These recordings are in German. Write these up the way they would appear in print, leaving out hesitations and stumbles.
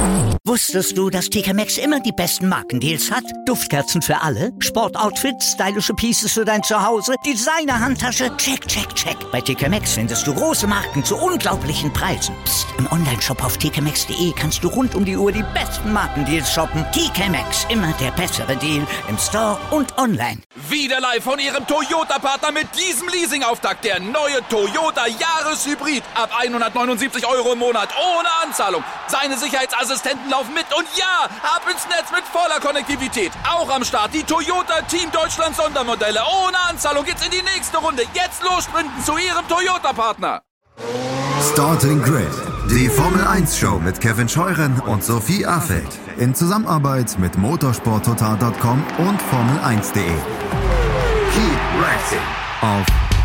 Wusstest du, dass TK Maxx immer die besten Markendeals hat? Duftkerzen für alle, Sportoutfits, stylische Pieces für dein Zuhause, Designer-Handtasche, check, check, check. Bei TK Maxx findest du große Marken zu unglaublichen Preisen. Psst. Im Onlineshop auf tkmaxx.de kannst du rund um die Uhr die besten Markendeals shoppen. TK Maxx, immer der bessere Deal im Store und online. Wieder live von ihrem Toyota-Partner mit diesem Leasing-Auftakt. Der neue Toyota Jahreshybrid. Ab 179 € im Monat. Ohne Anzahlung. Seine Sicherheitsassistenten laufen mit. Und ja, ab ins Netz mit voller Konnektivität. Auch am Start die Toyota Team Deutschland Sondermodelle. Ohne Anzahlung geht's in die nächste Runde. Jetzt los sprinten zu ihrem Toyota-Partner. Starting Grid. Die Formel 1 Show mit Kevin Scheuren und Sophie Affeld. In Zusammenarbeit mit motorsporttotal.com und Formel1.de. Keep racing auf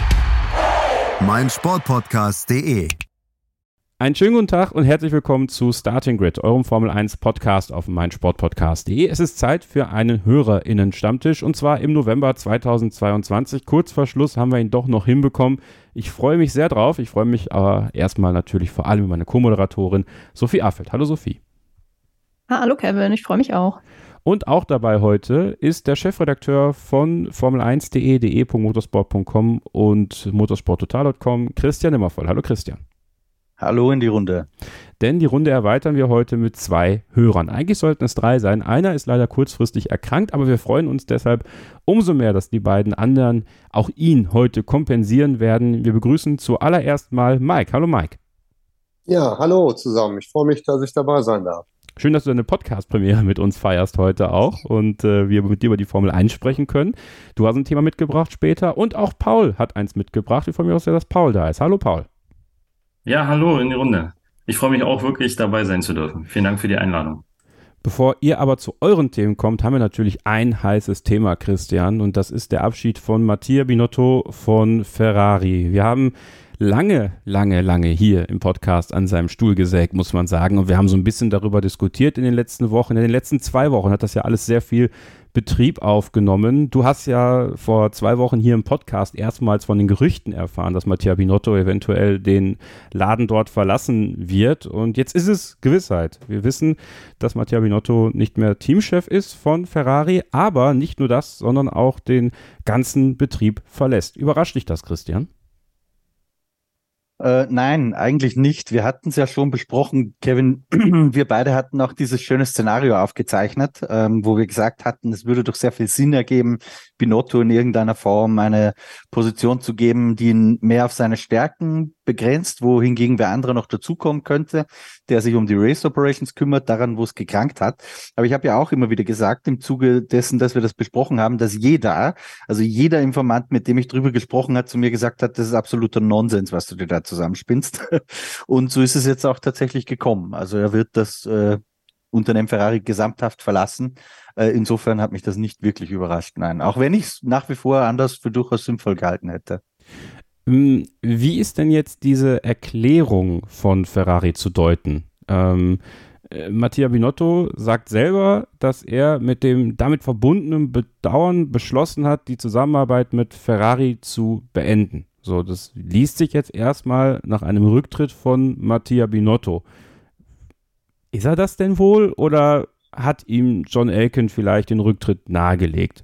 meinsportpodcast.de. Einen schönen guten Tag und herzlich willkommen zu Starting Grid, eurem Formel 1 Podcast auf meinsportpodcast.de. Es ist Zeit für einen HörerInnen-Stammtisch und zwar im November 2022. Kurz vor Schluss haben wir ihn doch noch hinbekommen. Ich freue mich sehr drauf. Ich freue mich aber erstmal natürlich vor allem über meine Co-Moderatorin Sophie Affeld. Hallo Sophie. Hallo Kevin, ich freue mich auch. Und auch dabei heute ist der Chefredakteur von Formel1.de, de.motorsport.com und motorsporttotal.com, Christian Immervoll. Hallo Christian. Hallo in die Runde. Denn die Runde erweitern wir heute mit 2 Hörern. Eigentlich sollten es 3 sein. Einer ist leider kurzfristig erkrankt, aber wir freuen uns deshalb umso mehr, dass die beiden anderen auch ihn heute kompensieren werden. Wir begrüßen zuallererst mal Mike. Hallo Mike. Ja, hallo zusammen. Ich freue mich, dass ich dabei sein darf. Schön, dass du deine Podcast-Premiere mit uns feierst heute auch und wir mit dir über die Formel 1 sprechen können. Du hast ein Thema mitgebracht später und auch Paul hat eins mitgebracht. Ich freue mich auch sehr, dass Paul da ist. Hallo Paul. Ja, hallo in die Runde. Ich freue mich auch wirklich dabei sein zu dürfen. Vielen Dank für die Einladung. Bevor ihr aber zu euren Themen kommt, haben wir natürlich ein heißes Thema, Christian, und das ist der Abschied von Mattia Binotto von Ferrari. Wir haben lange hier im Podcast an seinem Stuhl gesägt, muss man sagen, und wir haben so ein bisschen darüber diskutiert in den letzten Wochen. In den letzten 2 Wochen hat das ja alles sehr viel Betrieb aufgenommen. Du hast ja vor 2 Wochen hier im Podcast erstmals von den Gerüchten erfahren, dass Mattia Binotto eventuell den Laden dort verlassen wird. Und jetzt ist es Gewissheit. Wir wissen, dass Mattia Binotto nicht mehr Teamchef ist von Ferrari, aber nicht nur das, sondern auch den ganzen Betrieb verlässt. Überrascht dich das, Christian? Nein, eigentlich nicht. Wir hatten es ja schon besprochen, Kevin. Wir beide hatten auch dieses schöne Szenario aufgezeichnet, wo wir gesagt hatten, es würde doch sehr viel Sinn ergeben, Binotto in irgendeiner Form eine Position zu geben, die ihn mehr auf seine Stärken begrenzt, wohingegen wer andere noch dazukommen könnte, der sich um die Race Operations kümmert, daran, wo es gekrankt hat. Aber ich habe ja auch immer wieder gesagt, im Zuge dessen, dass wir das besprochen haben, dass jeder Informant, mit dem ich drüber gesprochen habe, zu mir gesagt hat, das ist absoluter Nonsens, was du dir da zusammenspinnst. Und so ist es jetzt auch tatsächlich gekommen. Also er wird das Unternehmen Ferrari gesamthaft verlassen. Insofern hat mich das nicht wirklich überrascht, nein. Auch wenn ich es nach wie vor anders für durchaus sinnvoll gehalten hätte. Wie ist denn jetzt diese Erklärung von Ferrari zu deuten? Mattia Binotto sagt selber, dass er mit dem damit verbundenen Bedauern beschlossen hat, die Zusammenarbeit mit Ferrari zu beenden. So, das liest sich jetzt erstmal nach einem Rücktritt von Mattia Binotto. Ist er das denn wohl oder hat ihm John Elkann vielleicht den Rücktritt nahegelegt?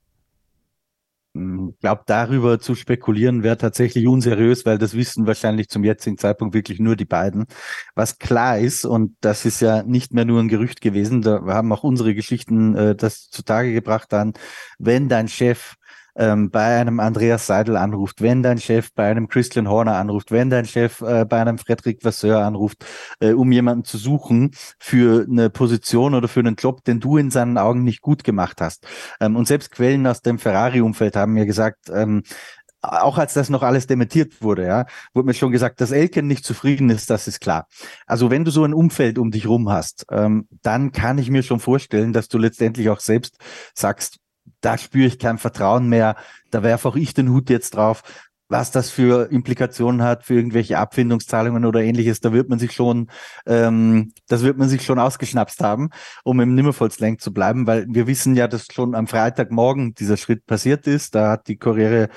Ich glaube, darüber zu spekulieren wäre tatsächlich unseriös, weil das wissen wahrscheinlich zum jetzigen Zeitpunkt wirklich nur die beiden. Was klar ist, und das ist ja nicht mehr nur ein Gerücht gewesen, da haben auch unsere Geschichten das zutage gebracht dann, wenn dein Chef bei einem Andreas Seidel anruft, wenn dein Chef bei einem Christian Horner anruft, wenn dein Chef bei einem Frédéric Vasseur anruft, um jemanden zu suchen für eine Position oder für einen Job, den du in seinen Augen nicht gut gemacht hast. Und selbst Quellen aus dem Ferrari-Umfeld haben mir gesagt, auch als das noch alles dementiert wurde, ja, wurde mir schon gesagt, dass Elkann nicht zufrieden ist, das ist klar. Also wenn du so ein Umfeld um dich rum hast, dann kann ich mir schon vorstellen, dass du letztendlich auch selbst sagst, da spüre ich kein Vertrauen mehr, da werfe auch ich den Hut jetzt drauf. Was das für Implikationen hat für irgendwelche Abfindungszahlungen oder ähnliches, da wird man sich schon, das wird man sich schon ausgeschnapst haben, um im Nimmervollslang zu bleiben, weil wir wissen ja, dass schon am Freitagmorgen dieser Schritt passiert ist. Da hat die Corriere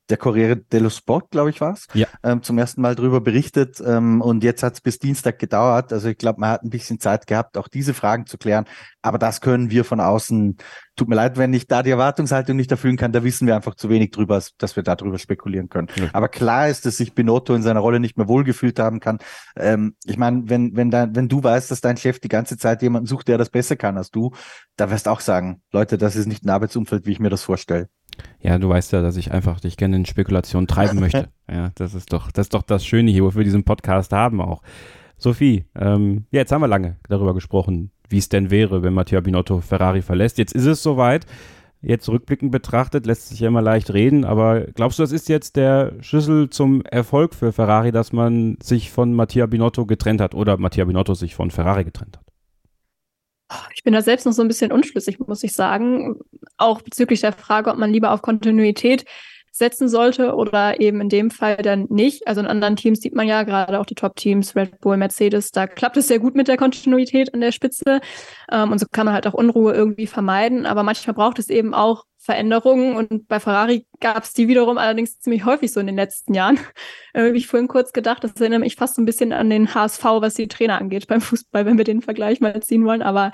der Corriere dello Sport, glaube ich, war's, Ja. zum ersten Mal drüber berichtet. Und jetzt hat es bis Dienstag gedauert. Also ich glaube, man hat ein bisschen Zeit gehabt, auch diese Fragen zu klären. Aber das können wir von außen, tut mir leid, wenn ich da die Erwartungshaltung nicht erfüllen kann, da wissen wir einfach zu wenig drüber, dass wir darüber spekulieren können. Ja. Aber klar ist, dass sich Binotto in seiner Rolle nicht mehr wohlgefühlt haben kann. Ich meine, wenn du weißt, dass dein Chef die ganze Zeit jemanden sucht, der das besser kann als du, da wirst du auch sagen, Leute, das ist nicht ein Arbeitsumfeld, wie ich mir das vorstelle. Ja, du weißt ja, dass ich einfach dich gerne in Spekulationen treiben möchte. Ja, das ist doch das Schöne hier, wofür wir diesen Podcast haben auch. Sophie, jetzt haben wir lange darüber gesprochen, wie es denn wäre, wenn Mattia Binotto Ferrari verlässt. Jetzt ist es soweit. Jetzt rückblickend betrachtet, lässt sich ja immer leicht reden, aber glaubst du, das ist jetzt der Schlüssel zum Erfolg für Ferrari, dass man sich von Mattia Binotto getrennt hat oder Mattia Binotto sich von Ferrari getrennt hat? Ich bin da selbst noch so ein bisschen unschlüssig, muss ich sagen. Auch bezüglich der Frage, ob man lieber auf Kontinuität setzen sollte oder eben in dem Fall dann nicht. Also in anderen Teams sieht man ja, gerade auch die Top-Teams, Red Bull, Mercedes, da klappt es sehr gut mit der Kontinuität an der Spitze. Und so kann man halt auch Unruhe irgendwie vermeiden. Aber manchmal braucht es eben auch Veränderungen. Und bei Ferrari gab es die wiederum allerdings ziemlich häufig so in den letzten Jahren. Wie ich vorhin kurz gedacht, das erinnert mich fast so ein bisschen an den HSV, was die Trainer angeht beim Fußball, wenn wir den Vergleich mal ziehen wollen. Aber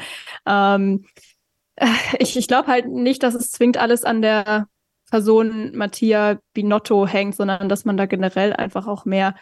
ich glaube halt nicht, dass es zwingend alles an der Person Mattia Binotto hängt, sondern dass man da generell einfach auch mehr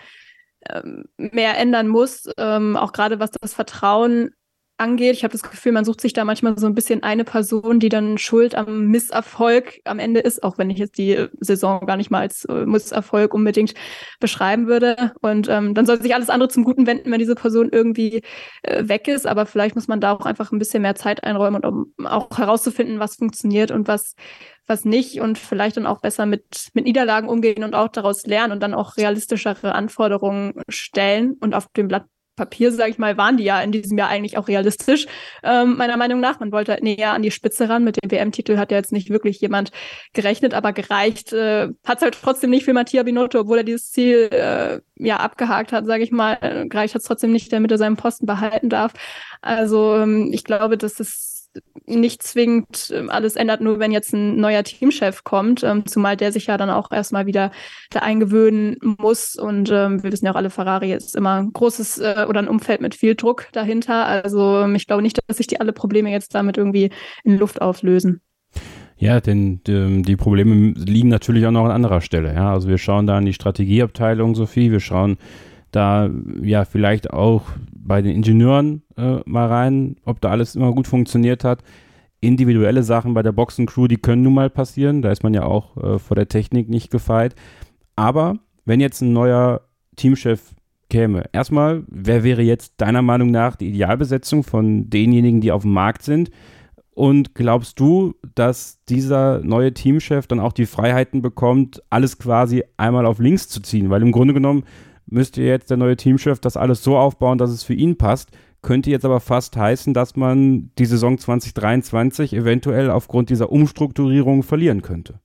ändern muss, auch gerade was das Vertrauen angeht. Ich habe das Gefühl, man sucht sich da manchmal so ein bisschen eine Person, die dann schuld am Misserfolg am Ende ist, auch wenn ich jetzt die Saison gar nicht mal als Misserfolg unbedingt beschreiben würde. Und dann soll sich alles andere zum Guten wenden, wenn diese Person irgendwie weg ist. Aber vielleicht muss man da auch einfach ein bisschen mehr Zeit einräumen, und um auch herauszufinden, was funktioniert und was nicht, und vielleicht dann auch besser mit Niederlagen umgehen und auch daraus lernen und dann auch realistischere Anforderungen stellen. Und auf dem Blatt Papier, sage ich mal, waren die ja in diesem Jahr eigentlich auch realistisch, meiner Meinung nach. Man wollte halt näher an die Spitze ran. Mit dem WM-Titel hat ja jetzt nicht wirklich jemand gerechnet, aber gereicht hat es halt trotzdem nicht für Mattia Binotto, obwohl er dieses Ziel abgehakt hat, sage ich mal. Gereicht hat es trotzdem nicht, damit er seinen Posten behalten darf. Also ich glaube, dass es nicht zwingend alles ändert, nur wenn jetzt ein neuer Teamchef kommt, zumal der sich ja dann auch erstmal wieder da eingewöhnen muss. Und wir wissen ja auch alle, Ferrari ist immer ein großes oder ein Umfeld mit viel Druck dahinter. Also ich glaube nicht, dass sich die alle Probleme jetzt damit irgendwie in Luft auflösen. Ja, denn die Probleme liegen natürlich auch noch an anderer Stelle. Ja? Also wir schauen da an die Strategieabteilung, Sophie, wir schauen da ja vielleicht auch bei den Ingenieuren mal rein, ob da alles immer gut funktioniert hat. Individuelle Sachen bei der Boxencrew, die können nun mal passieren, da ist man ja auch vor der Technik nicht gefeit. Aber wenn jetzt ein neuer Teamchef käme, erstmal, wer wäre jetzt deiner Meinung nach die Idealbesetzung von denjenigen, die auf dem Markt sind? Und glaubst du, dass dieser neue Teamchef dann auch die Freiheiten bekommt, alles quasi einmal auf links zu ziehen? Weil im Grunde genommen müsste jetzt der neue Teamchef das alles so aufbauen, dass es für ihn passt. Könnte jetzt aber fast heißen, dass man die Saison 2023 eventuell aufgrund dieser Umstrukturierung verlieren könnte.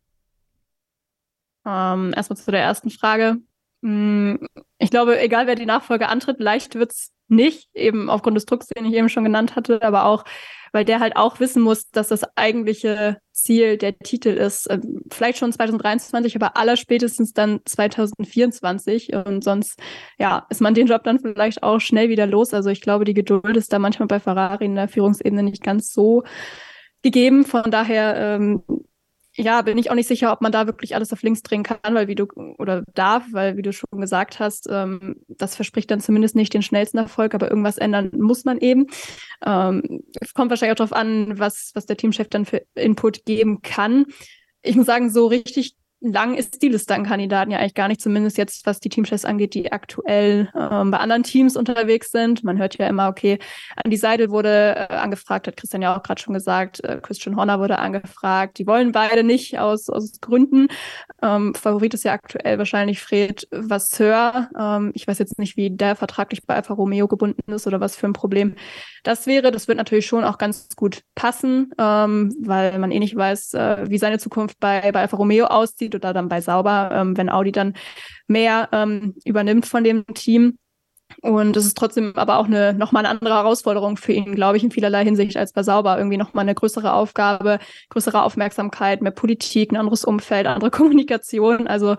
Erstmal zu der ersten Frage. Ich glaube, egal wer die Nachfolge antritt, leicht wird es nicht, eben aufgrund des Drucks, den ich eben schon genannt hatte, aber auch, weil der halt auch wissen muss, dass das eigentliche Ziel der Titel ist. Vielleicht schon 2023, aber allerspätestens dann 2024. Und sonst, ist man den Job dann vielleicht auch schnell wieder los. Also ich glaube, die Geduld ist da manchmal bei Ferrari in der Führungsebene nicht ganz so gegeben. Von daher, bin ich auch nicht sicher, ob man da wirklich alles auf links drehen kann, weil wie du schon gesagt hast, das verspricht dann zumindest nicht den schnellsten Erfolg, aber irgendwas ändern muss man eben. Es kommt wahrscheinlich auch darauf an, was der Teamchef dann für Input geben kann. Ich muss sagen, so richtig lang ist die Liste an Kandidaten ja eigentlich gar nicht, zumindest jetzt, was die Teamchefs angeht, die aktuell bei anderen Teams unterwegs sind. Man hört ja immer, okay, Andi Seidel wurde angefragt, hat Christian ja auch gerade schon gesagt, Christian Horner wurde angefragt. Die wollen beide nicht aus Gründen. Favorit ist ja aktuell wahrscheinlich Fred Vasseur. Ich weiß jetzt nicht, wie der vertraglich bei Alfa Romeo gebunden ist oder was für ein Problem das wäre. Das wird natürlich schon auch ganz gut passen, weil man nicht weiß, wie seine Zukunft bei Alfa Romeo aussieht oder dann bei Sauber, wenn Audi dann mehr übernimmt von dem Team. Und es ist trotzdem aber auch nochmal eine andere Herausforderung für ihn, glaube ich, in vielerlei Hinsicht als bei Sauber. Irgendwie nochmal eine größere Aufgabe, größere Aufmerksamkeit, mehr Politik, ein anderes Umfeld, andere Kommunikation. Also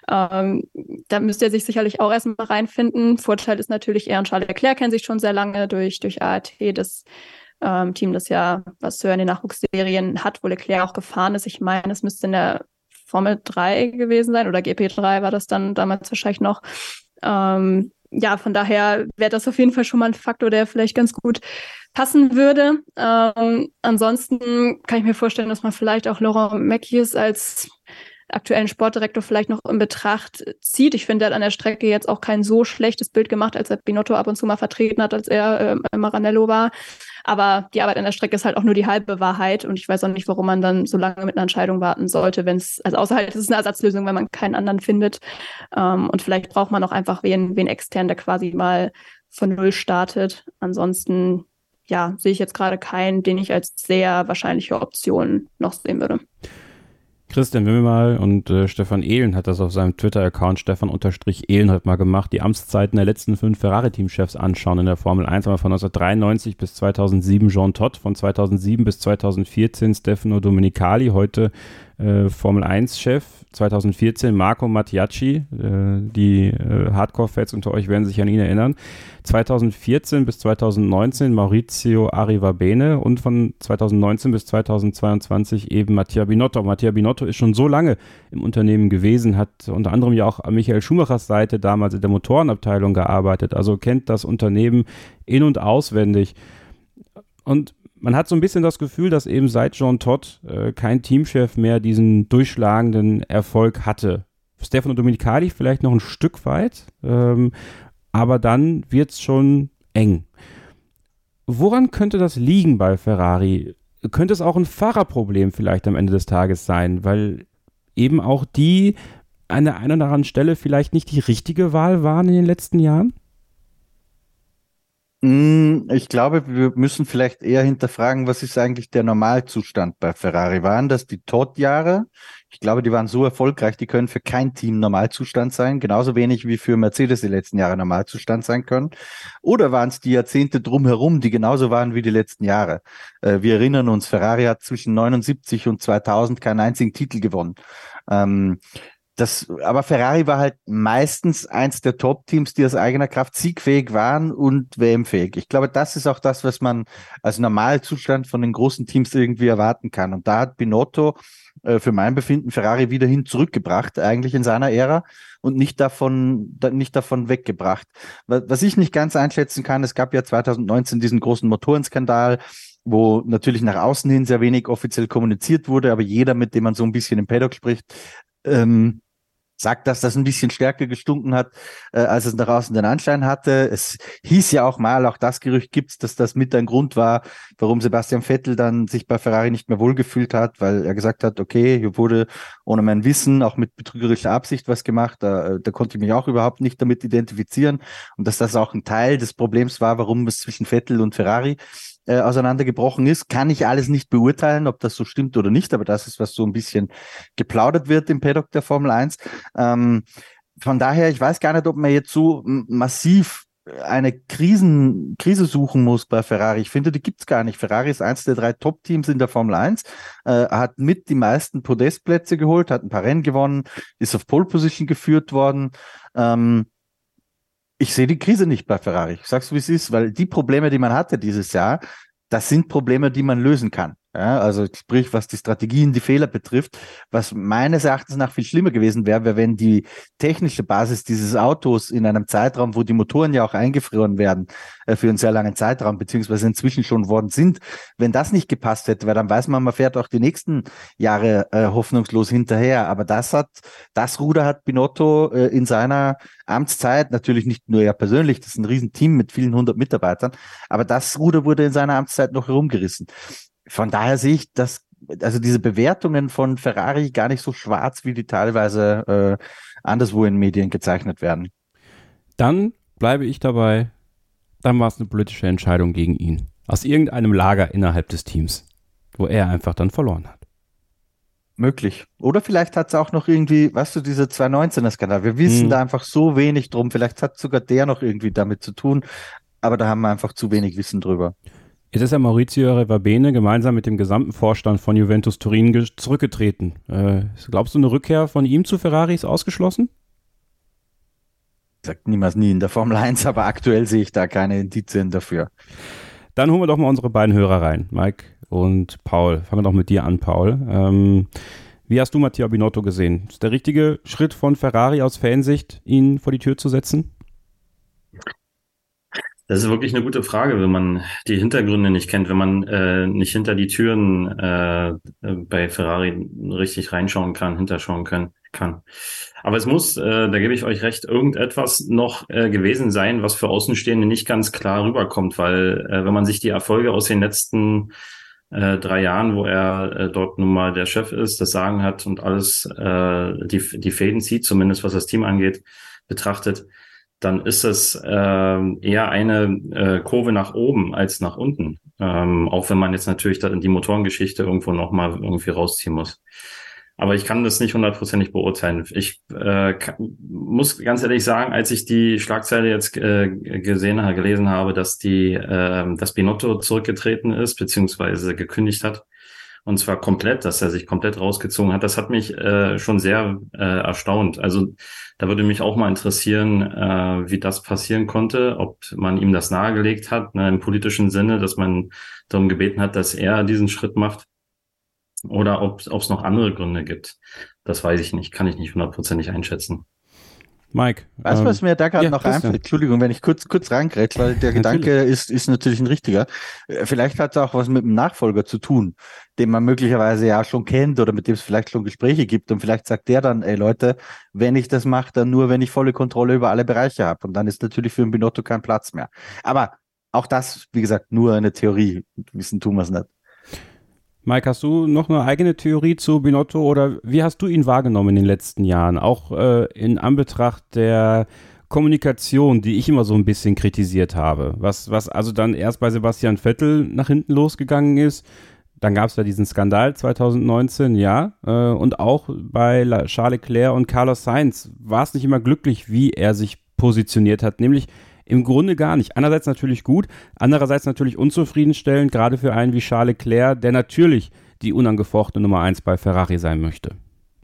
da müsste er sich sicherlich auch erstmal reinfinden. Vorteil ist natürlich, er und Charles Leclerc kennen sich schon sehr lange durch ART, das Team, das ja was höher in den Nachwuchsserien hat, wo Leclerc auch gefahren ist. Ich meine, es müsste in der Formel 3 gewesen sein oder GP3 war das dann damals wahrscheinlich noch. Ja, von daher wäre das auf jeden Fall schon mal ein Faktor, der vielleicht ganz gut passen würde. Ansonsten kann ich mir vorstellen, dass man vielleicht auch Laurent Mekies als aktuellen Sportdirektor vielleicht noch in Betracht zieht. Ich finde, er hat an der Strecke jetzt auch kein so schlechtes Bild gemacht, als er Binotto ab und zu mal vertreten hat, als er Maranello war. Aber die Arbeit an der Strecke ist halt auch nur die halbe Wahrheit und ich weiß auch nicht, warum man dann so lange mit einer Entscheidung warten sollte, also außer halt, es ist eine Ersatzlösung, wenn man keinen anderen findet. Und vielleicht braucht man auch einfach wen extern, der quasi mal von Null startet. Ansonsten, ja, sehe ich jetzt gerade keinen, den ich als sehr wahrscheinliche Option noch sehen würde. Christian Wimmelmal und Stefan Ehlen hat das auf seinem Twitter-Account Stefan_Ehlen mal gemacht, die Amtszeiten der letzten 5 Ferrari-Teamchefs anschauen in der Formel 1, aber von 1993 bis 2007 Jean Todt, von 2007 bis 2014 Stefano Domenicali, heute Formel 1-Chef, 2014 Marco Mattiacci, die Hardcore-Fans unter euch werden sich an ihn erinnern, 2014 bis 2019 Maurizio Arrivabene und von 2019 bis 2022 eben Mattia Binotto. Mattia Binotto ist schon so lange im Unternehmen gewesen, hat unter anderem ja auch an Michael Schumachers Seite damals in der Motorenabteilung gearbeitet, also kennt das Unternehmen in- und auswendig. Und man hat so ein bisschen das Gefühl, dass eben seit Jean Todt kein Teamchef mehr diesen durchschlagenden Erfolg hatte. Stefano Domenicali vielleicht noch ein Stück weit, aber dann wird es schon eng. Woran könnte das liegen bei Ferrari? Könnte es auch ein Fahrerproblem vielleicht am Ende des Tages sein, weil eben auch die an der einen oder anderen Stelle vielleicht nicht die richtige Wahl waren in den letzten Jahren? Ich glaube, wir müssen vielleicht eher hinterfragen, was ist eigentlich der Normalzustand bei Ferrari? Waren das die Todt-Jahre? Ich glaube, die waren so erfolgreich, die können für kein Team Normalzustand sein, genauso wenig wie für Mercedes die letzten Jahre Normalzustand sein können. Oder waren es die Jahrzehnte drumherum, die genauso waren wie die letzten Jahre? Wir erinnern uns, Ferrari hat zwischen 79 und 2000 keinen einzigen Titel gewonnen. Aber Ferrari war halt meistens eins der Top-Teams, die aus eigener Kraft siegfähig waren und WM-fähig. Ich glaube, das ist auch das, was man als Normalzustand von den großen Teams irgendwie erwarten kann. Und da hat Binotto für mein Befinden Ferrari wieder zurückgebracht, eigentlich in seiner Ära und nicht davon weggebracht. Was ich nicht ganz einschätzen kann, es gab ja 2019 diesen großen Motorenskandal, wo natürlich nach außen hin sehr wenig offiziell kommuniziert wurde, aber jeder, mit dem man so ein bisschen im Paddock spricht, sagt, dass das ein bisschen stärker gestunken hat, als es nach außen den Anschein hatte. Es hieß ja auch mal, auch das Gerücht gibt's, dass das mit ein Grund war, warum Sebastian Vettel dann sich bei Ferrari nicht mehr wohlgefühlt hat, weil er gesagt hat, okay, hier wurde ohne mein Wissen auch mit betrügerischer Absicht was gemacht, da konnte ich mich auch überhaupt nicht damit identifizieren und dass das auch ein Teil des Problems war, warum es zwischen Vettel und Ferrari auseinandergebrochen ist, kann ich alles nicht beurteilen, ob das so stimmt oder nicht, aber das ist, was so ein bisschen geplaudert wird im Paddock der Formel 1. Von daher, ich weiß gar nicht, ob man jetzt so massiv eine Krise suchen muss bei Ferrari. Ich finde, die gibt's gar nicht. Ferrari ist eins der 3 Top-Teams in der Formel 1, hat mit die meisten Podestplätze geholt, hat ein paar Rennen gewonnen, ist auf Pole Position geführt worden. Ich sehe die Krise nicht bei Ferrari. Ich sag's, wie es ist, weil die Probleme, die man hatte dieses Jahr, das sind Probleme, die man lösen kann. Ja, also sprich, was die Strategien, die Fehler betrifft, was meines Erachtens nach viel schlimmer gewesen wäre, wenn die technische Basis dieses Autos in einem Zeitraum, wo die Motoren ja auch eingefroren werden, für einen sehr langen Zeitraum, beziehungsweise inzwischen schon worden sind, wenn das nicht gepasst hätte, weil dann weiß man fährt auch die nächsten Jahre hoffnungslos hinterher. Aber das Ruder hat Binotto in seiner Amtszeit, natürlich nicht nur er persönlich, das ist ein Riesenteam mit vielen 100 Mitarbeitern, aber das Ruder wurde in seiner Amtszeit noch herumgerissen. Von daher sehe ich diese Bewertungen von Ferrari gar nicht so schwarz, wie die teilweise anderswo in Medien gezeichnet werden. Dann bleibe ich dabei, dann war es eine politische Entscheidung gegen ihn. Aus irgendeinem Lager innerhalb des Teams, wo er einfach dann verloren hat. möglich. Oder vielleicht hat es auch noch irgendwie, weißt du, dieser 2019er-Skandal. Wir wissen da einfach so wenig drum. Vielleicht hat sogar der noch irgendwie damit zu tun. Aber da haben wir einfach zu wenig Wissen drüber. Jetzt ist ja Maurizio Revabene gemeinsam mit dem gesamten Vorstand von Juventus Turin zurückgetreten. Glaubst du, eine Rückkehr von ihm zu Ferrari ist ausgeschlossen? Sagt niemals nie in der Formel 1, aber aktuell sehe ich da keine Indizien dafür. Dann holen wir doch mal unsere beiden Hörer rein, Mike und Paul. Fangen wir doch mit dir an, Paul. Wie hast du Mattia Binotto gesehen? Ist der richtige Schritt von Ferrari aus Fansicht, ihn vor die Tür zu setzen? Das ist wirklich eine gute Frage, wenn man die Hintergründe nicht kennt, wenn man nicht hinter die Türen bei Ferrari richtig reinschauen kann, hinterschauen kann. Aber es muss, da gebe ich euch recht, irgendetwas noch gewesen sein, was für Außenstehende nicht ganz klar rüberkommt, weil wenn man sich die Erfolge aus den letzten 3 Jahren, wo er dort nun mal der Chef ist, das Sagen hat und alles die Fäden zieht, zumindest was das Team angeht, betrachtet, dann ist es eher eine Kurve nach oben als nach unten. Auch wenn man jetzt natürlich die Motorengeschichte irgendwo nochmal irgendwie rausziehen muss. Aber ich kann das nicht 100%ig beurteilen. Ich muss ganz ehrlich sagen, als ich die Schlagzeile jetzt gelesen habe, dass Binotto zurückgetreten ist, beziehungsweise gekündigt hat, und zwar komplett, dass er sich komplett rausgezogen hat, das hat mich schon sehr erstaunt. Also da würde mich auch mal interessieren, wie das passieren konnte, ob man ihm das nahegelegt hat, im politischen Sinne, dass man darum gebeten hat, dass er diesen Schritt macht. Oder ob es noch andere Gründe gibt. Das weiß ich nicht, kann ich nicht 100%ig einschätzen. Mike. Weißt du, was mir da gerade noch einfällt? Entschuldigung, wenn ich kurz reingrätsch, weil der Gedanke ist natürlich ein richtiger. Vielleicht hat es auch was mit dem Nachfolger zu tun, den man möglicherweise ja schon kennt oder mit dem es vielleicht schon Gespräche gibt. Und vielleicht sagt der dann, ey Leute, wenn ich das mache, dann nur, wenn ich volle Kontrolle über alle Bereiche habe. Und dann ist natürlich für einen Binotto kein Platz mehr. Aber auch das, wie gesagt, nur eine Theorie. Wissen tun wir es nicht. Mike, hast du noch eine eigene Theorie zu Binotto oder wie hast du ihn wahrgenommen in den letzten Jahren? Auch in Anbetracht der Kommunikation, die ich immer so ein bisschen kritisiert habe. Was also dann erst bei Sebastian Vettel nach hinten losgegangen ist. Dann gab es ja diesen Skandal 2019, ja. Und auch bei Charles Leclerc und Carlos Sainz war es nicht immer glücklich, wie er sich positioniert hat. Nämlich im Grunde gar nicht. Einerseits natürlich gut, andererseits natürlich unzufriedenstellend, gerade für einen wie Charles Leclerc, der natürlich die unangefochtene Nummer 1 bei Ferrari sein möchte.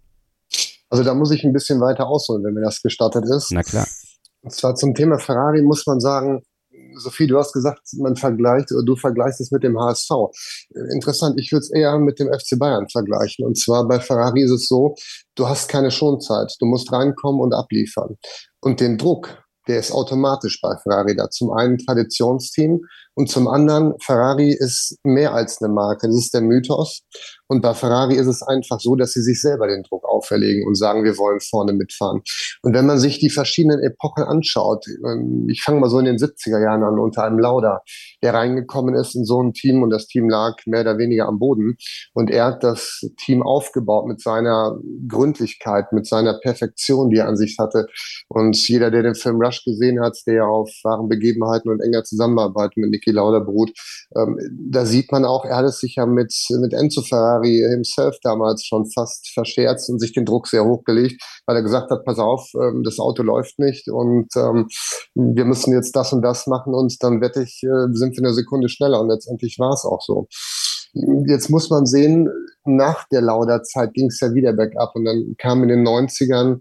Also da muss ich ein bisschen weiter ausholen, wenn mir das gestattet ist. Na klar. Und zwar zum Thema Ferrari muss man sagen, Sophie, du hast gesagt, du vergleichst es mit dem HSV. Interessant, ich würde es eher mit dem FC Bayern vergleichen. Und zwar bei Ferrari ist es so, du hast keine Schonzeit. Du musst reinkommen und abliefern. Und den Druck, der ist automatisch bei Ferrari da. Zum einen Traditionsteam und zum anderen, Ferrari ist mehr als eine Marke. Das ist der Mythos. Und bei Ferrari ist es einfach so, dass sie sich selber den Druck auferlegen und sagen, wir wollen vorne mitfahren. Und wenn man sich die verschiedenen Epochen anschaut, ich fange mal so in den 70er Jahren an, unter einem Lauda, der reingekommen ist in so ein Team und das Team lag mehr oder weniger am Boden. Und er hat das Team aufgebaut mit seiner Gründlichkeit, mit seiner Perfektion, die er an sich hatte. Und jeder, der den Film Rush gesehen hat, der auf wahren Begebenheiten und enger Zusammenarbeit mit Niki Lauda beruht, da sieht man auch, er hat es sich ja mit Enzo Ferrari himself damals schon fast verscherzt und sich den Druck sehr hochgelegt, weil er gesagt hat, pass auf, das Auto läuft nicht und wir müssen jetzt das und das machen und dann wette ich, sind wir eine Sekunde schneller und letztendlich war es auch so. Jetzt muss man sehen, nach der Lauda-Zeit ging es ja wieder bergab und dann kam in den 90ern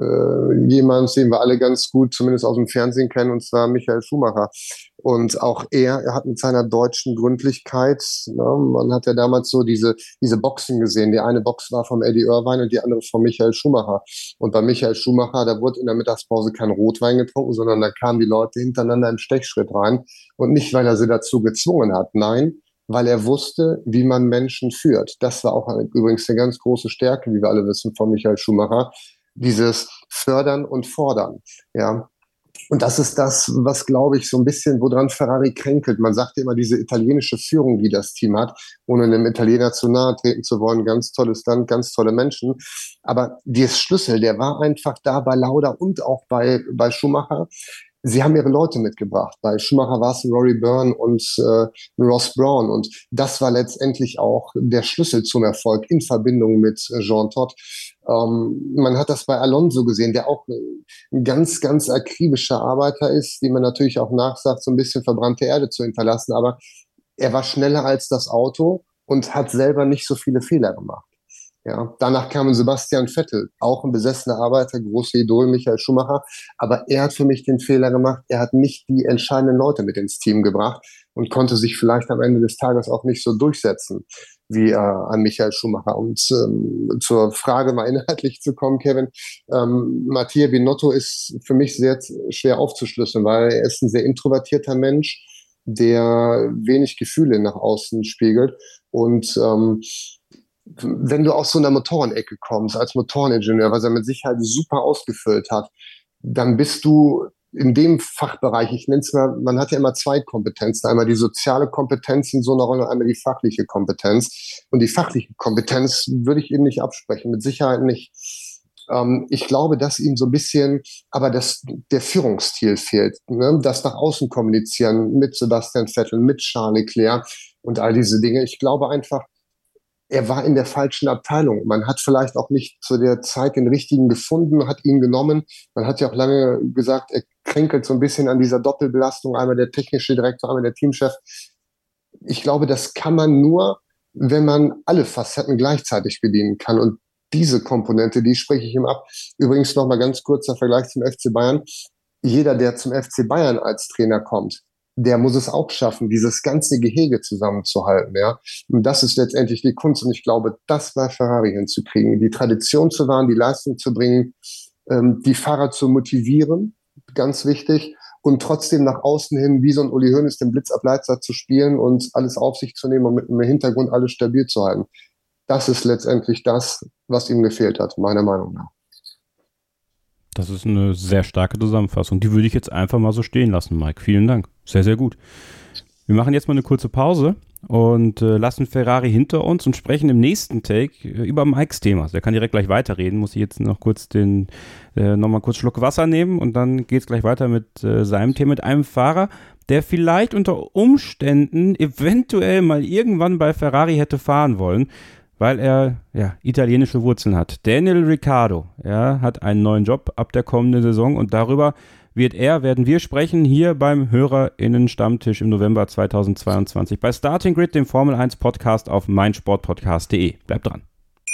jemand, den wir alle ganz gut, zumindest aus dem Fernsehen kennen, und zwar Michael Schumacher. Und auch er hat mit seiner deutschen Gründlichkeit, man hat ja damals so diese Boxen gesehen. Die eine Box war vom Eddie Irvine und die andere von Michael Schumacher. Und bei Michael Schumacher, da wurde in der Mittagspause kein Rotwein getrunken, sondern da kamen die Leute hintereinander im Stechschritt rein. Und nicht, weil er sie dazu gezwungen hat, nein, weil er wusste, wie man Menschen führt. Das war auch übrigens eine ganz große Stärke, wie wir alle wissen, von Michael Schumacher. Dieses Fördern und Fordern, ja. Und das ist das, was, glaube ich, so ein bisschen, woran Ferrari kränkelt. Man sagt immer, diese italienische Führung, die das Team hat, ohne einem Italiener zu nahe treten zu wollen, ganz tolles Land, ganz tolle Menschen. Aber der Schlüssel, der war einfach da bei Lauda und auch bei Schumacher. sie haben ihre Leute mitgebracht. Bei Schumacher war es Rory Byrne und Ross Brawn. Und das war letztendlich auch der Schlüssel zum Erfolg in Verbindung mit Jean Todt. Man hat das bei Alonso gesehen, der auch ein ganz, ganz akribischer Arbeiter ist, dem man natürlich auch nachsagt, so ein bisschen verbrannte Erde zu hinterlassen. Aber er war schneller als das Auto und hat selber nicht so viele Fehler gemacht. Ja, danach kam Sebastian Vettel, auch ein besessener Arbeiter, große Idol Michael Schumacher. Aber er hat für mich den Fehler gemacht, er hat nicht die entscheidenden Leute mit ins Team gebracht und konnte sich vielleicht am Ende des Tages auch nicht so durchsetzen wie an Michael Schumacher. Und zur Frage mal inhaltlich zu kommen, Kevin, Mattia Binotto ist für mich sehr schwer aufzuschlüsseln, weil er ist ein sehr introvertierter Mensch, der wenig Gefühle nach außen spiegelt. Und wenn du aus so einer Motorenecke kommst, als Motoreningenieur, was er mit Sicherheit super ausgefüllt hat, dann bist du in dem Fachbereich, ich nenne es mal, man hat ja immer zwei Kompetenzen, einmal die soziale Kompetenz in so einer Rolle, einmal die fachliche Kompetenz. Und die fachliche Kompetenz würde ich ihm nicht absprechen, mit Sicherheit nicht. Ich glaube, dass ihm so ein bisschen, aber der Führungsstil fehlt, ne? Das nach außen kommunizieren mit Sebastian Vettel, mit Charles Leclerc und all diese Dinge. Ich glaube einfach, er war in der falschen Abteilung. Man hat vielleicht auch nicht zu der Zeit den richtigen gefunden, hat ihn genommen. Man hat ja auch lange gesagt, er kränkelt so ein bisschen an dieser Doppelbelastung, einmal der technische Direktor, einmal der Teamchef. Ich glaube, das kann man nur, wenn man alle Facetten gleichzeitig bedienen kann. Und diese Komponente, die spreche ich ihm ab. Übrigens noch mal ganz kurzer Vergleich zum FC Bayern. Jeder, der zum FC Bayern als Trainer kommt, der muss es auch schaffen, dieses ganze Gehege zusammenzuhalten, ja. Und das ist letztendlich die Kunst. Und ich glaube, das bei Ferrari hinzukriegen, die Tradition zu wahren, die Leistung zu bringen, die Fahrer zu motivieren, ganz wichtig, und trotzdem nach außen hin, wie so ein Uli Hoeneß, den Blitzableiter zu spielen und alles auf sich zu nehmen und mit einem Hintergrund alles stabil zu halten. Das ist letztendlich das, was ihm gefehlt hat, meiner Meinung nach. Das ist eine sehr starke Zusammenfassung. Die würde ich jetzt einfach mal so stehen lassen, Mike. Vielen Dank. Sehr, sehr gut. Wir machen jetzt mal eine kurze Pause und lassen Ferrari hinter uns und sprechen im nächsten Take über Mikes Thema. Der kann direkt gleich weiterreden. Muss ich jetzt noch kurz nochmal kurz Schluck Wasser nehmen und dann geht es gleich weiter mit seinem Thema, mit einem Fahrer, der vielleicht unter Umständen eventuell mal irgendwann bei Ferrari hätte fahren wollen, weil er italienische Wurzeln hat. Daniel Ricciardo, hat einen neuen Job ab der kommenden Saison und darüber werden wir sprechen hier beim HörerInnen-Stammtisch im November 2022 bei Starting Grid, dem Formel 1 Podcast auf meinsportpodcast.de. Bleibt dran.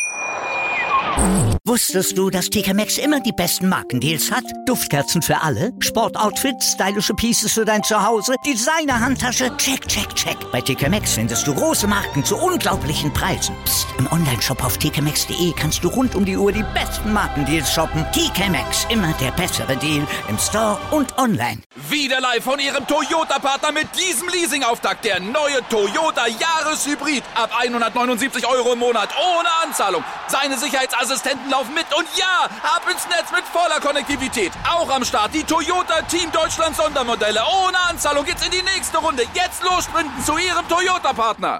Wusstest du, dass TK Maxx immer die besten Markendeals hat? Duftkerzen für alle, Sportoutfits, stylische Pieces für dein Zuhause, Designer-Handtasche, check, check, check. Bei TK Maxx findest du große Marken zu unglaublichen Preisen. Psst. Im Onlineshop auf tkmaxx.de kannst du rund um die Uhr die besten Markendeals shoppen. TK Maxx, immer der bessere Deal im Store und online. Wieder live von ihrem Toyota-Partner mit diesem Leasing-Auftakt. Der neue Toyota Jahreshybrid. Ab 179 € im Monat ohne Anzahlung. Seine Sicherheitsassistenten laufen mit und ja, ab ins Netz mit voller Konnektivität. Auch am Start die Toyota Team Deutschland Sondermodelle. Ohne Anzahlung geht's in die nächste Runde. Jetzt los sprinten zu Ihrem Toyota-Partner.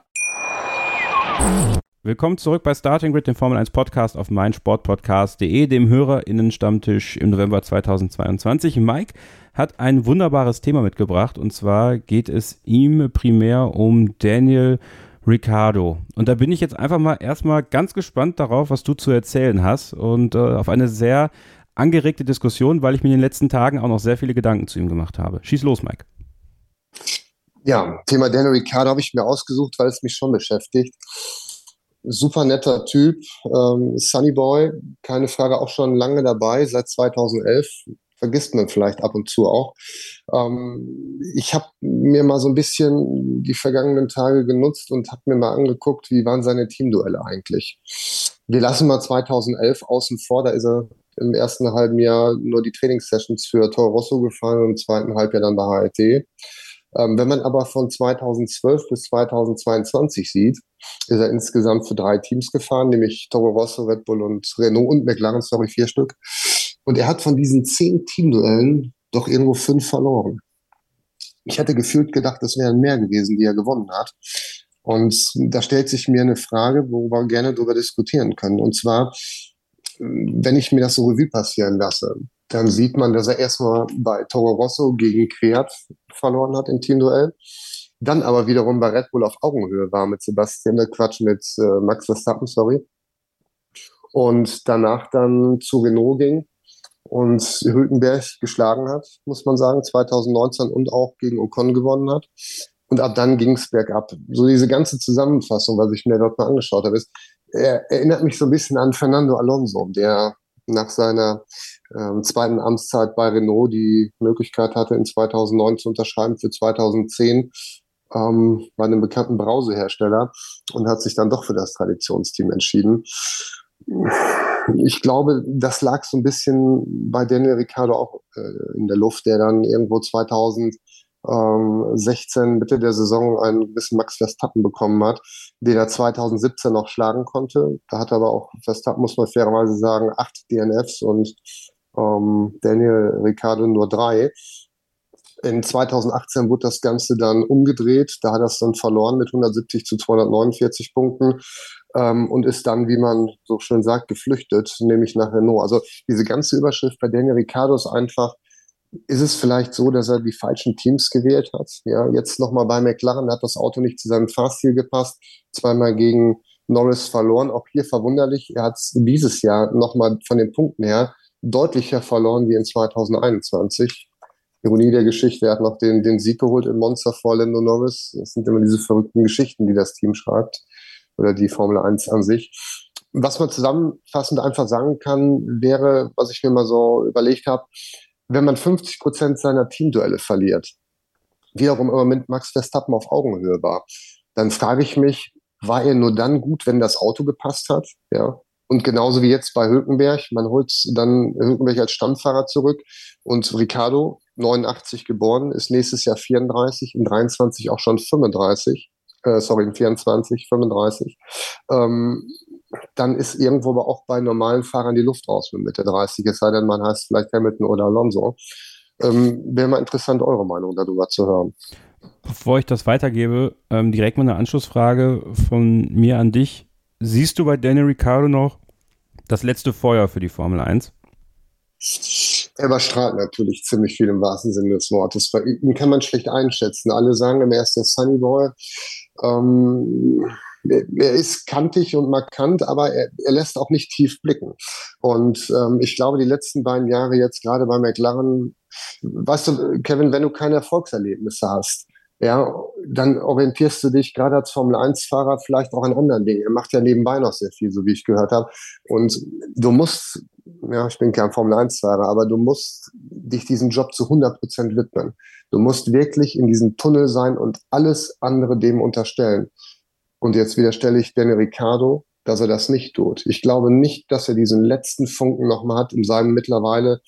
Willkommen zurück bei Starting Grid, dem Formel 1 Podcast auf meinsportpodcast.de, dem HörerInnen-Stammtisch im November 2022. Mike hat ein wunderbares Thema mitgebracht und zwar geht es ihm primär um Daniel Ricciardo. Und da bin ich jetzt einfach mal erstmal ganz gespannt darauf, was du zu erzählen hast und auf eine sehr angeregte Diskussion, weil ich mir in den letzten Tagen auch noch sehr viele Gedanken zu ihm gemacht habe. Schieß los, Mike. Ja, Thema Daniel Ricciardo habe ich mir ausgesucht, weil es mich schon beschäftigt. Super netter Typ, Sunny Boy, keine Frage, auch schon lange dabei, seit 2011. Vergisst man vielleicht ab und zu auch. Ich habe mir mal so ein bisschen die vergangenen Tage genutzt und habe mir mal angeguckt, wie waren seine Teamduelle eigentlich. Wir lassen mal 2011 außen vor, da ist er im ersten halben Jahr nur die Trainingssessions für Toro Rosso gefahren und im zweiten Halbjahr dann bei HRT. Wenn man aber von 2012 bis 2022 sieht, ist er insgesamt für 3 Teams gefahren, nämlich Toro Rosso, Red Bull und Renault und McLaren, 4 Stück. Und er hat von diesen 10 Teamduellen doch irgendwo 5 verloren. Ich hätte gefühlt gedacht, es wären mehr gewesen, die er gewonnen hat. Und da stellt sich mir eine Frage, wo wir gerne darüber diskutieren können. Und zwar, wenn ich mir das so Revue passieren lasse. dann sieht man, dass er erstmal bei Toro Rosso gegen Kwiat verloren hat im Teamduell. Dann aber wiederum bei Red Bull auf Augenhöhe war mit Max Verstappen, sorry. Und danach dann zu Renault ging und Hülkenberg geschlagen hat, muss man sagen, 2019 und auch gegen Ocon gewonnen hat. Und ab dann ging es bergab. So diese ganze Zusammenfassung, was ich mir dort mal angeschaut habe, er erinnert mich so ein bisschen an Fernando Alonso, der nach seiner zweiten Amtszeit bei Renault die Möglichkeit hatte, in 2009 zu unterschreiben für 2010 bei einem bekannten Brausehersteller und hat sich dann doch für das Traditionsteam entschieden. Ich glaube, das lag so ein bisschen bei Daniel Ricciardo auch in der Luft, der dann irgendwo 2016 Mitte der Saison einen gewissen Max Verstappen bekommen hat, den er 2017 noch schlagen konnte. Da hat aber auch Verstappen, muss man fairerweise sagen, 8 DNFs und Daniel Ricciardo nur 3. In 2018 wurde das Ganze dann umgedreht. Da hat er es dann verloren mit 170 zu 249 Punkten und ist dann, wie man so schön sagt, geflüchtet, nämlich nach Renault. Also diese ganze Überschrift bei Daniel Ricciardo ist einfach, ist es vielleicht so, dass er die falschen Teams gewählt hat? Ja, jetzt nochmal bei McLaren hat das Auto nicht zu seinem Fahrstil gepasst, zweimal gegen Norris verloren. Auch hier verwunderlich, er hat es dieses Jahr nochmal von den Punkten her deutlicher verloren wie in 2021. Ironie der Geschichte, er hat noch den Sieg geholt in Monza vor Lando Norris. Das sind immer diese verrückten Geschichten, die das Team schreibt oder die Formel 1 an sich. Was man zusammenfassend einfach sagen kann, wäre, was ich mir mal so überlegt habe, wenn man 50% seiner Teamduelle verliert, wiederum immer mit Max Verstappen auf Augenhöhe war, dann frage ich mich, war er nur dann gut, wenn das Auto gepasst hat? Ja. Und genauso wie jetzt bei Hülkenberg, man holt dann Hülkenberg als Stammfahrer zurück und Ricciardo, 89 geboren, ist nächstes Jahr 34, in 23 auch schon 35, in 24, 35. Dann ist irgendwo aber auch bei normalen Fahrern die Luft raus mit Mitte 30, es sei denn, man heißt vielleicht Hamilton oder Alonso. Wäre mal interessant, eure Meinung darüber zu hören. Bevor ich das weitergebe, direkt mal eine Anschlussfrage von mir an dich. Siehst du bei Daniel Ricciardo noch das letzte Feuer für die Formel 1? Er überstrahlt natürlich ziemlich viel im wahrsten Sinne des Wortes. Bei ihm kann man schlecht einschätzen. Alle sagen, er ist der Sunny Boy. Er ist kantig und markant, aber er lässt auch nicht tief blicken. Und ich glaube, die letzten beiden Jahre jetzt gerade bei McLaren, weißt du, Kevin, wenn du keine Erfolgserlebnisse hast, ja, dann orientierst du dich gerade als Formel-1-Fahrer vielleicht auch an anderen Dingen. Er macht ja nebenbei noch sehr viel, so wie ich gehört habe. Und du musst, ja, ich bin kein Formel-1-Fahrer, aber du musst dich diesem Job zu 100% widmen. Du musst wirklich in diesem Tunnel sein und alles andere dem unterstellen. Und jetzt widerstelle ich Daniel Ricciardo, dass er das nicht tut. Ich glaube nicht, dass er diesen letzten Funken nochmal hat, in seinen mittlerweile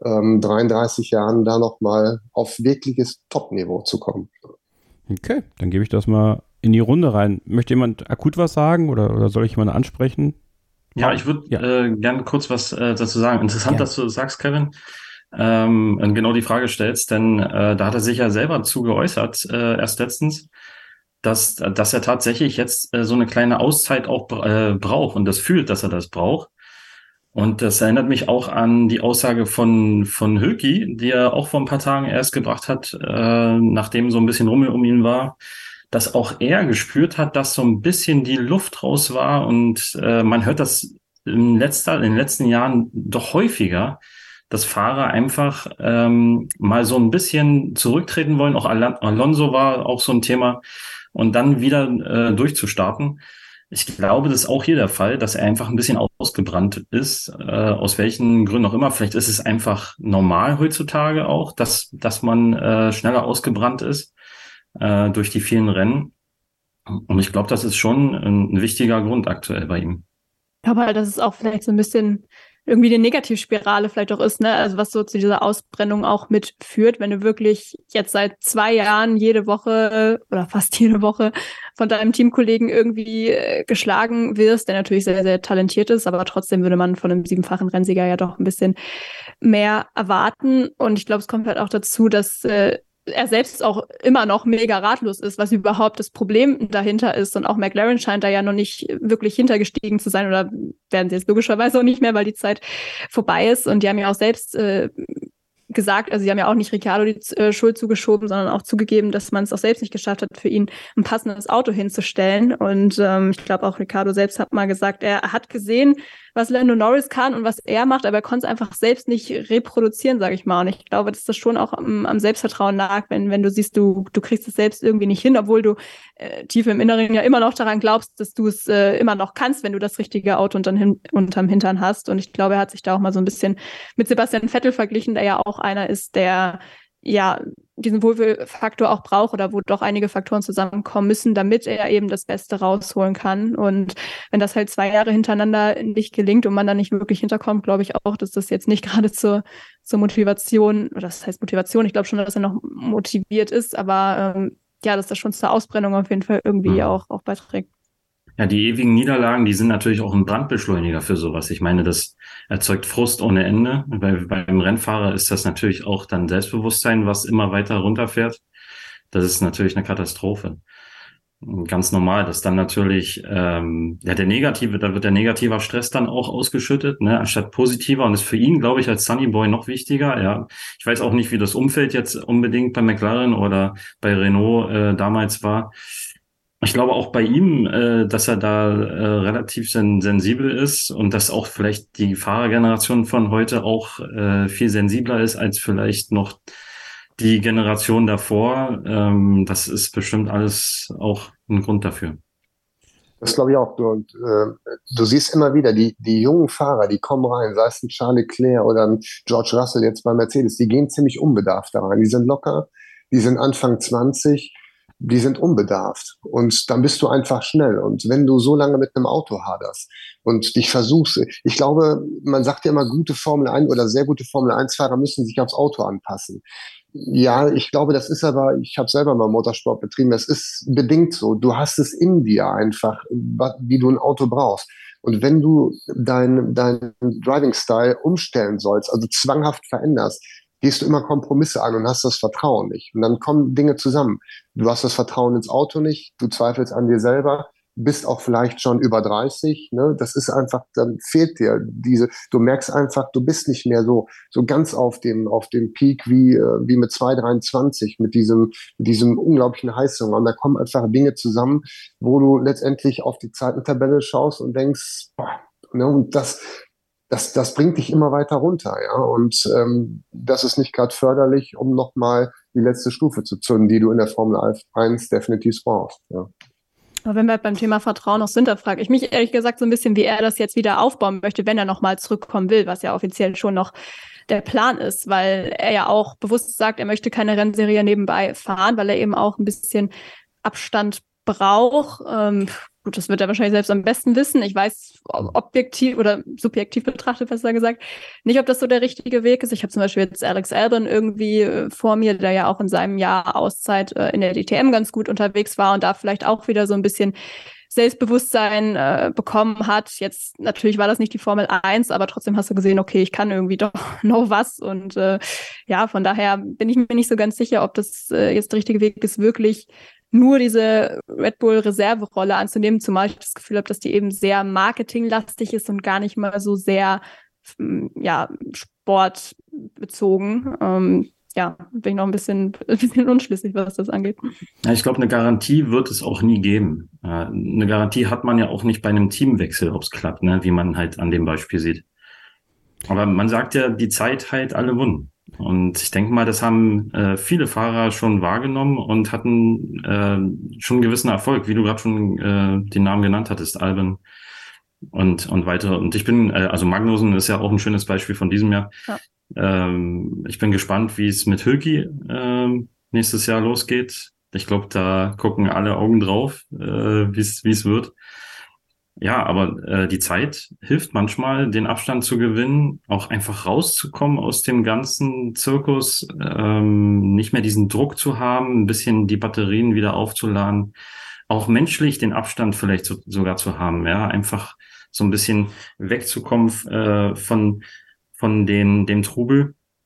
33 Jahren da nochmal auf wirkliches Top-Niveau zu kommen. Okay, dann gebe ich das mal in die Runde rein. Möchte jemand akut was sagen oder soll ich jemanden ansprechen? Ja, ich würde gerne kurz was dazu sagen. Interessant, dass du das sagst, Kevin. Und genau die Frage stellst, denn da hat er sich ja selber zu geäußert, erst letztens, dass er tatsächlich jetzt so eine kleine Auszeit auch braucht und das fühlt, dass er das braucht. Und das erinnert mich auch an die Aussage von Hülki, die er auch vor ein paar Tagen erst gebracht hat, nachdem so ein bisschen Rummel um ihn war, dass auch er gespürt hat, dass so ein bisschen die Luft raus war. Und man hört das in den letzten Jahren doch häufiger, dass Fahrer einfach mal so ein bisschen zurücktreten wollen. Auch Alonso war auch so ein Thema. Und dann wieder durchzustarten. Ich glaube, das ist auch hier der Fall, dass er einfach ein bisschen ausgebrannt ist, aus welchen Gründen auch immer. Vielleicht ist es einfach normal heutzutage auch, dass man schneller ausgebrannt ist durch die vielen Rennen. Und ich glaube, das ist schon ein wichtiger Grund aktuell bei ihm. Ich glaube halt, dass es auch vielleicht so ein bisschen irgendwie eine Negativspirale vielleicht auch ist, ne? Also was so zu dieser Ausbrennung auch mitführt, wenn du wirklich jetzt seit 2 Jahren jede Woche oder fast jede Woche von deinem Teamkollegen irgendwie geschlagen wirst, der natürlich sehr, sehr talentiert ist, aber trotzdem würde man von einem 7-fachen Rennsieger ja doch ein bisschen mehr erwarten. Und ich glaube, es kommt halt auch dazu, dass er selbst auch immer noch mega ratlos ist, was überhaupt das Problem dahinter ist. Und auch McLaren scheint da ja noch nicht wirklich hintergestiegen zu sein, oder werden sie jetzt logischerweise auch nicht mehr, weil die Zeit vorbei ist. Und die haben ja auch selbst gesagt, also sie haben ja auch nicht Ricciardo die Schuld zugeschoben, sondern auch zugegeben, dass man es auch selbst nicht geschafft hat, für ihn ein passendes Auto hinzustellen. Und ich glaube auch Ricciardo selbst hat mal gesagt, er hat gesehen, was Lando Norris kann und was er macht, aber er konnte es einfach selbst nicht reproduzieren, sage ich mal. Und ich glaube, dass das schon auch am Selbstvertrauen lag, wenn du siehst, du kriegst es selbst irgendwie nicht hin, obwohl du tief im Inneren ja immer noch daran glaubst, dass du es immer noch kannst, wenn du das richtige Auto unterm Hintern hast. Und ich glaube, er hat sich da auch mal so ein bisschen mit Sebastian Vettel verglichen, der ja auch einer ist, der ja diesen Wohlfühlfaktor auch braucht, oder wo doch einige Faktoren zusammenkommen müssen, damit er eben das Beste rausholen kann. Und wenn das halt 2 Jahre hintereinander nicht gelingt und man da nicht wirklich hinterkommt, glaube ich auch, dass das jetzt nicht gerade zur Motivation, oder das heißt Motivation, ich glaube schon, dass er noch motiviert ist, aber dass das schon zur Ausbrennung auf jeden Fall irgendwie auch beiträgt. Ja, die ewigen Niederlagen, die sind natürlich auch ein Brandbeschleuniger für sowas. Ich meine, das erzeugt Frust ohne Ende. Beim Rennfahrer ist das natürlich auch dann Selbstbewusstsein, was immer weiter runterfährt. Das ist natürlich eine Katastrophe. Ganz normal, dass dann natürlich da wird der negativer Stress dann auch ausgeschüttet, ne, anstatt positiver. Und ist für ihn, glaube ich, als Sunnyboy noch wichtiger. Ja, ich weiß auch nicht, wie das Umfeld jetzt unbedingt bei McLaren oder bei Renault damals war. Ich glaube auch bei ihm, dass er da relativ sensibel ist und dass auch vielleicht die Fahrergeneration von heute auch viel sensibler ist als vielleicht noch die Generation davor. Das ist bestimmt alles auch ein Grund dafür. Das glaube ich auch. Du siehst immer wieder, die jungen Fahrer, die kommen rein, sei es ein Charles Leclerc oder ein George Russell jetzt bei Mercedes, die gehen ziemlich unbedarft da rein. Die sind locker, die sind Anfang 20, die sind unbedarft. Und dann bist du einfach schnell. Und wenn du so lange mit einem Auto haderst und dich versuchst, ich glaube, man sagt ja immer, gute Formel 1 oder sehr gute Formel 1-Fahrer müssen sich aufs Auto anpassen. Ja, ich glaube, das ist aber, ich habe selber mal Motorsport betrieben, das ist bedingt so. Du hast es in dir einfach, wie du ein Auto brauchst. Und wenn du dein Driving-Style umstellen sollst, also zwanghaft veränderst, gehst du immer Kompromisse an und hast das Vertrauen nicht. Und dann kommen Dinge zusammen. Du hast das Vertrauen ins Auto nicht, du zweifelst an dir selber, bist auch vielleicht schon über 30, ne? Das ist einfach, dann fehlt dir du merkst einfach, du bist nicht mehr so ganz auf dem Peak wie mit 2,23, mit diesem unglaublichen Heißhunger. Und da kommen einfach Dinge zusammen, wo du letztendlich auf die Zeitentabelle schaust und denkst, boah, ne? Und das bringt dich immer weiter runter, ja. Und das ist nicht gerade förderlich, um nochmal die letzte Stufe zu zünden, die du in der Formel 1 definitiv brauchst, ja. Aber wenn wir beim Thema Vertrauen noch sind, da frage ich mich ehrlich gesagt so ein bisschen, wie er das jetzt wieder aufbauen möchte, wenn er nochmal zurückkommen will, was ja offiziell schon noch der Plan ist, weil er ja auch bewusst sagt, er möchte keine Rennserie nebenbei fahren, weil er eben auch ein bisschen Abstand braucht. Gut, das wird er wahrscheinlich selbst am besten wissen. Ich weiß objektiv oder subjektiv betrachtet, besser gesagt, nicht, ob das so der richtige Weg ist. Ich habe zum Beispiel jetzt Alex Albon irgendwie vor mir, der ja auch in seinem Jahr Auszeit in der DTM ganz gut unterwegs war und da vielleicht auch wieder so ein bisschen Selbstbewusstsein bekommen hat. Jetzt natürlich war das nicht die Formel 1, aber trotzdem hast du gesehen, okay, ich kann irgendwie doch noch was. Und von daher bin ich mir nicht so ganz sicher, ob das jetzt der richtige Weg ist, wirklich nur diese Red Bull-Reserverolle anzunehmen, zumal ich das Gefühl habe, dass die eben sehr marketinglastig ist und gar nicht mal so sehr sportbezogen. Bin ich noch ein bisschen unschlüssig, was das angeht. Ja, ich glaube, eine Garantie wird es auch nie geben. Eine Garantie hat man ja auch nicht bei einem Teamwechsel, ob es klappt, ne? Wie man halt an dem Beispiel sieht. Aber man sagt ja, die Zeit heilt alle Wunden. Und ich denke mal, das haben viele Fahrer schon wahrgenommen und hatten schon einen gewissen Erfolg, wie du gerade schon den Namen genannt hattest, Albon und weitere. Und ich bin, Magnussen ist ja auch ein schönes Beispiel von diesem Jahr. Ja. Ich bin gespannt, wie es mit Hülki nächstes Jahr losgeht. Ich glaube, da gucken alle Augen drauf, wie es wird. Ja, aber die Zeit hilft manchmal, den Abstand zu gewinnen, auch einfach rauszukommen aus dem ganzen Zirkus, nicht mehr diesen Druck zu haben, ein bisschen die Batterien wieder aufzuladen, auch menschlich den Abstand vielleicht sogar zu haben, ja, einfach so ein bisschen wegzukommen von dem Trubel.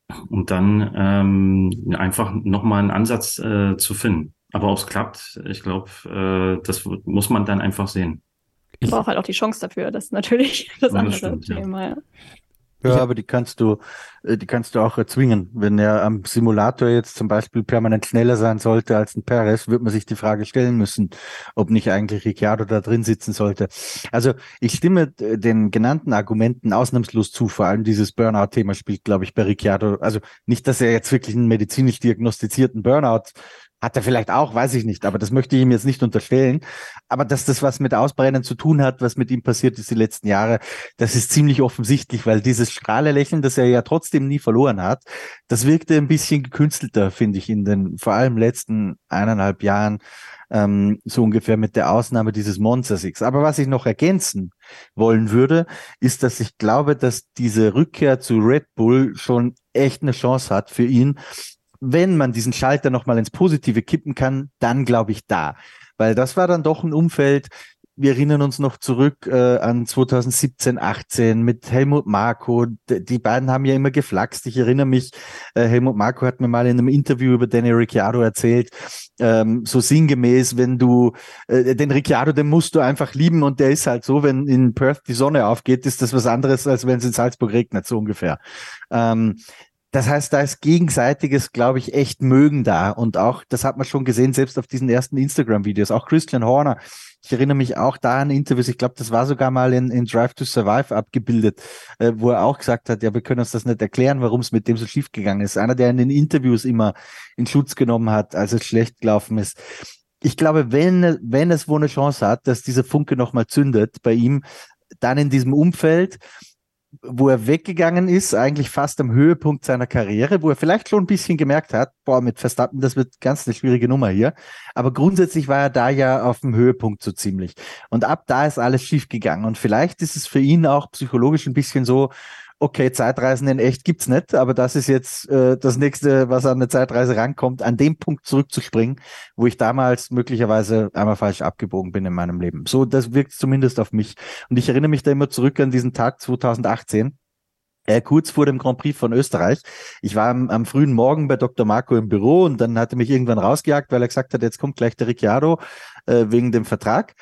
und dann einfach nochmal einen Ansatz zu finden. Aber ob es klappt, ich glaube, das muss man dann einfach sehen. Ich brauche halt auch die Chance dafür, das ist natürlich das Ja, das andere stimmt, ja. Thema. Ja. Ja, aber die kannst du auch erzwingen. Wenn er am Simulator jetzt zum Beispiel permanent schneller sein sollte als ein Perez, wird man sich die Frage stellen müssen, ob nicht eigentlich Ricciardo da drin sitzen sollte. Also ich stimme den genannten Argumenten ausnahmslos zu. Vor allem dieses Burnout-Thema spielt, glaube ich, bei Ricciardo. Also nicht, dass er jetzt wirklich einen medizinisch diagnostizierten Burnout hat er vielleicht auch, weiß ich nicht, aber das möchte ich ihm jetzt nicht unterstellen. Aber dass das was mit Ausbrennen zu tun hat, was mit ihm passiert ist die letzten Jahre, das ist ziemlich offensichtlich, weil dieses Strahlelächeln, das er ja trotzdem nie verloren hat, das wirkte ein bisschen gekünstelter, finde ich, in den vor allem letzten 1,5 Jahren, so ungefähr mit der Ausnahme dieses Monza Six. Aber was ich noch ergänzen wollen würde, ist, dass ich glaube, dass diese Rückkehr zu Red Bull schon echt eine Chance hat für ihn. Wenn man diesen Schalter nochmal ins Positive kippen kann, dann glaube ich da. Weil das war dann doch ein Umfeld, wir erinnern uns noch zurück an 2017, 18 mit Helmut Marko. Die beiden haben ja immer geflaxt. Ich erinnere mich, Helmut Marko hat mir mal in einem Interview über Daniel Ricciardo erzählt, so sinngemäß, wenn du den Ricciardo, den musst du einfach lieben und der ist halt so, wenn in Perth die Sonne aufgeht, ist das was anderes, als wenn es in Salzburg regnet, so ungefähr. Das heißt, da ist gegenseitiges, glaube ich, echt Mögen da. Und auch, das hat man schon gesehen, selbst auf diesen ersten Instagram-Videos. Auch Christian Horner, ich erinnere mich auch da an Interviews, ich glaube, das war sogar mal in Drive to Survive abgebildet, wo er auch gesagt hat, ja, wir können uns das nicht erklären, warum es mit dem so schief gegangen ist. Einer, der in den Interviews immer in Schutz genommen hat, als es schlecht gelaufen ist. Ich glaube, wenn es wohl eine Chance hat, dass dieser Funke nochmal zündet bei ihm, dann in diesem Umfeld, wo er weggegangen ist, eigentlich fast am Höhepunkt seiner Karriere, wo er vielleicht schon ein bisschen gemerkt hat, boah, mit Verstappen, das wird ganz eine schwierige Nummer hier. Aber grundsätzlich war er da ja auf dem Höhepunkt so ziemlich. Und ab da ist alles schief gegangen. Und vielleicht ist es für ihn auch psychologisch ein bisschen so, okay, Zeitreisen in echt gibt's nicht, aber das ist jetzt das nächste, was an eine Zeitreise rankommt, an dem Punkt zurückzuspringen, wo ich damals möglicherweise einmal falsch abgebogen bin in meinem Leben. So, das wirkt zumindest auf mich. Und ich erinnere mich da immer zurück an diesen Tag 2018, kurz vor dem Grand Prix von Österreich. Ich war am frühen Morgen bei Dr. Marko im Büro und dann hat er mich irgendwann rausgejagt, weil er gesagt hat, jetzt kommt gleich der Ricciardo wegen dem Vertrag.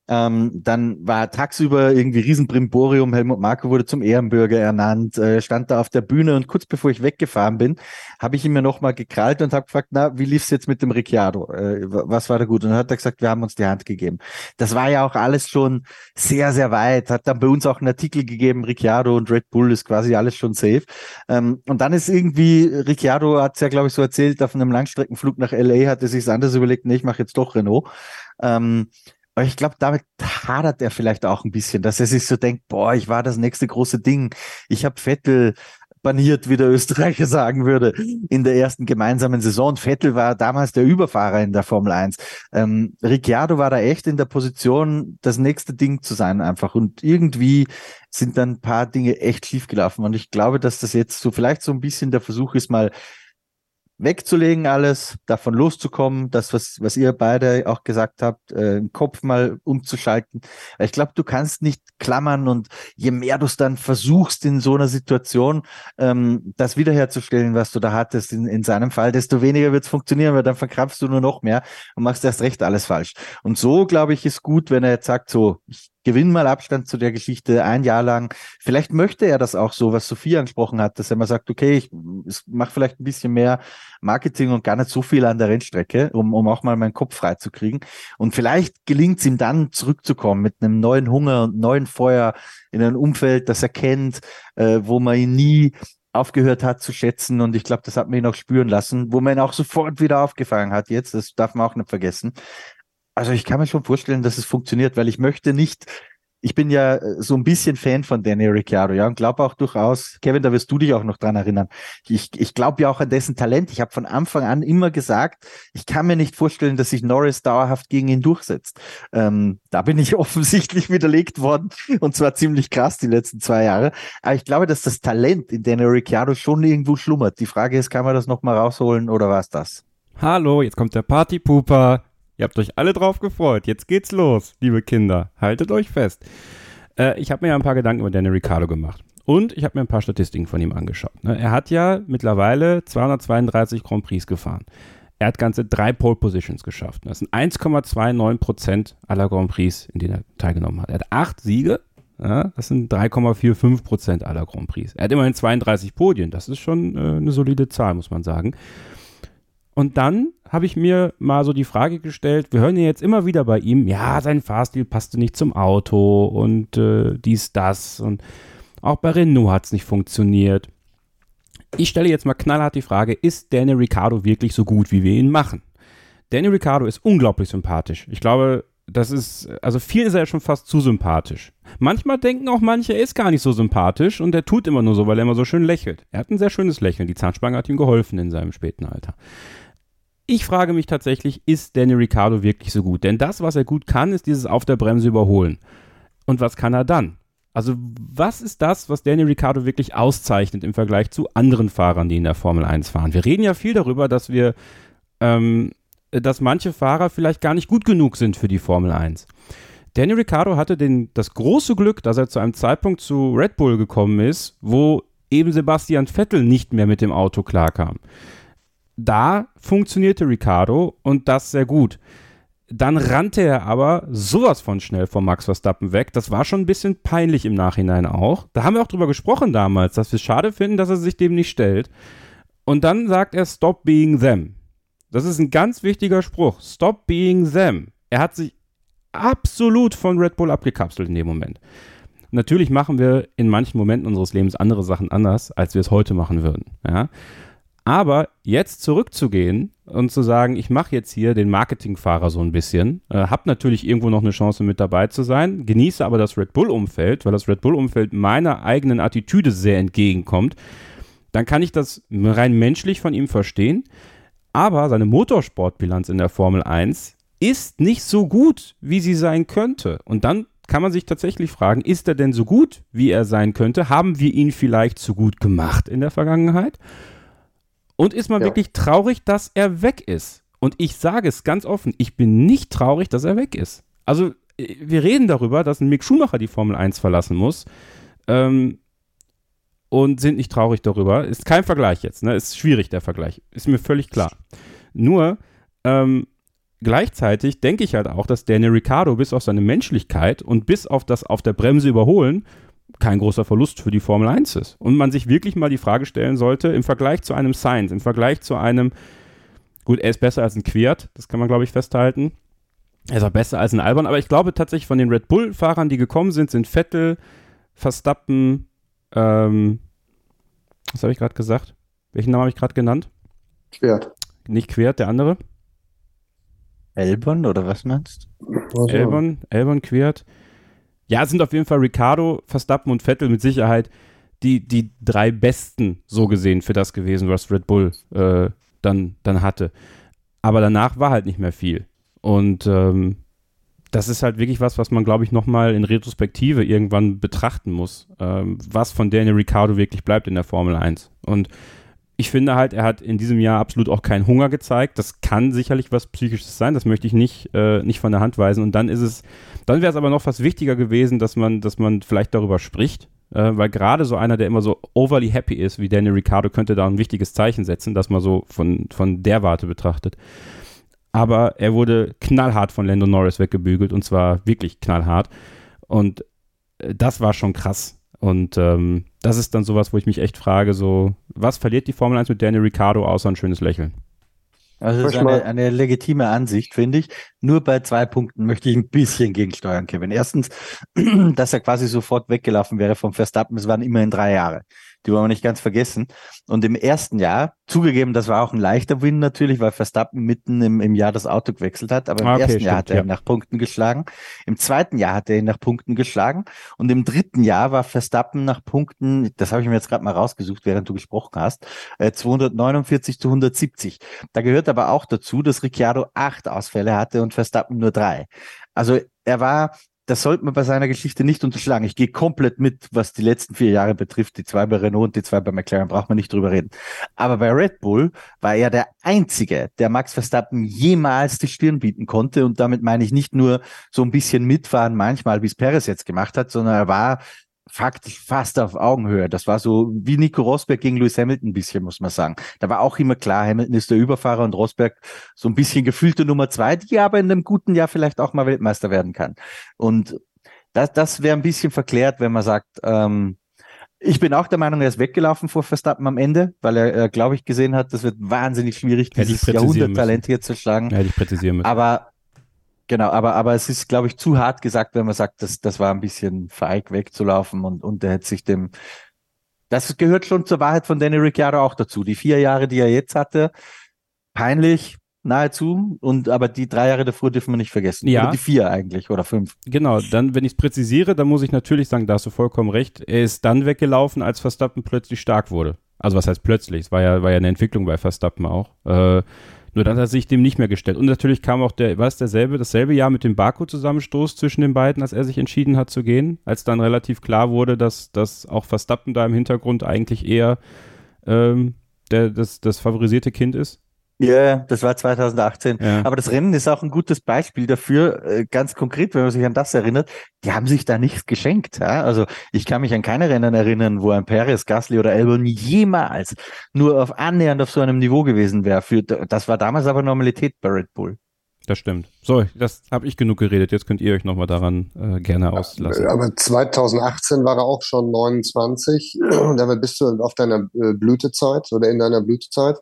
Dann war tagsüber irgendwie Riesenbrimborium, Helmut Marko wurde zum Ehrenbürger ernannt, stand da auf der Bühne und kurz bevor ich weggefahren bin, habe ich ihn mir nochmal gekrallt und habe gefragt, na, wie lief's jetzt mit dem Ricciardo? Was war da gut? Und dann hat er gesagt, wir haben uns die Hand gegeben. Das war ja auch alles schon sehr, sehr weit, hat dann bei uns auch einen Artikel gegeben, Ricciardo und Red Bull ist quasi alles schon safe. Und dann ist irgendwie, Ricciardo hat es ja, glaube ich, so erzählt, auf einem Langstreckenflug nach LA hat er sich anders überlegt, nee, ich mache jetzt doch Renault. Aber ich glaube, damit hadert er vielleicht auch ein bisschen, dass er sich so denkt, boah, ich war das nächste große Ding. Ich habe Vettel baniert, wie der Österreicher sagen würde, in der ersten gemeinsamen Saison. Vettel war damals der Überfahrer in der Formel 1. Ricciardo war da echt in der Position, das nächste Ding zu sein einfach. Und irgendwie sind dann ein paar Dinge echt schief gelaufen. Und ich glaube, dass das jetzt so vielleicht so ein bisschen der Versuch ist, mal wegzulegen alles, davon loszukommen, das, was ihr beide auch gesagt habt, im Kopf mal umzuschalten. Ich glaube, du kannst nicht klammern und je mehr du es dann versuchst in so einer Situation, das wiederherzustellen, was du da hattest in seinem Fall, desto weniger wird es funktionieren, weil dann verkrampfst du nur noch mehr und machst erst recht alles falsch. Und so, glaube ich, ist gut, wenn er jetzt sagt, so, ich gewinn mal Abstand zu der Geschichte 1 Jahr lang. Vielleicht möchte er das auch so, was Sophie angesprochen hat, dass er mal sagt, okay, ich mache vielleicht ein bisschen mehr Marketing und gar nicht so viel an der Rennstrecke, um auch mal meinen Kopf frei zu kriegen. Und vielleicht gelingt es ihm dann zurückzukommen mit einem neuen Hunger und neuen Feuer in ein Umfeld, das er kennt, wo man ihn nie aufgehört hat zu schätzen. Und ich glaube, das hat man ihn auch spüren lassen, wo man ihn auch sofort wieder aufgefangen hat jetzt. Das darf man auch nicht vergessen. Also ich kann mir schon vorstellen, dass es funktioniert, weil ich bin ja so ein bisschen Fan von Daniel Ricciardo, ja, und glaube auch durchaus, Kevin, da wirst du dich auch noch dran erinnern, ich glaube ja auch an dessen Talent. Ich habe von Anfang an immer gesagt, ich kann mir nicht vorstellen, dass sich Norris dauerhaft gegen ihn durchsetzt. Da bin ich offensichtlich widerlegt worden und zwar ziemlich krass die letzten 2 Jahre. Aber ich glaube, dass das Talent in Daniel Ricciardo schon irgendwo schlummert. Die Frage ist, kann man das nochmal rausholen oder war es das? Hallo, jetzt kommt der Partypooper. Ihr habt euch alle drauf gefreut. Jetzt geht's los, liebe Kinder. Haltet euch fest. Ich habe mir ja ein paar Gedanken über Daniel Ricciardo gemacht. Und ich habe mir ein paar Statistiken von ihm angeschaut. Ne? Er hat ja mittlerweile 232 Grand Prix gefahren. Er hat ganze 3 Pole Positions geschafft. Das sind 1,29% aller Grand Prix, in denen er teilgenommen hat. Er hat 8 Siege. Ja, das sind 3,45% aller Grand Prix. Er hat immerhin 32 Podien. Das ist schon eine solide Zahl, muss man sagen. Und dann habe ich mir mal so die Frage gestellt, wir hören ja jetzt immer wieder bei ihm, ja, sein Fahrstil passte nicht zum Auto und dies, das. Und auch bei Renault hat es nicht funktioniert. Ich stelle jetzt mal knallhart die Frage, ist Daniel Ricciardo wirklich so gut, wie wir ihn machen? Daniel Ricciardo ist unglaublich sympathisch. Ich glaube, vielen ist er ja schon fast zu sympathisch. Manchmal denken auch manche, er ist gar nicht so sympathisch und er tut immer nur so, weil er immer so schön lächelt. Er hat ein sehr schönes Lächeln, die Zahnspange hat ihm geholfen in seinem späten Alter. Ich frage mich tatsächlich, ist Daniel Ricciardo wirklich so gut? Denn das, was er gut kann, ist dieses auf der Bremse überholen. Und was kann er dann? Also was ist das, was Daniel Ricciardo wirklich auszeichnet im Vergleich zu anderen Fahrern, die in der Formel 1 fahren? Wir reden ja viel darüber, dass manche Fahrer vielleicht gar nicht gut genug sind für die Formel 1. Daniel Ricciardo hatte das große Glück, dass er zu einem Zeitpunkt zu Red Bull gekommen ist, wo eben Sebastian Vettel nicht mehr mit dem Auto klarkam. Da funktionierte Ricciardo und das sehr gut. Dann rannte er aber sowas von schnell von Max Verstappen weg. Das war schon ein bisschen peinlich im Nachhinein auch. Da haben wir auch drüber gesprochen damals, dass wir es schade finden, dass er sich dem nicht stellt. Und dann sagt er, stop being them. Das ist ein ganz wichtiger Spruch. Stop being them. Er hat sich absolut von Red Bull abgekapselt in dem Moment. Natürlich machen wir in manchen Momenten unseres Lebens andere Sachen anders, als wir es heute machen würden. Ja? Aber jetzt zurückzugehen und zu sagen, ich mache jetzt hier den Marketingfahrer so ein bisschen, habe natürlich irgendwo noch eine Chance mit dabei zu sein, genieße aber das Red Bull-Umfeld, weil das Red Bull-Umfeld meiner eigenen Attitüde sehr entgegenkommt, dann kann ich das rein menschlich von ihm verstehen. Aber seine Motorsportbilanz in der Formel 1 ist nicht so gut, wie sie sein könnte. Und dann kann man sich tatsächlich fragen, ist er denn so gut, wie er sein könnte? Haben wir ihn vielleicht zu gut gemacht in der Vergangenheit? Und ist man wirklich traurig, dass er weg ist? Und ich sage es ganz offen, ich bin nicht traurig, dass er weg ist. Also wir reden darüber, dass ein Mick Schumacher die Formel 1 verlassen muss und sind nicht traurig darüber. Ist kein Vergleich jetzt, ne? Ist schwierig, der Vergleich. Ist mir völlig klar. Nur gleichzeitig denke ich halt auch, dass Daniel Ricciardo bis auf seine Menschlichkeit und bis auf das auf der Bremse überholen kein großer Verlust für die Formel 1 ist. Und man sich wirklich mal die Frage stellen sollte, im Vergleich zu einem Sainz, im Vergleich zu einem, gut, er ist besser als ein Quiert, das kann man, glaube ich, festhalten. Er ist auch besser als ein Albon, aber ich glaube tatsächlich von den Red Bull-Fahrern, die gekommen sind Vettel, Verstappen, was habe ich gerade gesagt? Welchen Namen habe ich gerade genannt? Quiert. Nicht Quiert, der andere? Albon oder was meinst du? Albon, Quiert. Ja, es sind auf jeden Fall Ricciardo, Verstappen und Vettel mit Sicherheit die 3 Besten so gesehen für das gewesen, was Red Bull dann hatte. Aber danach war halt nicht mehr viel. Und das ist halt wirklich was man, glaube ich, nochmal in Retrospektive irgendwann betrachten muss, was von Daniel Ricciardo wirklich bleibt in der Formel 1. Und ich finde halt, er hat in diesem Jahr absolut auch keinen Hunger gezeigt. Das kann sicherlich was Psychisches sein, das möchte ich nicht von der Hand weisen. Und dann wäre es aber noch fast wichtiger gewesen, dass man vielleicht darüber spricht, weil gerade so einer, der immer so overly happy ist, wie Daniel Ricciardo, könnte da ein wichtiges Zeichen setzen, dass man so von der Warte betrachtet. Aber er wurde knallhart von Lando Norris weggebügelt und zwar wirklich knallhart. Und das war schon krass. Und das ist dann sowas, wo ich mich echt frage, so, was verliert die Formel 1 mit Daniel Ricciardo außer ein schönes Lächeln? Also das ist eine legitime Ansicht, finde ich. Nur bei 2 Punkten möchte ich ein bisschen gegensteuern, Kevin. Erstens, dass er quasi sofort weggelaufen wäre vom Verstappen. Es waren immerhin 3 Jahre. Die wollen wir nicht ganz vergessen. Und im ersten Jahr, zugegeben, das war auch ein leichter Win natürlich, weil Verstappen mitten im Jahr das Auto gewechselt hat. Aber im ersten Jahr hat er ihn nach Punkten geschlagen. Im zweiten Jahr hat er ihn nach Punkten geschlagen. Und im dritten Jahr war Verstappen nach Punkten, das habe ich mir jetzt gerade mal rausgesucht, während du gesprochen hast, 249 zu 170. Da gehört aber auch dazu, dass Ricciardo 8 Ausfälle hatte und Verstappen nur 3. Also das sollte man bei seiner Geschichte nicht unterschlagen. Ich gehe komplett mit, was die letzten 4 Jahre betrifft. Die 2 bei Renault und die 2 bei McLaren, braucht man nicht drüber reden. Aber bei Red Bull war er der Einzige, der Max Verstappen jemals die Stirn bieten konnte. Und damit meine ich nicht nur so ein bisschen mitfahren manchmal, wie es Perez jetzt gemacht hat, sondern er war faktisch fast auf Augenhöhe. Das war so wie Nico Rosberg gegen Lewis Hamilton ein bisschen, muss man sagen. Da war auch immer klar, Hamilton ist der Überfahrer und Rosberg so ein bisschen gefühlte Nummer 2, die aber in einem guten Jahr vielleicht auch mal Weltmeister werden kann. Und das wäre ein bisschen verklärt, wenn man sagt, ich bin auch der Meinung, er ist weggelaufen vor Verstappen am Ende, weil er, glaube ich, gesehen hat, das wird wahnsinnig schwierig, dieses Jahrhunderttalent hier zu schlagen. Hätte ich präzisieren müssen. Aber es ist, glaube ich, zu hart gesagt, wenn man sagt, das war ein bisschen feig wegzulaufen und der hätte sich das gehört schon zur Wahrheit von Danny Ricciardo auch dazu. Die 4 Jahre, die er jetzt hatte, peinlich, nahezu, aber die 3 Jahre davor dürfen wir nicht vergessen. Ja. Oder die 4 eigentlich, oder 5. Genau, dann, wenn ich es präzisiere, dann muss ich natürlich sagen, da hast du vollkommen recht, er ist dann weggelaufen, als Verstappen plötzlich stark wurde. Also was heißt plötzlich? Es war ja eine Entwicklung bei Verstappen auch. Nur dann hat er sich dem nicht mehr gestellt. Und natürlich kam auch dasselbe Jahr mit dem Baku-Zusammenstoß zwischen den beiden, als er sich entschieden hat zu gehen, als dann relativ klar wurde, dass auch Verstappen da im Hintergrund eigentlich eher das favorisierte Kind ist. Ja, das war 2018. Ja. Aber das Rennen ist auch ein gutes Beispiel dafür, ganz konkret, wenn man sich an das erinnert, die haben sich da nichts geschenkt. Ja? Also ich kann mich an keine Rennen erinnern, wo ein Perez, Gasly oder Albon jemals nur annähernd auf so einem Niveau gewesen wäre. Das war damals aber Normalität bei Red Bull. Das stimmt. So, das habe ich genug geredet. Jetzt könnt ihr euch nochmal daran gerne auslassen. Aber 2018 war er auch schon 29. Damit bist du auf deiner Blütezeit oder in deiner Blütezeit.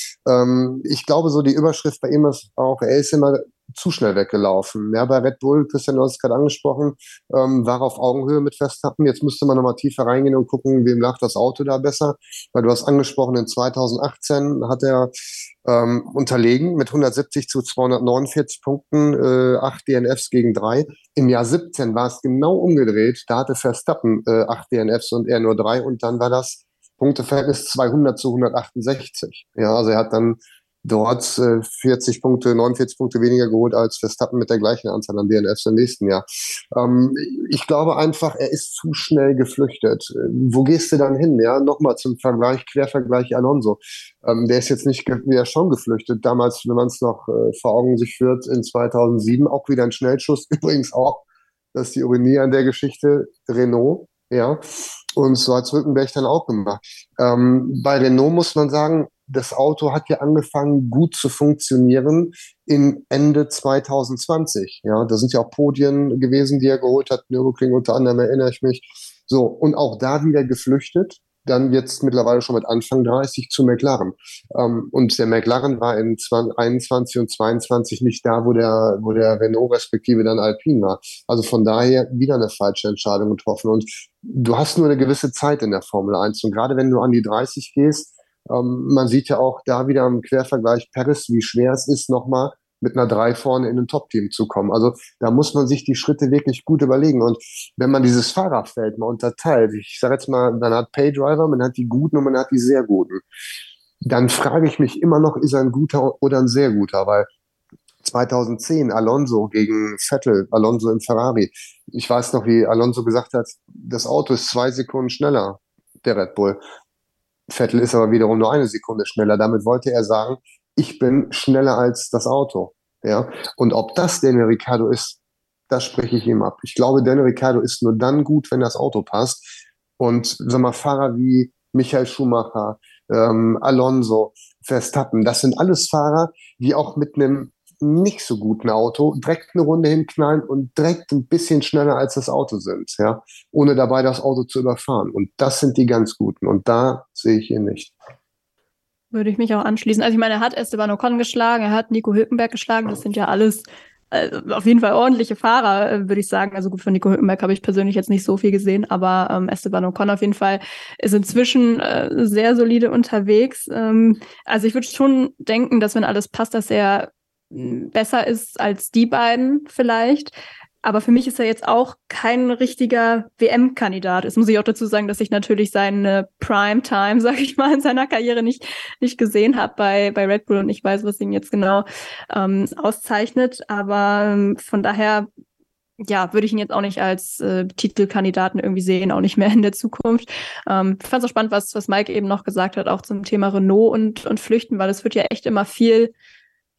Ich glaube, so die Überschrift bei ihm ist auch, er ist immer zu schnell weggelaufen. Ja, bei Red Bull, Christian, du hast es gerade angesprochen, war auf Augenhöhe mit Verstappen. Jetzt müsste man nochmal tiefer reingehen und gucken, wem lag das Auto da besser. Weil du hast angesprochen, in 2018 hat er unterlegen mit 170 zu 249 Punkten, 8 DNFs gegen 3. Im Jahr 17 war es genau umgedreht. Da hatte Verstappen 8 DNFs und er nur 3 und dann war das Punkteverhältnis 200 zu 168. Ja, also er hat dann dort 49 Punkte weniger geholt als Verstappen mit der gleichen Anzahl an DNFs im nächsten Jahr. Ich glaube einfach, er ist zu schnell geflüchtet. Wo gehst du dann hin? Ja, nochmal zum Quervergleich Alonso. Der ist jetzt nicht wieder schon geflüchtet. Damals, wenn man es noch vor Augen sich führt, in 2007 auch wieder ein Schnellschuss. Übrigens auch, das ist die Ironie an der Geschichte, Renault. Ja, und so hat Hülkenberg dann auch gemacht. Bei Renault muss man sagen, das Auto hat ja angefangen, gut zu funktionieren in Ende 2020. Ja, da sind ja auch Podien gewesen, die er geholt hat. Nürburgring unter anderem, erinnere ich mich. So, und auch da wieder geflüchtet. Dann jetzt mittlerweile schon mit Anfang 30 zu McLaren. Und der McLaren war in 21 und 22 nicht da, wo der Renault respektive dann Alpine war. Also von daher wieder eine falsche Entscheidung getroffen. Und du hast nur eine gewisse Zeit in der Formel 1. Und gerade wenn du an die 30 gehst, man sieht ja auch da wieder im Quervergleich Perez, wie schwer es ist, nochmal mit einer 3 vorne in ein Top-Team zu kommen. Also da muss man sich die Schritte wirklich gut überlegen. Und wenn man dieses Fahrerfeld mal unterteilt, ich sage jetzt mal, man hat Paydriver, man hat die Guten und man hat die sehr Guten, dann frage ich mich immer noch, ist er ein guter oder ein sehr guter? Weil 2010 Alonso gegen Vettel, Alonso im Ferrari. Ich weiß noch, wie Alonso gesagt hat, das Auto ist 2 Sekunden schneller, der Red Bull. Vettel ist aber wiederum nur 1 Sekunde schneller. Damit wollte er sagen, ich bin schneller als das Auto. Ja? Und ob das Daniel Ricciardo ist, das spreche ich ihm ab. Ich glaube, Daniel Ricciardo ist nur dann gut, wenn das Auto passt. Und sag mal, Fahrer wie Michael Schumacher, Alonso, Verstappen, das sind alles Fahrer, die auch mit einem nicht so guten Auto direkt eine Runde hinknallen und direkt ein bisschen schneller als das Auto sind, ja, ohne dabei das Auto zu überfahren. Und das sind die ganz Guten. Und da sehe ich ihn nicht. Würde ich mich auch anschließen. Also ich meine, er hat Esteban Ocon geschlagen, er hat Nico Hülkenberg geschlagen. Das sind ja alles auf jeden Fall ordentliche Fahrer, würde ich sagen. Also gut, von Nico Hülkenberg habe ich persönlich jetzt nicht so viel gesehen, aber Esteban Ocon auf jeden Fall ist inzwischen sehr solide unterwegs. Also ich würde schon denken, dass wenn alles passt, dass er besser ist als die beiden vielleicht. Aber für mich ist er jetzt auch kein richtiger WM-Kandidat. Jetzt muss ich auch dazu sagen, dass ich natürlich seine Primetime, sag ich mal, in seiner Karriere nicht gesehen habe bei Red Bull und ich weiß, was ihn jetzt genau auszeichnet. Aber von daher, ja, würde ich ihn jetzt auch nicht als Titelkandidaten irgendwie sehen, auch nicht mehr in der Zukunft. Ich fand es auch spannend, was Mike eben noch gesagt hat, auch zum Thema Renault und Flüchten, weil es wird ja echt immer viel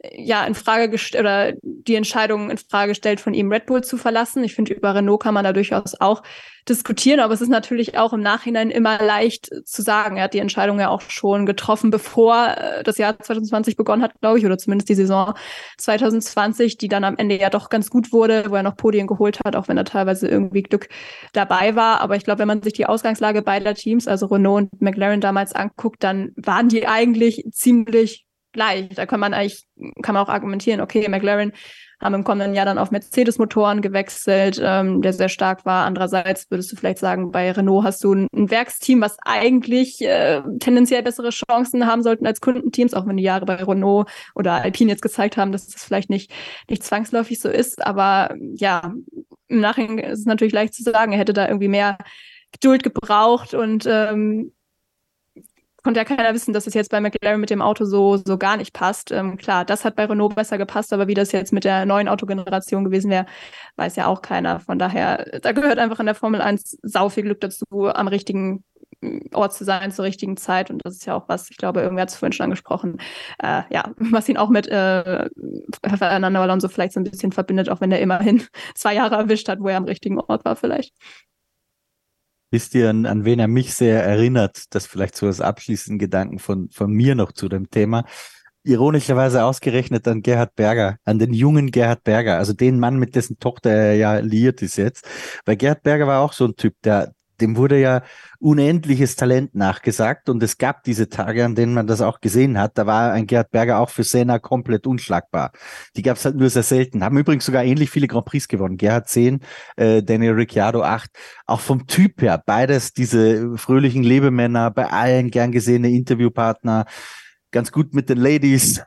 in Frage gestellt oder die Entscheidung in Frage gestellt, von ihm Red Bull zu verlassen. Ich finde, über Renault kann man da durchaus auch diskutieren, aber es ist natürlich auch im Nachhinein immer leicht zu sagen. Er hat die Entscheidung ja auch schon getroffen, bevor das Jahr 2020 begonnen hat, glaube ich, oder zumindest die Saison 2020, die dann am Ende ja doch ganz gut wurde, wo er noch Podien geholt hat, auch wenn da teilweise irgendwie Glück dabei war. Aber ich glaube, wenn man sich die Ausgangslage beider Teams, also Renault und McLaren damals anguckt, dann waren die eigentlich ziemlich gleich. Da kann man auch argumentieren, okay, McLaren haben im kommenden Jahr dann auf Mercedes-Motoren gewechselt, der sehr stark war. Andererseits würdest du vielleicht sagen, bei Renault hast du ein Werksteam, was eigentlich tendenziell bessere Chancen haben sollten als Kundenteams, auch wenn die Jahre bei Renault oder Alpine jetzt gezeigt haben, dass das vielleicht nicht zwangsläufig so ist. Aber ja, im Nachhinein ist es natürlich leicht zu sagen, er hätte da irgendwie mehr Geduld gebraucht und konnte ja keiner wissen, dass es jetzt bei McLaren mit dem Auto so gar nicht passt. Klar, das hat bei Renault besser gepasst, aber wie das jetzt mit der neuen Autogeneration gewesen wäre, weiß ja auch keiner. Von daher, da gehört einfach in der Formel 1 sau viel Glück dazu, am richtigen Ort zu sein, zur richtigen Zeit. Und das ist ja auch was, ich glaube, irgendwer hat es vorhin schon angesprochen, was ihn auch mit Fernando Alonso vielleicht so ein bisschen verbindet, auch wenn er immerhin 2 Jahre erwischt hat, wo er am richtigen Ort war vielleicht. Wisst ihr, an wen er mich sehr erinnert? Das vielleicht so als abschließenden Gedanken von mir noch zu dem Thema. Ironischerweise ausgerechnet an Gerhard Berger, an den jungen Gerhard Berger, also den Mann, mit dessen Tochter er ja liiert ist jetzt. Weil Gerhard Berger war auch so ein Typ, dem wurde ja unendliches Talent nachgesagt und es gab diese Tage, an denen man das auch gesehen hat, da war ein Gerhard Berger auch für Senna komplett unschlagbar. Die gab es halt nur sehr selten, haben übrigens sogar ähnlich viele Grand Prix gewonnen. Gerhard 10, Daniel Ricciardo 8. Auch vom Typ her, beides diese fröhlichen Lebemänner, bei allen gern gesehene Interviewpartner, ganz gut mit den Ladies.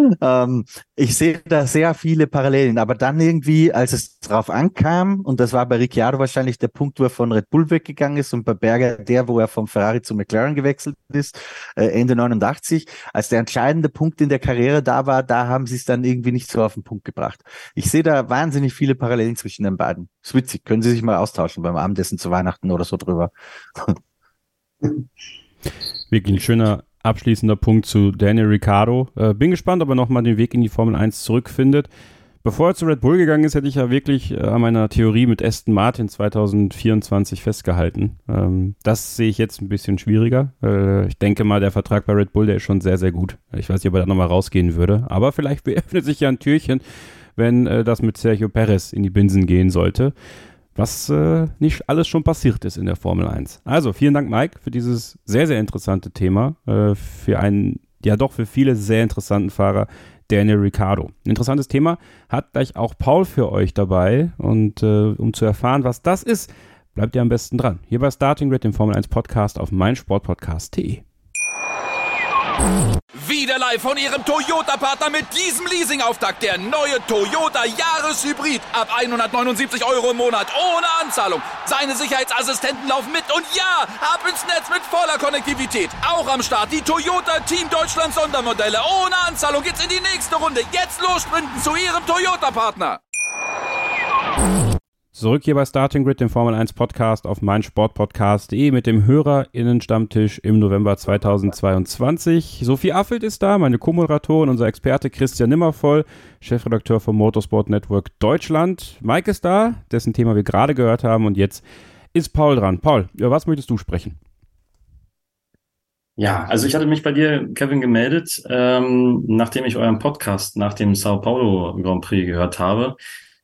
Ich sehe da sehr viele Parallelen, aber dann irgendwie, als es drauf ankam, und das war bei Ricciardo wahrscheinlich der Punkt, wo er von Red Bull weggegangen ist und bei Berger wo er vom Ferrari zu McLaren gewechselt ist, Ende 89, als der entscheidende Punkt in der Karriere da war, da haben sie es dann irgendwie nicht so auf den Punkt gebracht. Ich sehe da wahnsinnig viele Parallelen zwischen den beiden. Ist witzig, können sie sich mal austauschen beim Abendessen zu Weihnachten oder so drüber. Wirklich ein schöner abschließender Punkt zu Daniel Ricciardo. Bin gespannt, ob er nochmal den Weg in die Formel 1 zurückfindet. Bevor er zu Red Bull gegangen ist, hätte ich ja wirklich an meiner Theorie mit Aston Martin 2024 festgehalten. Das sehe ich jetzt ein bisschen schwieriger. Ich denke mal, der Vertrag bei Red Bull, der ist schon sehr, sehr gut. Ich weiß nicht, ob er da nochmal rausgehen würde. Aber vielleicht öffnet sich ja ein Türchen, wenn das mit Sergio Perez in die Binsen gehen sollte. Was nicht alles schon passiert ist in der Formel 1. Also, vielen Dank, Mike, für dieses sehr, sehr interessante Thema. Für einen, ja doch für viele sehr interessanten Fahrer, Daniel Ricciardo. Ein interessantes Thema hat gleich auch Paul für euch dabei. Und um zu erfahren, was das ist, bleibt ihr am besten dran. Hier bei Starting Grid, dem Formel 1 Podcast auf meinsportpodcast.de. Wieder live von Ihrem Toyota-Partner mit diesem Leasing-Auftakt. Der neue Toyota Jahreshybrid. Ab 179 € im Monat. Ohne Anzahlung. Seine Sicherheitsassistenten laufen mit. Und ja, ab ins Netz mit voller Konnektivität. Auch am Start die Toyota Team Deutschland Sondermodelle. Ohne Anzahlung geht's in die nächste Runde. Jetzt los sprinten zu Ihrem Toyota-Partner. Zurück hier bei Starting Grid, dem Formel 1 Podcast auf meinsportpodcast.de mit dem HörerInnen-Stammtisch im November 2022. Sophie Affelt ist da, meine Co-Moderatorin, unser Experte Christian Nimmervoll, Chefredakteur vom Motorsport Network Deutschland. Mike ist da, dessen Thema wir gerade gehört haben, und jetzt ist Paul dran. Paul, über was möchtest du sprechen? Ja, also ich hatte mich bei dir, Kevin, gemeldet, nachdem ich euren Podcast nach dem Sao Paulo Grand Prix gehört habe.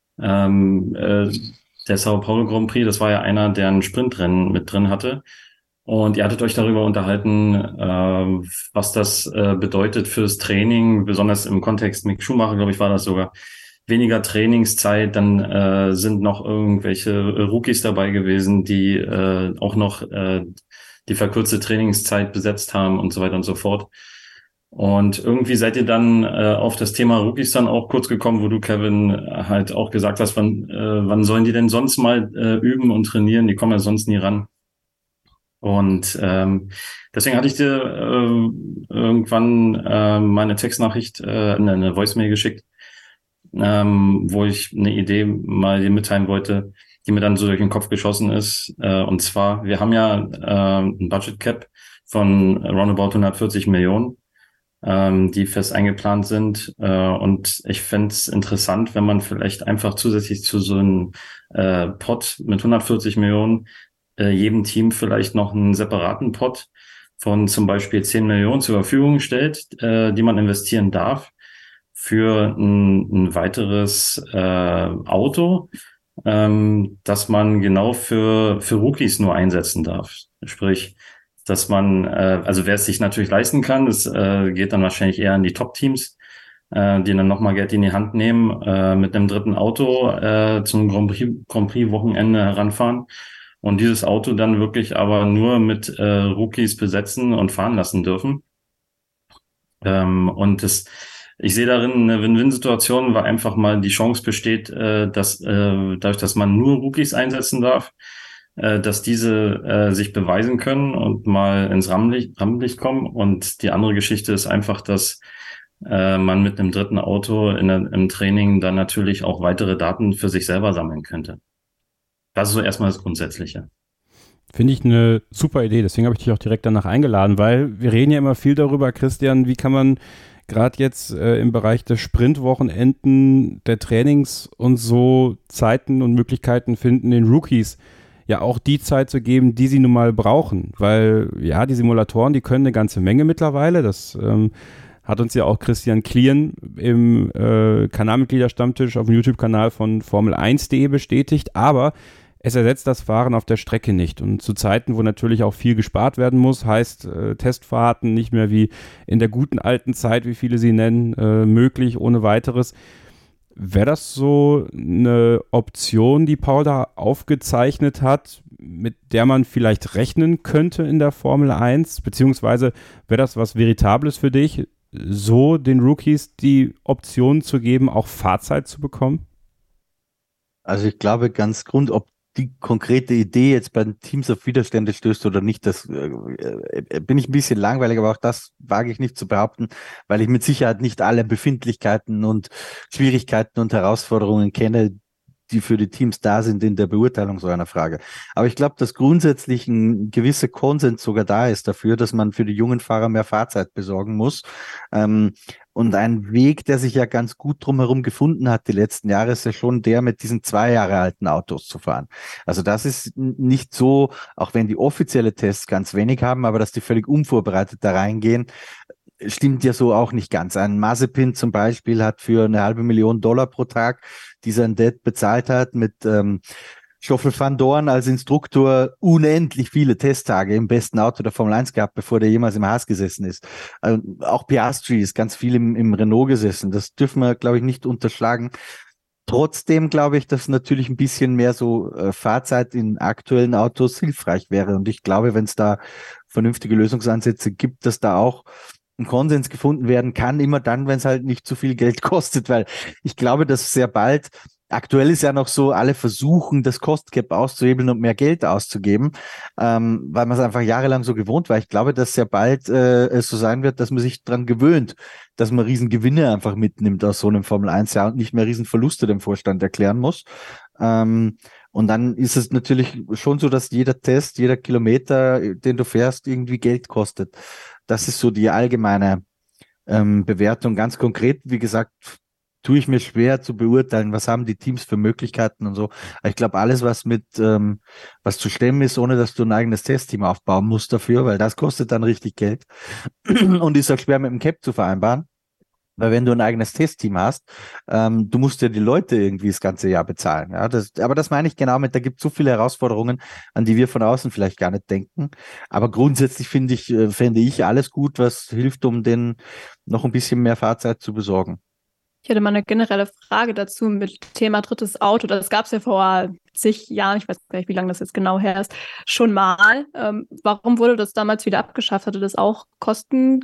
Der Sao Paulo Grand Prix, das war ja einer, der ein Sprintrennen mit drin hatte. Und ihr hattet euch darüber unterhalten, was das bedeutet fürs Training, besonders im Kontext Mick Schumacher, glaube ich, war das sogar. Weniger Trainingszeit, dann sind noch irgendwelche Rookies dabei gewesen, die auch noch die verkürzte Trainingszeit besetzt haben und so weiter und so fort. Und irgendwie seid ihr dann auf das Thema Rookies dann auch kurz gekommen, wo du, Kevin, halt auch gesagt hast, wann sollen die denn sonst mal üben und trainieren? Die kommen ja sonst nie ran. Und deswegen hatte ich dir irgendwann meine Textnachricht, eine Voicemail geschickt, wo ich eine Idee mal dir mitteilen wollte, die mir dann so durch den Kopf geschossen ist. Und zwar, wir haben ja ein Budget Cap von roundabout 140 Millionen. die fest eingeplant sind. Und ich fände es interessant, wenn man vielleicht einfach zusätzlich zu so einem Pot mit 140 Millionen jedem Team vielleicht noch einen separaten Pot von zum Beispiel 10 Millionen zur Verfügung stellt, die man investieren darf für ein weiteres Auto, dass man genau für Rookies nur einsetzen darf. Sprich, dass man, also wer es sich natürlich leisten kann, das geht dann wahrscheinlich eher an die Top-Teams, die dann nochmal Geld in die Hand nehmen, mit einem dritten Auto zum Grand Prix-Wochenende heranfahren und dieses Auto dann wirklich aber nur mit Rookies besetzen und fahren lassen dürfen. Ich sehe darin eine Win-Win-Situation, weil einfach mal die Chance besteht, dass dadurch, dass man nur Rookies einsetzen darf, dass diese sich beweisen können und mal ins Rampenlicht kommen. Und die andere Geschichte ist einfach, dass man mit einem dritten Auto im Training dann natürlich auch weitere Daten für sich selber sammeln könnte. Das ist so erstmal das Grundsätzliche. Finde ich eine super Idee, deswegen habe ich dich auch direkt danach eingeladen, weil wir reden ja immer viel darüber, Christian, wie kann man gerade jetzt im Bereich der Sprintwochenenden, der Trainings und so Zeiten und Möglichkeiten finden, den Rookies ja auch die Zeit zu geben, die sie nun mal brauchen, weil ja, die Simulatoren, die können eine ganze Menge mittlerweile, das hat uns ja auch Christian Klien im Kanalmitgliederstammtisch auf dem YouTube-Kanal von Formel1.de bestätigt, aber es ersetzt das Fahren auf der Strecke nicht. Und zu Zeiten, wo natürlich auch viel gespart werden muss, heißt Testfahrten nicht mehr wie in der guten alten Zeit, wie viele sie nennen, möglich ohne weiteres. Wäre das so eine Option, die Paul da aufgezeichnet hat, mit der man vielleicht rechnen könnte in der Formel 1? Beziehungsweise wäre das was Veritables für dich, so den Rookies die Option zu geben, auch Fahrzeit zu bekommen? Also ich glaube ob die konkrete Idee jetzt bei den Teams auf Widerstände stößt oder nicht, das bin ich ein bisschen langweilig, aber auch das wage ich nicht zu behaupten, weil ich mit Sicherheit nicht alle Befindlichkeiten und Schwierigkeiten und Herausforderungen kenne, die für die Teams da sind in der Beurteilung so einer Frage. Aber ich glaube, dass grundsätzlich ein gewisser Konsens sogar da ist dafür, dass man für die jungen Fahrer mehr Fahrzeit besorgen muss. Und ein Weg, der sich ja ganz gut drumherum gefunden hat die letzten Jahre, ist ja schon der, mit diesen 2 Jahre alten Autos zu fahren. Also das ist nicht so, auch wenn die offizielle Tests ganz wenig haben, aber dass die völlig unvorbereitet da reingehen, stimmt ja so auch nicht ganz. Ein Mazepin zum Beispiel hat für $500,000 pro Tag, die sein Dad bezahlt hat, mit Stoffel van Dorn als Instruktor unendlich viele Testtage im besten Auto der Formel 1 gehabt, bevor der jemals im Haas gesessen ist. Auch Piastri ist ganz viel im Renault gesessen. Das dürfen wir, glaube ich, nicht unterschlagen. Trotzdem glaube ich, dass natürlich ein bisschen mehr so Fahrzeit in aktuellen Autos hilfreich wäre. Und ich glaube, wenn es da vernünftige Lösungsansätze gibt, dass da auch ein Konsens gefunden werden kann, immer dann, wenn es halt nicht zu viel Geld kostet, weil ich glaube, dass sehr bald, aktuell ist ja noch so, alle versuchen, das Cost Cap auszuhebeln und mehr Geld auszugeben, weil man es einfach jahrelang so gewohnt war. Ich glaube, dass sehr bald es so sein wird, dass man sich dran gewöhnt, dass man Riesengewinne einfach mitnimmt aus so einem Formel-1-Jahr und nicht mehr Riesenverluste dem Vorstand erklären muss. Und dann ist es natürlich schon so, dass jeder Test, jeder Kilometer, den du fährst, irgendwie Geld kostet. Das ist so die allgemeine Bewertung. Ganz konkret, wie gesagt, tue ich mir schwer zu beurteilen, was haben die Teams für Möglichkeiten und so. Aber ich glaube, alles, was was zu stemmen ist, ohne dass du ein eigenes Testteam aufbauen musst dafür, weil das kostet dann richtig Geld und ist auch schwer mit dem Cap zu vereinbaren. Weil wenn du ein eigenes Testteam hast, du musst ja die Leute irgendwie das ganze Jahr bezahlen. Ja, aber das meine ich genau mit, da gibt es so viele Herausforderungen, an die wir von außen vielleicht gar nicht denken. Aber grundsätzlich fände ich alles gut, was hilft, um denen noch ein bisschen mehr Fahrzeit zu besorgen. Ich hätte mal eine generelle Frage dazu mit Thema drittes Auto. Das gab es ja vor zig Jahren, ich weiß gar nicht, wie lange das jetzt genau her ist, schon mal. Warum wurde das damals wieder abgeschafft? Hatte das auch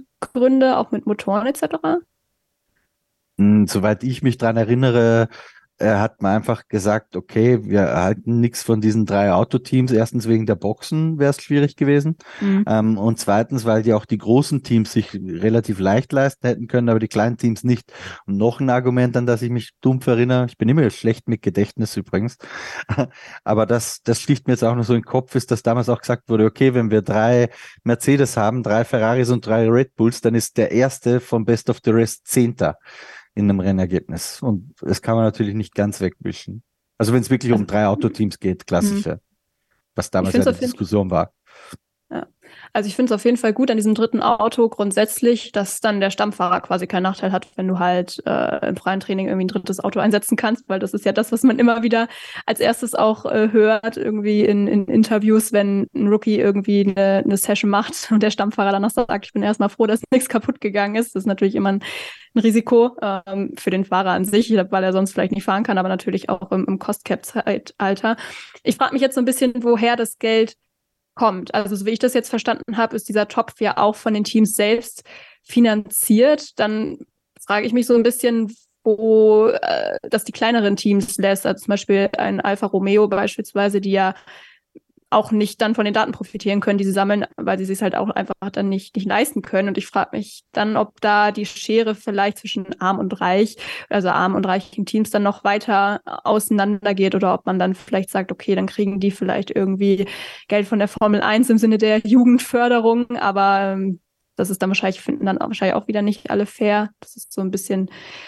Kostengründe, auch mit Motoren etc.? Soweit ich mich dran erinnere, er hat mir einfach gesagt, okay, wir erhalten nichts von diesen 3 Autoteams. Erstens wegen der Boxen wäre es schwierig gewesen. Und zweitens, weil die auch die großen Teams sich relativ leicht leisten hätten können, aber die kleinen Teams nicht. Und noch ein Argument, an das ich mich dumpf erinnere, ich bin immer schlecht mit Gedächtnis übrigens, aber das sticht mir jetzt auch noch so in den Kopf, ist, dass damals auch gesagt wurde, okay, wenn wir 3 Mercedes haben, 3 Ferraris und 3 Red Bulls, dann ist der erste vom Best of the Rest 10. in einem Rennergebnis. Und das kann man natürlich nicht ganz wegwischen. Also wenn es wirklich um 3 Autoteams geht, klassische, was damals ja die Diskussion war. Ja. Also ich finde es auf jeden Fall gut an diesem dritten Auto grundsätzlich, dass dann der Stammfahrer quasi keinen Nachteil hat, wenn du halt im freien Training irgendwie ein drittes Auto einsetzen kannst, weil das ist ja das, was man immer wieder als erstes auch hört, irgendwie in Interviews, wenn ein Rookie irgendwie eine Session macht und der Stammfahrer danach sagt, ich bin erstmal froh, dass nichts kaputt gegangen ist. Das ist natürlich immer ein Risiko für den Fahrer an sich, weil er sonst vielleicht nicht fahren kann, aber natürlich auch im Cost-Cap-Zeitalter. Ich frage mich jetzt so ein bisschen, woher das Geld kommt. Also so wie ich das jetzt verstanden habe, ist dieser Topf ja auch von den Teams selbst finanziert. Dann frage ich mich so ein bisschen, wo das die kleineren Teams lässt. Also zum Beispiel ein Alfa Romeo beispielsweise, die ja auch nicht dann von den Daten profitieren können, die sie sammeln, weil sie es halt auch einfach dann nicht leisten können. Und ich frage mich dann, ob da die Schere vielleicht zwischen arm und reich, also arm und reichen Teams dann noch weiter auseinandergeht oder ob man dann vielleicht sagt, okay, dann kriegen die vielleicht irgendwie Geld von der Formel 1 im Sinne der Jugendförderung, aber das ist dann finden dann auch wahrscheinlich auch wieder nicht alle fair. Das ist so ein bisschen,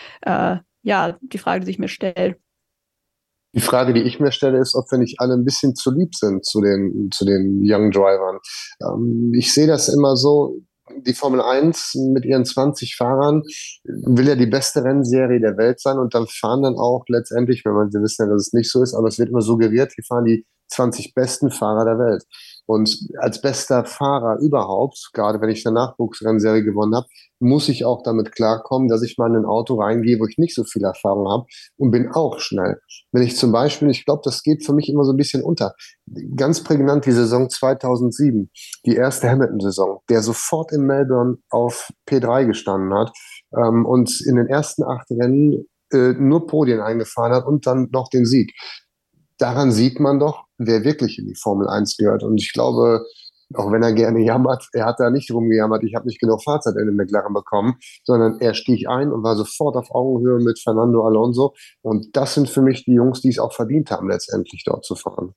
die Frage, die sich mir stellt. Die Frage, die ich mir stelle, ist, ob wir nicht alle ein bisschen zu lieb sind zu den Young Drivern. Ich sehe das immer so, die Formel 1 mit ihren 20 Fahrern will ja die beste Rennserie der Welt sein und dann fahren dann auch letztendlich, wir wissen ja, dass es nicht so ist, aber es wird immer suggeriert, die fahren die 20 besten Fahrer der Welt. Und als bester Fahrer überhaupt, gerade wenn ich eine Nachwuchsrennserie gewonnen habe, muss ich auch damit klarkommen, dass ich mal in ein Auto reingehe, wo ich nicht so viel Erfahrung habe und bin auch schnell. Wenn ich zum Beispiel, ich glaube, das geht für mich immer so ein bisschen unter, ganz prägnant die Saison 2007, die erste Hamilton-Saison, der sofort in Melbourne auf P3 gestanden hat und in den ersten 8 Rennen nur Podien eingefahren hat und dann noch den Sieg. Daran sieht man doch, wer wirklich in die Formel 1 gehört. Und ich glaube, auch wenn er gerne jammert, er hat da nicht rumgejammert, ich habe nicht genug Fahrzeit in den McLaren bekommen, sondern er stieg ein und war sofort auf Augenhöhe mit Fernando Alonso. Und das sind für mich die Jungs, die es auch verdient haben, letztendlich dort zu fahren.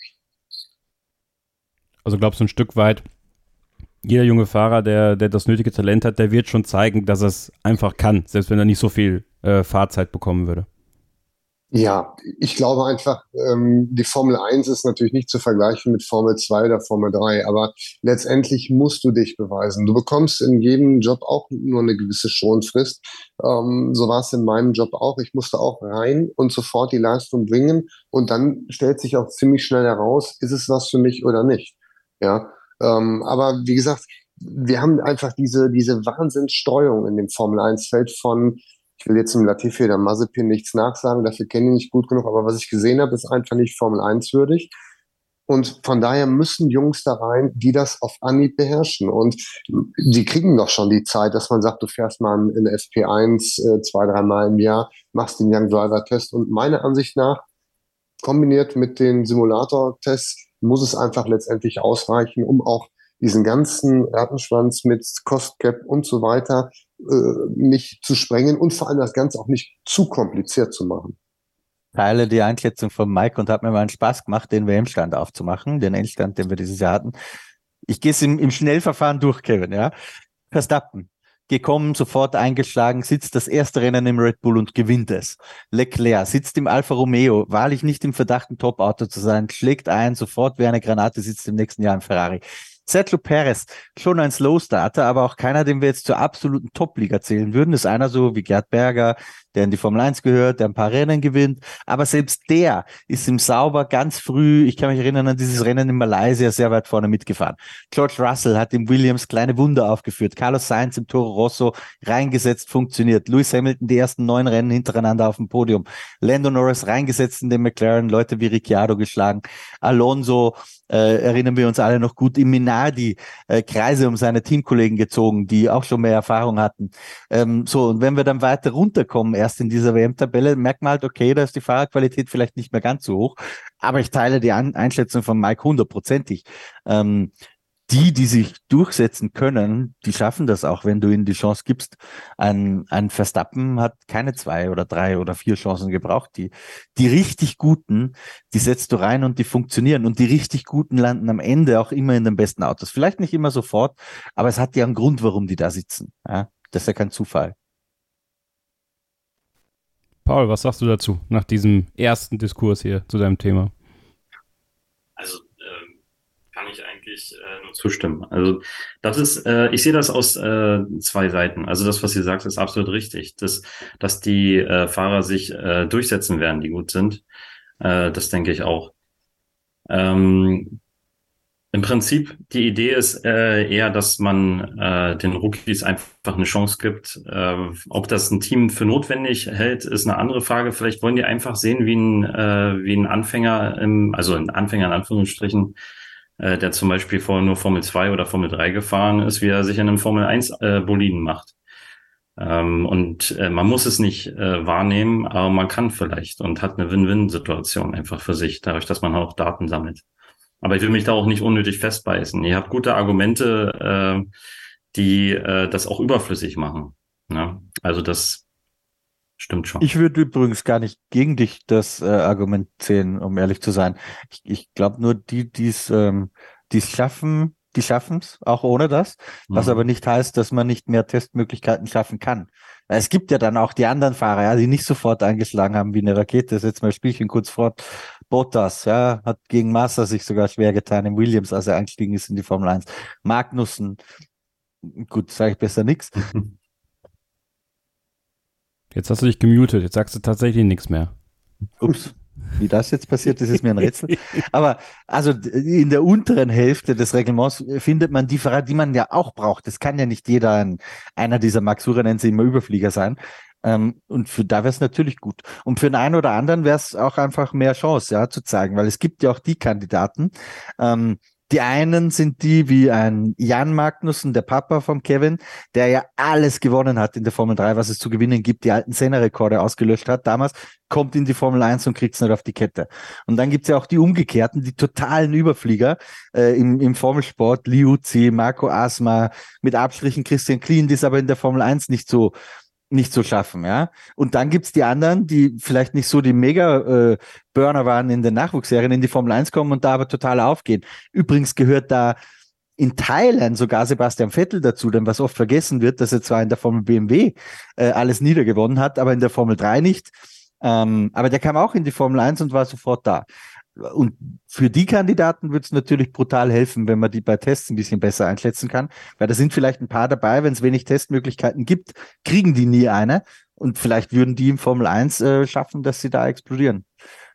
Also glaubst du ein Stück weit, jeder junge Fahrer, der das nötige Talent hat, der wird schon zeigen, dass er es einfach kann, selbst wenn er nicht so viel Fahrzeit bekommen würde? Ja, ich glaube einfach, die Formel 1 ist natürlich nicht zu vergleichen mit Formel 2 oder Formel 3, aber letztendlich musst du dich beweisen. Du bekommst in jedem Job auch nur eine gewisse Schonfrist. So war es in meinem Job auch. Ich musste auch rein und sofort die Leistung bringen und dann stellt sich auch ziemlich schnell heraus, ist es was für mich oder nicht. Ja, aber wie gesagt, wir haben einfach diese Wahnsinnsstreuung in dem Formel 1-Feld von, ich will jetzt im Latifi oder Mazepin nichts nachsagen, dafür kenne ich nicht gut genug, aber was ich gesehen habe, ist einfach nicht Formel 1 würdig. Und von daher müssen Jungs da rein, die das auf Anhieb beherrschen. Und die kriegen doch schon die Zeit, dass man sagt, du fährst mal in der FP1 2-3 Mal im Jahr, machst den Young Driver Test. Und meiner Ansicht nach, kombiniert mit den Simulator-Tests, muss es einfach letztendlich ausreichen, um auch diesen ganzen Rattenschwanz mit Cost Cap und so weiter nicht zu sprengen und vor allem das Ganze auch nicht zu kompliziert zu machen. Teile die Einschätzung von Mike und habe mir mal einen Spaß gemacht, den WM-Stand aufzumachen, den Endstand, den wir dieses Jahr hatten. Ich gehe es im Schnellverfahren durch, Kevin. Ja? Verstappen, gekommen, sofort eingeschlagen, sitzt das erste Rennen im Red Bull und gewinnt es. Leclerc sitzt im Alfa Romeo, wahrlich nicht im Verdacht, ein Top-Auto zu sein, schlägt ein, sofort wie eine Granate, sitzt im nächsten Jahr im Ferrari. Sergio Perez, schon ein Slow-Starter, aber auch keiner, den wir jetzt zur absoluten Top-Liga zählen würden. Das ist einer so wie Gerd Berger, der in die Formel 1 gehört, der ein paar Rennen gewinnt. Aber selbst der ist im Sauber ganz früh, ich kann mich erinnern an dieses Rennen in Malaysia, sehr weit vorne mitgefahren. George Russell hat im Williams kleine Wunder aufgeführt. Carlos Sainz im Toro Rosso reingesetzt, funktioniert. Lewis Hamilton die ersten 9 Rennen hintereinander auf dem Podium. Lando Norris reingesetzt in den McLaren, Leute wie Ricciardo geschlagen. Alonso, erinnern wir uns alle noch gut, im Minardi Kreise um seine Teamkollegen gezogen, die auch schon mehr Erfahrung hatten. Und wenn wir dann weiter runterkommen, erst in dieser WM-Tabelle, merkt man halt, okay, da ist die Fahrerqualität vielleicht nicht mehr ganz so hoch, aber ich teile die Einschätzung von Mike 100%ig. Die sich durchsetzen können, die schaffen das auch, wenn du ihnen die Chance gibst. Ein Verstappen hat keine 2 oder 3 oder 4 Chancen gebraucht. Die richtig Guten, die setzt du rein und die funktionieren. Und die richtig Guten landen am Ende auch immer in den besten Autos. Vielleicht nicht immer sofort, aber es hat ja einen Grund, warum die da sitzen. Ja, das ist ja kein Zufall. Paul, was sagst du dazu, nach diesem ersten Diskurs hier zu deinem Thema? Also kann ich eigentlich nur zustimmen. Also das ist, ich sehe das aus 2 Seiten. Also das, was ihr sagt, ist absolut richtig. Dass die Fahrer sich durchsetzen werden, die gut sind, das denke ich auch. Im Prinzip, die Idee ist eher, dass man den Rookies einfach eine Chance gibt. Ob das ein Team für notwendig hält, ist eine andere Frage. Vielleicht wollen die einfach sehen, wie ein Anfänger, also ein Anfänger in Anführungsstrichen, der zum Beispiel vorher nur Formel 2 oder Formel 3 gefahren ist, wie er sich in einem Formel 1 Boliden macht. Und man muss es nicht wahrnehmen, aber man kann vielleicht und hat eine Win-Win-Situation einfach für sich, dadurch, dass man auch Daten sammelt. Aber ich will mich da auch nicht unnötig festbeißen. Ihr habt gute Argumente, die das auch überflüssig machen. Ne? Also das stimmt schon. Ich würde übrigens gar nicht gegen dich das Argument sehen, um ehrlich zu sein. Ich glaube nur, die es schaffen, die schaffen es, auch ohne das, was aber nicht heißt, dass man nicht mehr Testmöglichkeiten schaffen kann. Weil es gibt ja dann auch die anderen Fahrer, ja, die nicht sofort eingeschlagen haben wie eine Rakete. Das ist jetzt mal Spielchen kurz fort. Bottas, ja, hat gegen Massa sich sogar schwer getan im Williams, als er eingestiegen ist in die Formel 1. Magnussen, gut, sage ich besser nichts. Jetzt hast du dich gemutet, jetzt sagst du tatsächlich nichts mehr. Ups, wie das jetzt passiert ist mir ein Rätsel. Aber also in der unteren Hälfte des Reglements findet man die Fahrer, die man ja auch braucht. Das kann ja nicht jeder einer dieser Max Surer-Nense immer Überflieger sein. Und da wäre es natürlich gut. Und für den einen oder anderen wäre es auch einfach mehr Chance, ja, zu zeigen, weil es gibt ja auch die Kandidaten. Die einen sind die wie ein Jan Magnussen, der Papa von Kevin, der ja alles gewonnen hat in der Formel 3, was es zu gewinnen gibt, die alten Senna-Rekorde ausgelöscht hat damals, kommt in die Formel 1 und kriegt es nicht auf die Kette. Und dann gibt's ja auch die Umgekehrten, die totalen Überflieger im Formelsport, Liuzzi, Marco Asma, mit Abstrichen Christian Klien, die es aber in der Formel 1 nicht so schaffen, ja. Und dann gibt's die anderen, die vielleicht nicht so die Mega-Burner waren in den Nachwuchsserien, in die Formel 1 kommen und da aber total aufgehen. Übrigens gehört da in Teilen sogar Sebastian Vettel dazu, denn was oft vergessen wird, dass er zwar in der Formel BMW alles niedergewonnen hat, aber in der Formel 3 nicht. Aber der kam auch in die Formel 1 und war sofort da. Und für die Kandidaten wird es natürlich brutal helfen, wenn man die bei Tests ein bisschen besser einschätzen kann, weil da sind vielleicht ein paar dabei, wenn es wenig Testmöglichkeiten gibt, kriegen die nie eine und vielleicht würden die im Formel 1 schaffen, dass sie da explodieren.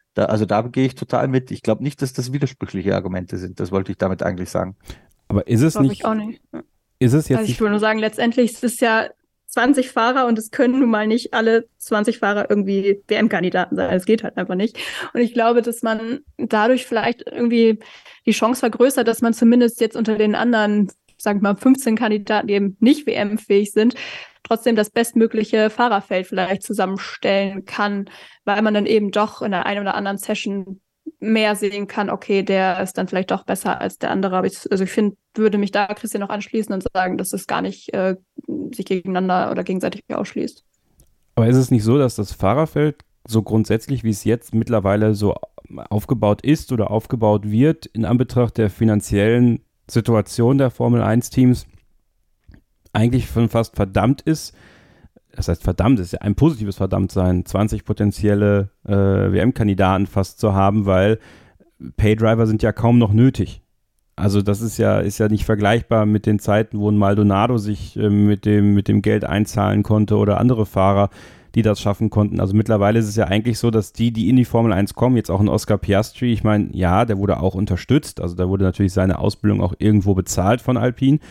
Da gehe ich total mit. Ich glaube nicht, dass das widersprüchliche Argumente sind. Das wollte ich damit eigentlich sagen. Aber ist es nicht? Ich auch nicht. Ist es jetzt? Also ich würde nur sagen, letztendlich ist es ja 20 Fahrer und es können nun mal nicht alle 20 Fahrer irgendwie WM-Kandidaten sein. Es geht halt einfach nicht. Und ich glaube, dass man dadurch vielleicht irgendwie die Chance vergrößert, dass man zumindest jetzt unter den anderen, sagen wir mal, 15 Kandidaten, die eben nicht WM-fähig sind, trotzdem das bestmögliche Fahrerfeld vielleicht zusammenstellen kann, weil man dann eben doch in der einen oder anderen Session mehr sehen kann, okay, der ist dann vielleicht doch besser als der andere. Aber ich würde mich da Christian noch anschließen und sagen, dass es gar nicht sich gegeneinander oder gegenseitig ausschließt. Aber ist es nicht so, dass das Fahrerfeld so grundsätzlich, wie es jetzt mittlerweile so aufgebaut ist oder aufgebaut wird, in Anbetracht der finanziellen Situation der Formel-1-Teams eigentlich schon fast verdammt ist? Das heißt, verdammt ist ja ein positives Verdammtsein, 20 potenzielle WM-Kandidaten fast zu haben, weil Paydriver sind ja kaum noch nötig. Also das ist ja nicht vergleichbar mit den Zeiten, wo ein Maldonado sich mit dem Geld einzahlen konnte oder andere Fahrer, die das schaffen konnten. Also mittlerweile ist es ja eigentlich so, dass die in die Formel 1 kommen, jetzt auch ein Oscar Piastri, ich meine, ja, der wurde auch unterstützt, also da wurde natürlich seine Ausbildung auch irgendwo bezahlt von Alpine,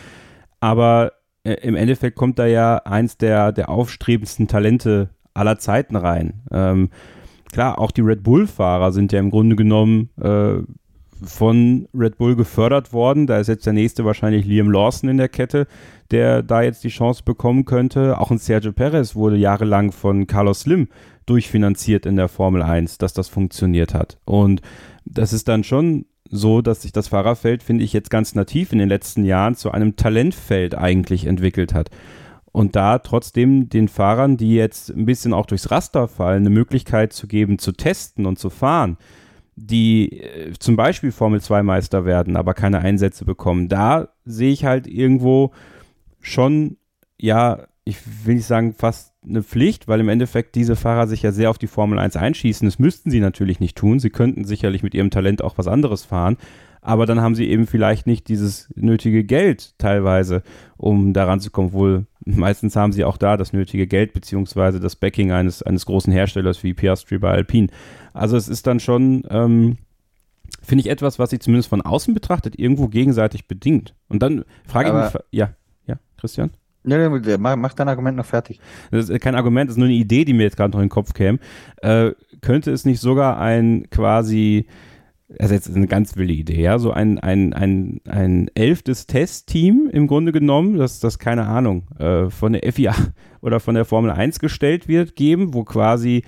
aber im Endeffekt kommt da ja eins der aufstrebendsten Talente aller Zeiten rein. Klar, auch die Red Bull-Fahrer sind ja im Grunde genommen von Red Bull gefördert worden. Da ist jetzt der nächste wahrscheinlich Liam Lawson in der Kette, der da jetzt die Chance bekommen könnte. Auch ein Sergio Perez wurde jahrelang von Carlos Slim durchfinanziert in der Formel 1, dass das funktioniert hat. Und das ist dann schon so, dass sich das Fahrerfeld, finde ich, jetzt ganz nativ in den letzten Jahren zu einem Talentfeld eigentlich entwickelt hat. Und da trotzdem den Fahrern, die jetzt ein bisschen auch durchs Raster fallen, eine Möglichkeit zu geben, zu testen und zu fahren, die zum Beispiel Formel-2-Meister werden, aber keine Einsätze bekommen. Da sehe ich halt irgendwo schon, ja, ich will nicht sagen fast eine Pflicht, weil im Endeffekt diese Fahrer sich ja sehr auf die Formel 1 einschießen. Das müssten sie natürlich nicht tun. Sie könnten sicherlich mit ihrem Talent auch was anderes fahren, aber dann haben sie eben vielleicht nicht dieses nötige Geld teilweise, um da ranzukommen. Wohl meistens haben sie auch da das nötige Geld beziehungsweise das Backing eines großen Herstellers wie Piastri bei Alpine. Also es ist dann schon, finde ich, etwas, was sich zumindest von außen betrachtet, irgendwo gegenseitig bedingt. Und dann frage ich mich, ja, Christian? Nee, mach dein Argument noch fertig. Das ist kein Argument, das ist nur eine Idee, die mir jetzt gerade noch in den Kopf käme. Könnte es nicht sogar ein quasi, also jetzt ist eine ganz wilde Idee, ja, so ein 11. Testteam im Grunde genommen, das keine Ahnung, von der FIA oder von der Formel 1 gestellt wird, geben, wo quasi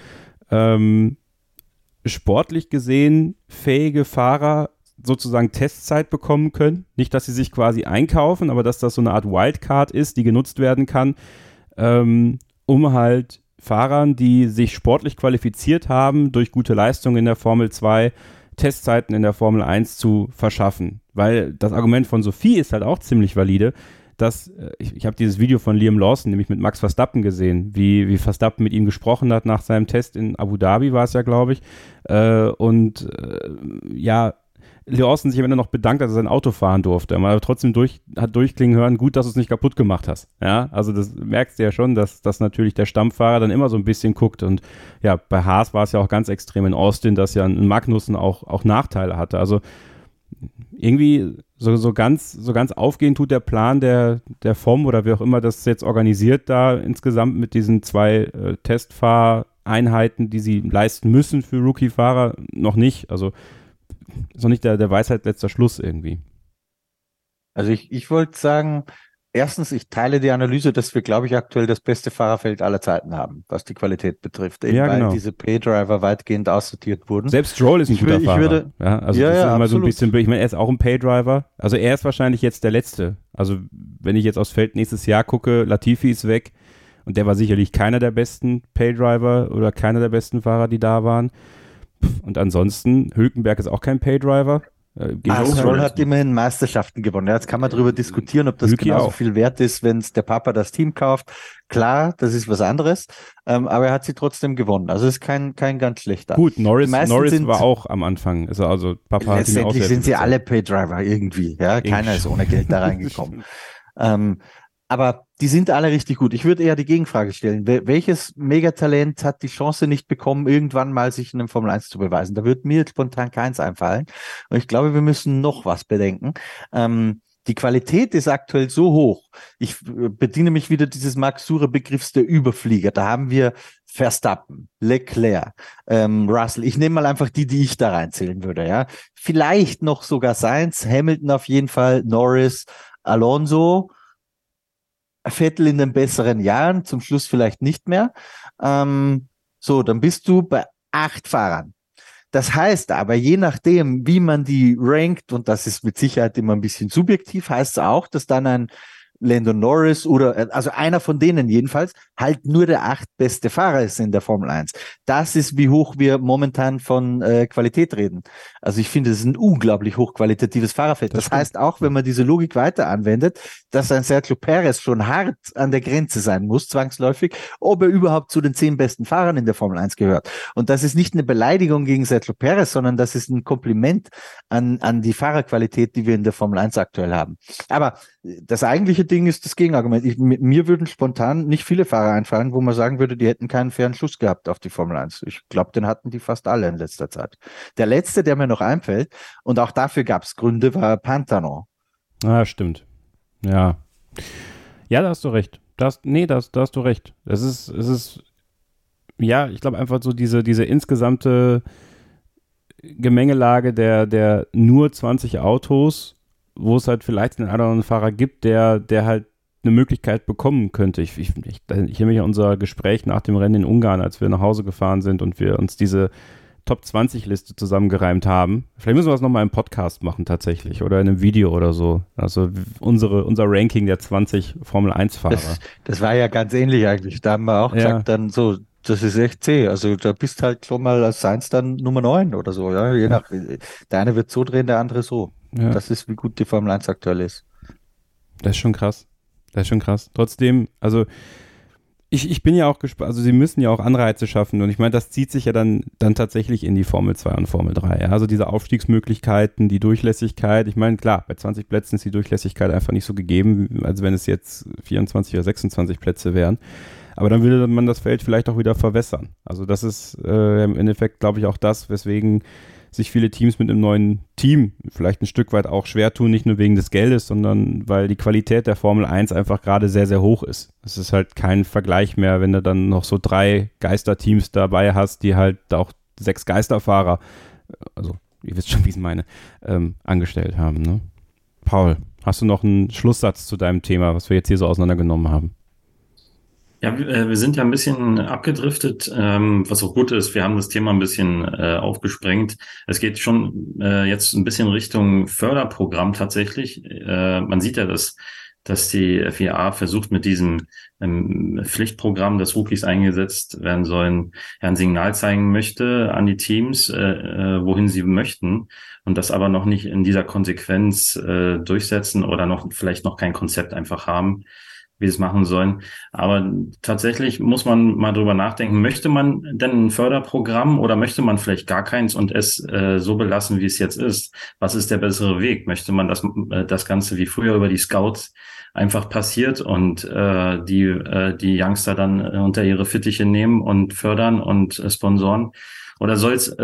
sportlich gesehen fähige Fahrer sozusagen Testzeit bekommen können. Nicht, dass sie sich quasi einkaufen, aber dass das so eine Art Wildcard ist, die genutzt werden kann, um halt Fahrern, die sich sportlich qualifiziert haben, durch gute Leistungen in der Formel 2 Testzeiten in der Formel 1 zu verschaffen. Weil das Argument von Sophie ist halt auch ziemlich valide, dass, ich habe dieses Video von Liam Lawson nämlich mit Max Verstappen gesehen, wie Verstappen mit ihm gesprochen hat nach seinem Test in Abu Dhabi war es ja, glaube ich. Lawson sich am Ende noch bedankt, dass er sein Auto fahren durfte. Aber trotzdem hat durchklingen hören, gut, dass du es nicht kaputt gemacht hast. Ja, also das merkst du ja schon, dass natürlich der Stammfahrer dann immer so ein bisschen guckt. Und ja, bei Haas war es ja auch ganz extrem in Austin, dass ja ein Magnussen auch Nachteile hatte. Also irgendwie so ganz aufgehen tut der Plan der FOM oder wie auch immer das jetzt organisiert da insgesamt mit diesen 2 Testfahreinheiten, die sie leisten müssen für Rookie-Fahrer, noch nicht. Also ist noch nicht der Weisheit letzter Schluss irgendwie. Also ich wollte sagen, erstens, ich teile die Analyse, dass wir, glaube ich, aktuell das beste Fahrerfeld aller Zeiten haben, was die Qualität betrifft, eben weil diese Paydriver weitgehend aussortiert wurden. Selbst Stroll ist ein guter Fahrer. Das ist immer so ein bisschen, ich meine, er ist auch ein Paydriver. Also er ist wahrscheinlich jetzt der Letzte. Also wenn ich jetzt aufs Feld nächstes Jahr gucke, Latifi ist weg und der war sicherlich keiner der besten Paydriver oder keiner der besten Fahrer, die da waren. Und ansonsten, Hülkenberg ist auch kein Paydriver. Stroll hat immerhin Meisterschaften gewonnen. Ja, jetzt kann man darüber diskutieren, ob das genauso viel wert ist, wenn es der Papa das Team kauft. Klar, das ist was anderes, aber er hat sie trotzdem gewonnen. Also es ist kein ganz schlechter. Gut, Norris war auch am Anfang. Also Papa letztendlich sind sie alle Paydriver irgendwie. Ja, keiner ist ohne Geld da reingekommen. Aber die sind alle richtig gut. Ich würde eher die Gegenfrage stellen. Welches Megatalent hat die Chance nicht bekommen, irgendwann mal sich in einem Formel 1 zu beweisen? Da wird mir jetzt spontan keins einfallen. Und ich glaube, wir müssen noch was bedenken. Die Qualität ist aktuell so hoch. Ich bediene mich wieder dieses Max-Surer-Begriffs der Überflieger. Da haben wir Verstappen, Leclerc, Russell. Ich nehme mal einfach die ich da reinzählen würde. Ja, vielleicht noch sogar Sainz, Hamilton auf jeden Fall, Norris, Alonso, Vettel in den besseren Jahren, zum Schluss vielleicht nicht mehr. Dann bist du bei 8 Fahrern. Das heißt aber, je nachdem, wie man die rankt, und das ist mit Sicherheit immer ein bisschen subjektiv, heißt es auch, dass dann ein Lando Norris also einer von denen jedenfalls, halt nur der 8. beste Fahrer ist in der Formel 1. Das ist, wie hoch wir momentan von Qualität reden. Also ich finde, es ist ein unglaublich hochqualitatives Fahrerfeld. Das heißt auch, wenn man diese Logik weiter anwendet, dass ein Sergio Perez schon hart an der Grenze sein muss, zwangsläufig, ob er überhaupt zu den 10 besten Fahrern in der Formel 1 gehört. Und das ist nicht eine Beleidigung gegen Sergio Perez, sondern das ist ein Kompliment an die Fahrerqualität, die wir in der Formel 1 aktuell haben. Aber das eigentliche Ding ist das Gegenargument. Mir würden spontan nicht viele Fahrer einfallen, wo man sagen würde, die hätten keinen fairen Schuss gehabt auf die Formel 1. Ich glaube, den hatten die fast alle in letzter Zeit. Der letzte, der mir noch einfällt, und auch dafür gab es Gründe, war Pantano. Ah, stimmt. Ja. Ja, da hast du recht. Da hast du recht. Es ist, ja, ich glaube einfach so diese insgesamte Gemengelage der nur 20 Autos, wo es halt vielleicht einen anderen Fahrer gibt, der halt eine Möglichkeit bekommen könnte. Ich erinnere mich an unser Gespräch nach dem Rennen in Ungarn, als wir nach Hause gefahren sind und wir uns diese Top-20-Liste zusammengereimt haben. Vielleicht müssen wir das nochmal im Podcast machen tatsächlich oder in einem Video oder so. Also unser Ranking der 20 Formel-1-Fahrer. Das war ja ganz ähnlich eigentlich. Da haben wir auch gesagt, dann so, das ist echt zäh. Also da bist halt schon mal als Sainz dann Nummer 9 oder so. Ja? Je nach, der eine wird so drehen, der andere so. Ja. Das ist, wie gut die Formel 1 aktuell ist. Das ist schon krass. Trotzdem, also ich bin ja auch gespannt, also sie müssen ja auch Anreize schaffen und ich meine, das zieht sich ja dann tatsächlich in die Formel 2 und Formel 3. Ja? Also diese Aufstiegsmöglichkeiten, die Durchlässigkeit, ich meine, klar, bei 20 Plätzen ist die Durchlässigkeit einfach nicht so gegeben, als wenn es jetzt 24 oder 26 Plätze wären. Aber dann würde man das Feld vielleicht auch wieder verwässern. Also das ist im Endeffekt, glaube ich, auch das, weswegen sich viele Teams mit einem neuen Team vielleicht ein Stück weit auch schwer tun, nicht nur wegen des Geldes, sondern weil die Qualität der Formel 1 einfach gerade sehr, sehr hoch ist. Es ist halt kein Vergleich mehr, wenn du dann noch so 3 Geisterteams dabei hast, die halt auch 6 Geisterfahrer, also ihr wisst schon, wie ich es meine, angestellt haben. Ne? Paul, hast du noch einen Schlusssatz zu deinem Thema, was wir jetzt hier so auseinandergenommen haben? Ja, wir sind ja ein bisschen abgedriftet, was auch gut ist. Wir haben das Thema ein bisschen aufgesprengt. Es geht schon jetzt ein bisschen Richtung Förderprogramm tatsächlich. Man sieht ja, dass die FIA versucht, mit diesem Pflichtprogramm, das Rookies eingesetzt werden sollen, ein Signal zeigen möchte an die Teams, wohin sie möchten, und das aber noch nicht in dieser Konsequenz durchsetzen oder vielleicht noch kein Konzept einfach haben, wie es machen sollen. Aber tatsächlich muss man mal drüber nachdenken, möchte man denn ein Förderprogramm oder möchte man vielleicht gar keins und es so belassen, wie es jetzt ist? Was ist der bessere Weg? Möchte man das Ganze wie früher über die Scouts einfach passiert und die Youngster dann unter ihre Fittiche nehmen und fördern und sponsoren? Oder soll es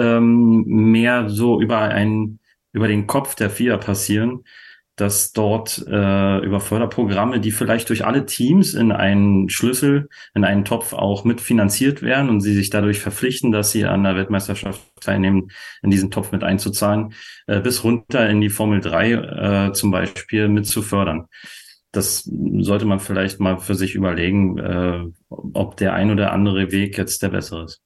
mehr so über den Kopf der FIA passieren, dass dort über Förderprogramme, die vielleicht durch alle Teams in einen Schlüssel, in einen Topf auch mitfinanziert werden und sie sich dadurch verpflichten, dass sie an der Weltmeisterschaft teilnehmen, in diesen Topf mit einzuzahlen, bis runter in die Formel 3 zum Beispiel mit zu fördern. Das sollte man vielleicht mal für sich überlegen, ob der ein oder andere Weg jetzt der bessere ist.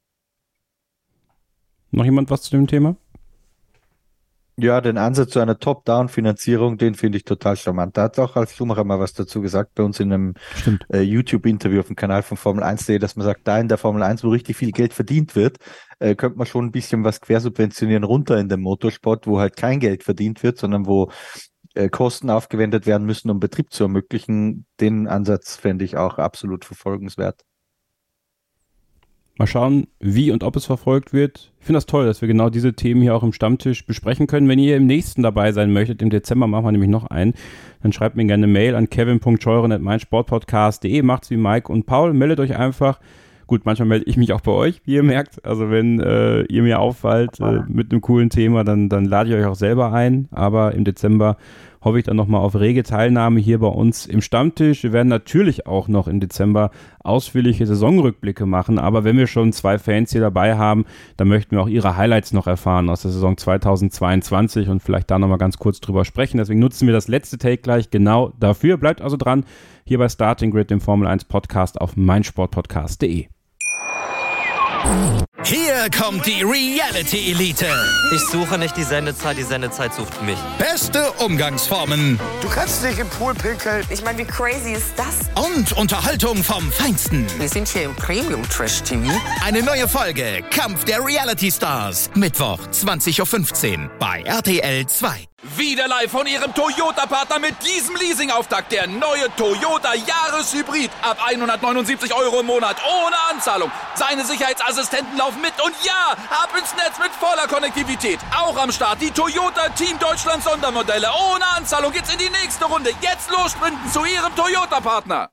Noch jemand was zu dem Thema? Ja, den Ansatz zu einer Top-Down-Finanzierung, den finde ich total charmant. Da hat auch Ralf Schumacher mal was dazu gesagt, bei uns in einem YouTube-Interview auf dem Kanal von Formel1.de, dass man sagt, da in der Formel 1, wo richtig viel Geld verdient wird, könnte man schon ein bisschen was quersubventionieren runter in dem Motorsport, wo halt kein Geld verdient wird, sondern wo Kosten aufgewendet werden müssen, um Betrieb zu ermöglichen. Den Ansatz fände ich auch absolut verfolgenswert. Mal schauen, wie und ob es verfolgt wird. Ich finde das toll, dass wir genau diese Themen hier auch im Stammtisch besprechen können. Wenn ihr im nächsten dabei sein möchtet, im Dezember machen wir nämlich noch einen, dann schreibt mir gerne eine Mail an kevin.scheuren@meinsportpodcast.de. Macht's wie Mike und Paul, meldet euch einfach. Gut, manchmal melde ich mich auch bei euch, wie ihr merkt. Also wenn ihr mir auffallt mit einem coolen Thema, dann lade ich euch auch selber ein. Aber im Dezember hoffe ich dann nochmal auf rege Teilnahme hier bei uns im Stammtisch. Wir werden natürlich auch noch im Dezember ausführliche Saisonrückblicke machen. Aber wenn wir schon 2 Fans hier dabei haben, dann möchten wir auch ihre Highlights noch erfahren aus der Saison 2022 und vielleicht da nochmal ganz kurz drüber sprechen. Deswegen nutzen wir das letzte Take gleich genau dafür. Bleibt also dran, hier bei Starting Grid, dem Formel 1 Podcast auf meinsportpodcast.de. Hier kommt die Reality Elite. Ich suche nicht die Sendezeit sucht mich. Beste Umgangsformen. Du kannst nicht im Pool pinkeln. Ich meine, wie crazy ist das? Und Unterhaltung vom Feinsten. Wir sind hier im Premium-Trash-TV. Eine neue Folge, Kampf der Reality Stars. Mittwoch, 20.15 Uhr bei RTL 2. Wieder live von Ihrem Toyota-Partner mit diesem Leasing-Auftakt. Der neue Toyota Jahreshybrid. Ab 179 € im Monat. Ohne Anzahlung. Seine Sicherheitsassistenten laufen mit. Und ja, ab ins Netz mit voller Konnektivität. Auch am Start die Toyota Team Deutschland Sondermodelle. Ohne Anzahlung geht's in die nächste Runde. Jetzt los sprinten zu Ihrem Toyota-Partner.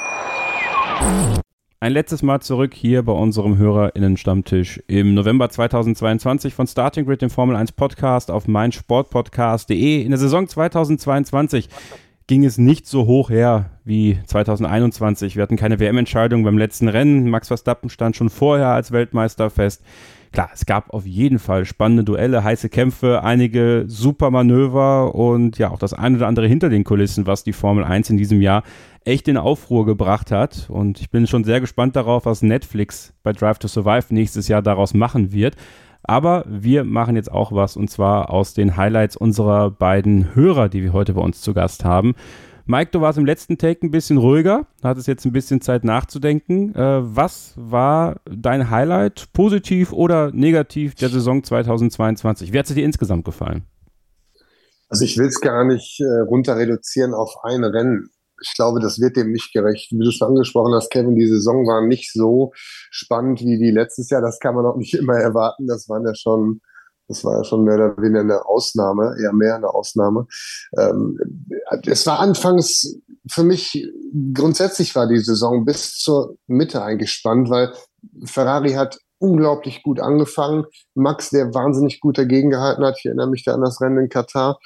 Ein letztes Mal zurück hier bei unserem HörerInnen-Stammtisch im November 2022 von Starting Grid, dem Formel 1 Podcast auf meinsportpodcast.de. In der Saison 2022 ging es nicht so hoch her wie 2021. Wir hatten keine WM-Entscheidung beim letzten Rennen. Max Verstappen stand schon vorher als Weltmeister fest. Klar, es gab auf jeden Fall spannende Duelle, heiße Kämpfe, einige super Manöver und ja auch das eine oder andere hinter den Kulissen, was die Formel 1 in diesem Jahr echt in Aufruhr gebracht hat. Und ich bin schon sehr gespannt darauf, was Netflix bei Drive to Survive nächstes Jahr daraus machen wird. Aber wir machen jetzt auch was, und zwar aus den Highlights unserer beiden Hörer, die wir heute bei uns zu Gast haben. Mike, du warst im letzten Take ein bisschen ruhiger, hattest jetzt ein bisschen Zeit nachzudenken. Was war dein Highlight, positiv oder negativ, der Saison 2022? Wie hat es dir insgesamt gefallen? Also ich will es gar nicht runter reduzieren auf ein Rennen. Ich glaube, das wird dem nicht gerecht. Wie du schon angesprochen hast, Kevin, die Saison war nicht so spannend wie die letztes Jahr. Das kann man auch nicht immer erwarten. Das war ja schon mehr oder weniger eine Ausnahme, eher mehr eine Ausnahme. Es war anfangs für mich, grundsätzlich war die Saison bis zur Mitte eigentlich spannend, weil Ferrari hat unglaublich gut angefangen. Max, der wahnsinnig gut dagegen gehalten hat. Ich erinnere mich da an das Rennen in Katar.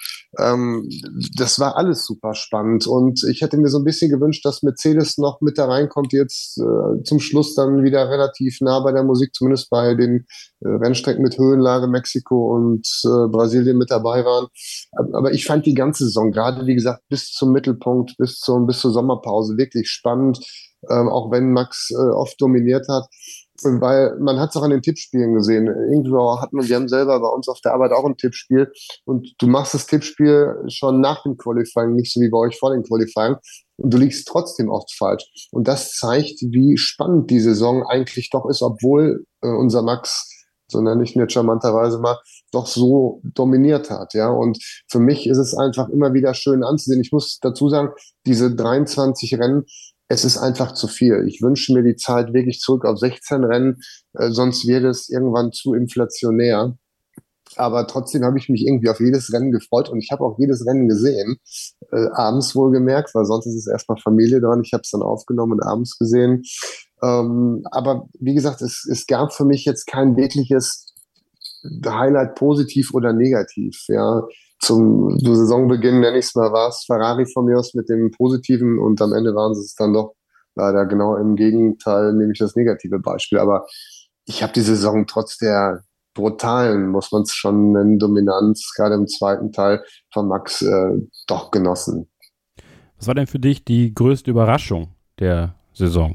Das war alles super spannend. Und ich hätte mir so ein bisschen gewünscht, dass Mercedes noch mit da reinkommt, jetzt zum Schluss dann wieder relativ nah bei der Musik, zumindest bei den Rennstrecken mit Höhenlage, Mexiko und Brasilien mit dabei waren. Aber ich fand die ganze Saison, gerade wie gesagt, bis zum Mittelpunkt, bis zur Sommerpause wirklich spannend, auch wenn Max oft dominiert hat. Weil man hat es auch an den Tippspielen gesehen. Irgendwo wir haben selber bei uns auf der Arbeit auch ein Tippspiel und du machst das Tippspiel schon nach dem Qualifying, nicht so wie bei euch vor dem Qualifying, und du liegst trotzdem oft falsch. Und das zeigt, wie spannend die Saison eigentlich doch ist, obwohl unser Max, so nenne ich ihn jetzt charmanterweise mal, doch so dominiert hat. Ja. Und für mich ist es einfach immer wieder schön anzusehen. Ich muss dazu sagen, diese 23 Rennen, es ist einfach zu viel. Ich wünsche mir die Zeit wirklich zurück auf 16 Rennen, sonst wird es irgendwann zu inflationär. Aber trotzdem habe ich mich irgendwie auf jedes Rennen gefreut und ich habe auch jedes Rennen gesehen, abends wohlgemerkt, weil sonst ist es erstmal Familie dran. Ich habe es dann aufgenommen und abends gesehen. Aber wie gesagt, es gab für mich jetzt kein wirkliches Highlight, positiv oder negativ. Ja. Zum Saisonbeginn, nenne ich es mal, war es Ferrari von mir aus mit dem Positiven und am Ende waren sie es dann doch leider genau im Gegenteil, nämlich das negative Beispiel. Aber ich habe die Saison trotz der brutalen, muss man es schon nennen, Dominanz, gerade im zweiten Teil von Max, doch genossen. Was war denn für dich die größte Überraschung der Saison?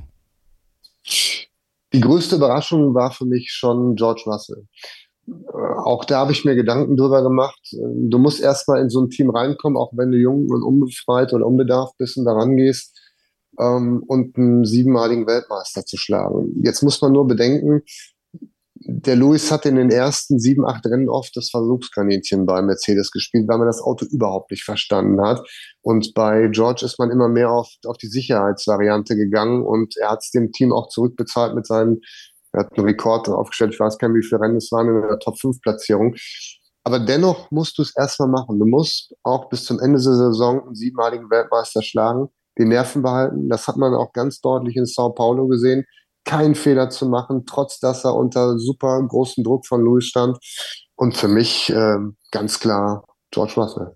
Die größte Überraschung war für mich schon George Russell. Auch da habe ich mir Gedanken drüber gemacht. Du musst erstmal in so ein Team reinkommen, auch wenn du jung und unbefreit oder unbedarft bist und da rangehst, und einen 7-maligen Weltmeister zu schlagen. Jetzt muss man nur bedenken, der Lewis hat in den ersten 7, 8 Rennen oft das Versuchskaninchen bei Mercedes gespielt, weil man das Auto überhaupt nicht verstanden hat. Und bei George ist man immer mehr auf die Sicherheitsvariante gegangen und er hat es dem Team auch zurückbezahlt mit seinen. Er hat einen Rekord aufgestellt, ich weiß gar nicht, wie viele Rennen es waren in der Top-5-Platzierung. Aber dennoch musst du es erstmal machen. Du musst auch bis zum Ende der Saison einen 7-maligen Weltmeister schlagen, die Nerven behalten. Das hat man auch ganz deutlich in Sao Paulo gesehen. Keinen Fehler zu machen, trotz dass er unter super großem Druck von Lewis stand. Und für mich ganz klar George Russell.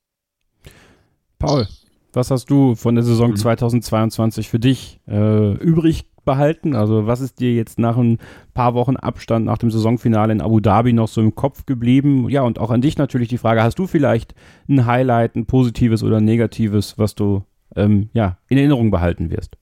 Paul, was hast du von der Saison 2022 für dich übrig behalten? Also was ist dir jetzt nach ein paar Wochen Abstand nach dem Saisonfinale in Abu Dhabi noch so im Kopf geblieben? Ja, und auch an dich natürlich die Frage, hast du vielleicht ein Highlight, ein positives oder ein negatives, was du in Erinnerung behalten wirst?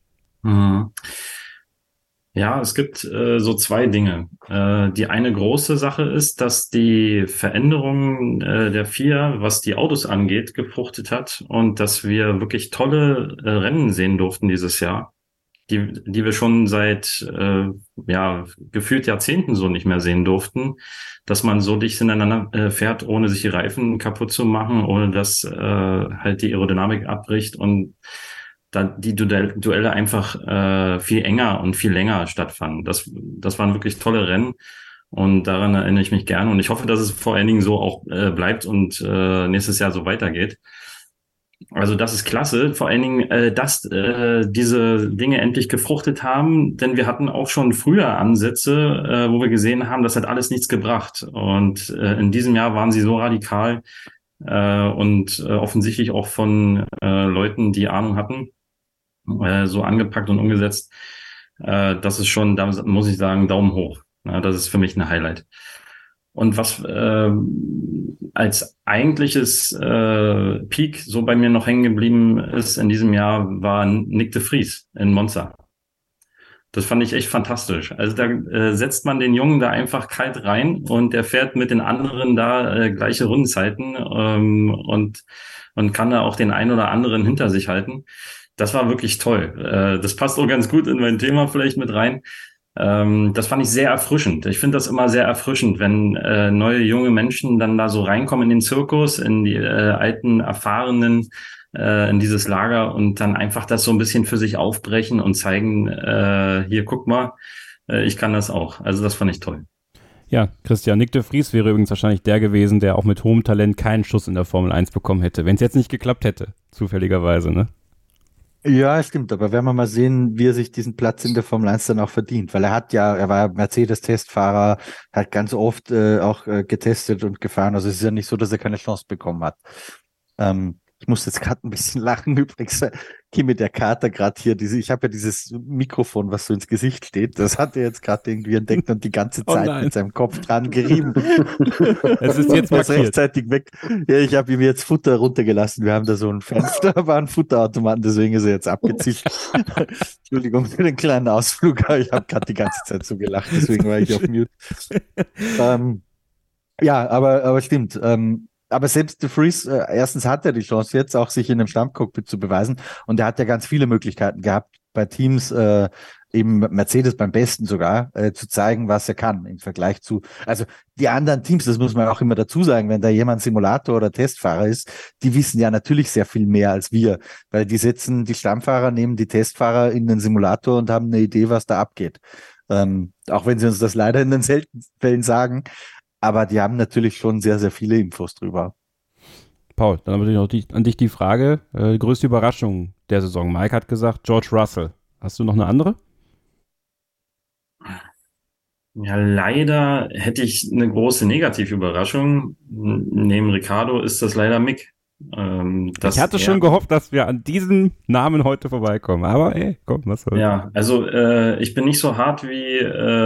Ja, es gibt so zwei Dinge. Die eine große Sache ist, dass die Veränderung der FIA, was die Autos angeht, gefruchtet hat und dass wir wirklich tolle Rennen sehen durften dieses Jahr, die wir schon seit gefühlt Jahrzehnten so nicht mehr sehen durften, dass man so dicht ineinander fährt, ohne sich die Reifen kaputt zu machen, ohne dass halt die Aerodynamik abbricht und dann die Duelle einfach viel enger und viel länger stattfanden. Das waren wirklich tolle Rennen und daran erinnere ich mich gerne und ich hoffe, dass es vor allen Dingen so auch bleibt und nächstes Jahr so weitergeht. Also das ist klasse, vor allen Dingen, dass diese Dinge endlich gefruchtet haben, denn wir hatten auch schon früher Ansätze, wo wir gesehen haben, das hat alles nichts gebracht. Und in diesem Jahr waren sie so radikal, und offensichtlich auch von Leuten, die Ahnung hatten, so angepackt und umgesetzt. Das ist schon, da muss ich sagen, Daumen hoch. Das ist für mich ein Highlight. Und was als eigentliches Peak so bei mir noch hängen geblieben ist in diesem Jahr, war Nyck de Vries in Monza. Das fand ich echt fantastisch. Also da setzt man den Jungen da einfach kalt rein und der fährt mit den anderen da gleiche Rundenzeiten und kann da auch den einen oder anderen hinter sich halten. Das war wirklich toll. Das passt auch ganz gut in mein Thema vielleicht mit rein. Das fand ich sehr erfrischend. Ich finde das immer sehr erfrischend, wenn neue junge Menschen dann da so reinkommen in den Zirkus, in die alten, erfahrenen, in dieses Lager und dann einfach das so ein bisschen für sich aufbrechen und zeigen, hier, guck mal, ich kann das auch. Also das fand ich toll. Ja, Christian, Nyck de Vries wäre übrigens wahrscheinlich der gewesen, der auch mit hohem Talent keinen Schuss in der Formel 1 bekommen hätte, wenn es jetzt nicht geklappt hätte, zufälligerweise, ne? Ja, stimmt, aber werden wir mal sehen, wie er sich diesen Platz in der Formel 1 dann auch verdient, weil er war Mercedes-Testfahrer, hat ganz oft auch getestet und gefahren, also es ist ja nicht so, dass er keine Chance bekommen hat. Ich muss jetzt gerade ein bisschen lachen übrigens. Kimi, der Kater gerade hier, ich habe ja dieses Mikrofon, was so ins Gesicht steht, das hat er jetzt gerade irgendwie entdeckt und die ganze Zeit mit seinem Kopf dran gerieben. Es ist jetzt markiert. Rechtzeitig weg. Ja, ich habe ihm jetzt Futter runtergelassen. Wir haben da so ein Fenster, war ein Futterautomaten, deswegen ist er jetzt abgezischt. Entschuldigung für den kleinen Ausflug, aber ich habe gerade die ganze Zeit so gelacht, deswegen war ich auf Mute. Ja, aber stimmt. Aber selbst de Vries, erstens hat er die Chance jetzt auch, sich in einem Stammcockpit zu beweisen. Und er hat ja ganz viele Möglichkeiten gehabt, bei Teams, eben Mercedes beim Besten sogar, zu zeigen, was er kann im Vergleich zu, also die anderen Teams, das muss man auch immer dazu sagen, wenn da jemand Simulator oder Testfahrer ist, die wissen ja natürlich sehr viel mehr als wir, weil die Stammfahrer nehmen die Testfahrer in den Simulator und haben eine Idee, was da abgeht. Auch wenn sie uns das leider in den seltensten Fällen sagen. Aber die haben natürlich schon sehr, sehr viele Infos drüber. Paul, dann habe ich noch an dich die Frage, größte Überraschung der Saison. Mike hat gesagt, George Russell. Hast du noch eine andere? Ja, leider hätte ich eine große Negativüberraschung. Neben Ricciardo ist das leider Mick. Ich hatte schon gehofft, dass wir an diesem Namen heute vorbeikommen, aber komm, was soll's. Ja, also ich bin nicht so hart wie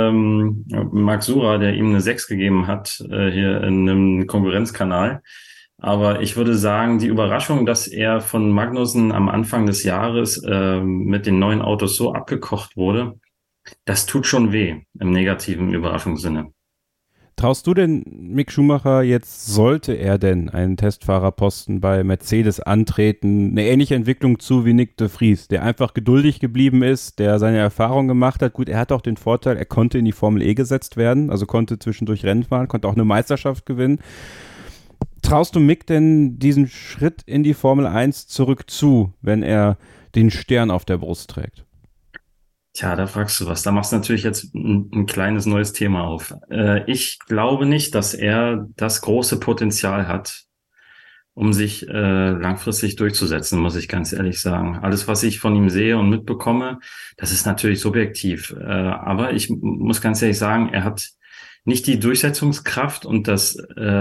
Marc Surer, der ihm eine 6 gegeben hat, hier in einem Konkurrenzkanal. Aber ich würde sagen, die Überraschung, dass er von Magnussen am Anfang des Jahres mit den neuen Autos so abgekocht wurde, das tut schon weh im negativen Überraschungssinne. Traust du denn Mick Schumacher jetzt, sollte er denn einen Testfahrerposten bei Mercedes antreten, eine ähnliche Entwicklung zu wie Nyck de Vries, der einfach geduldig geblieben ist, der seine Erfahrung gemacht hat? Gut, er hat auch den Vorteil, er konnte in die Formel E gesetzt werden, also konnte zwischendurch Rennen fahren, konnte auch eine Meisterschaft gewinnen. Traust du Mick denn diesen Schritt in die Formel 1 zurück zu, wenn er den Stern auf der Brust trägt? Tja, da fragst du was. Da machst du natürlich jetzt ein kleines neues Thema auf. Ich glaube nicht, dass er das große Potenzial hat, um sich langfristig durchzusetzen, muss ich ganz ehrlich sagen. Alles, was ich von ihm sehe und mitbekomme, das ist natürlich subjektiv. Aber ich muss ganz ehrlich sagen, er hat nicht die Durchsetzungskraft und das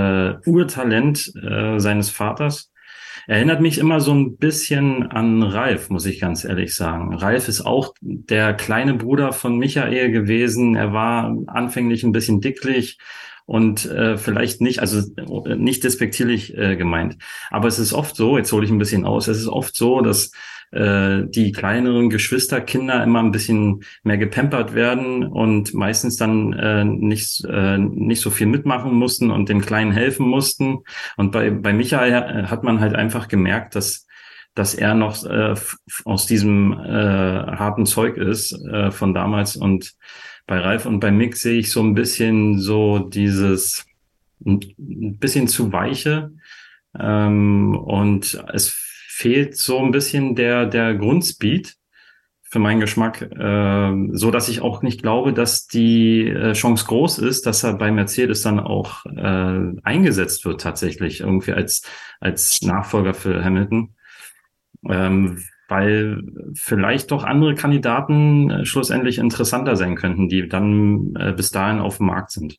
Urtalent seines Vaters. Erinnert mich immer so ein bisschen an Ralf, muss ich ganz ehrlich sagen. Ralf ist auch der kleine Bruder von Michael gewesen. Er war anfänglich ein bisschen dicklich und vielleicht nicht, also nicht despektierlich gemeint. Aber es ist oft so, jetzt hole ich ein bisschen aus, es ist oft so, dass die kleineren Geschwisterkinder immer ein bisschen mehr gepampert werden und meistens dann nicht so viel mitmachen mussten und dem Kleinen helfen mussten. Und bei Michael hat man halt einfach gemerkt, dass er noch aus diesem harten Zeug ist von damals. Und bei Ralf und bei Mick sehe ich so ein bisschen so dieses ein bisschen zu weiche und es fehlt so ein bisschen der Grundspeed für meinen Geschmack, so dass ich auch nicht glaube, dass die Chance groß ist, dass er bei Mercedes dann auch eingesetzt wird tatsächlich irgendwie als Nachfolger für Hamilton, weil vielleicht doch andere Kandidaten schlussendlich interessanter sein könnten, die dann bis dahin auf dem Markt sind.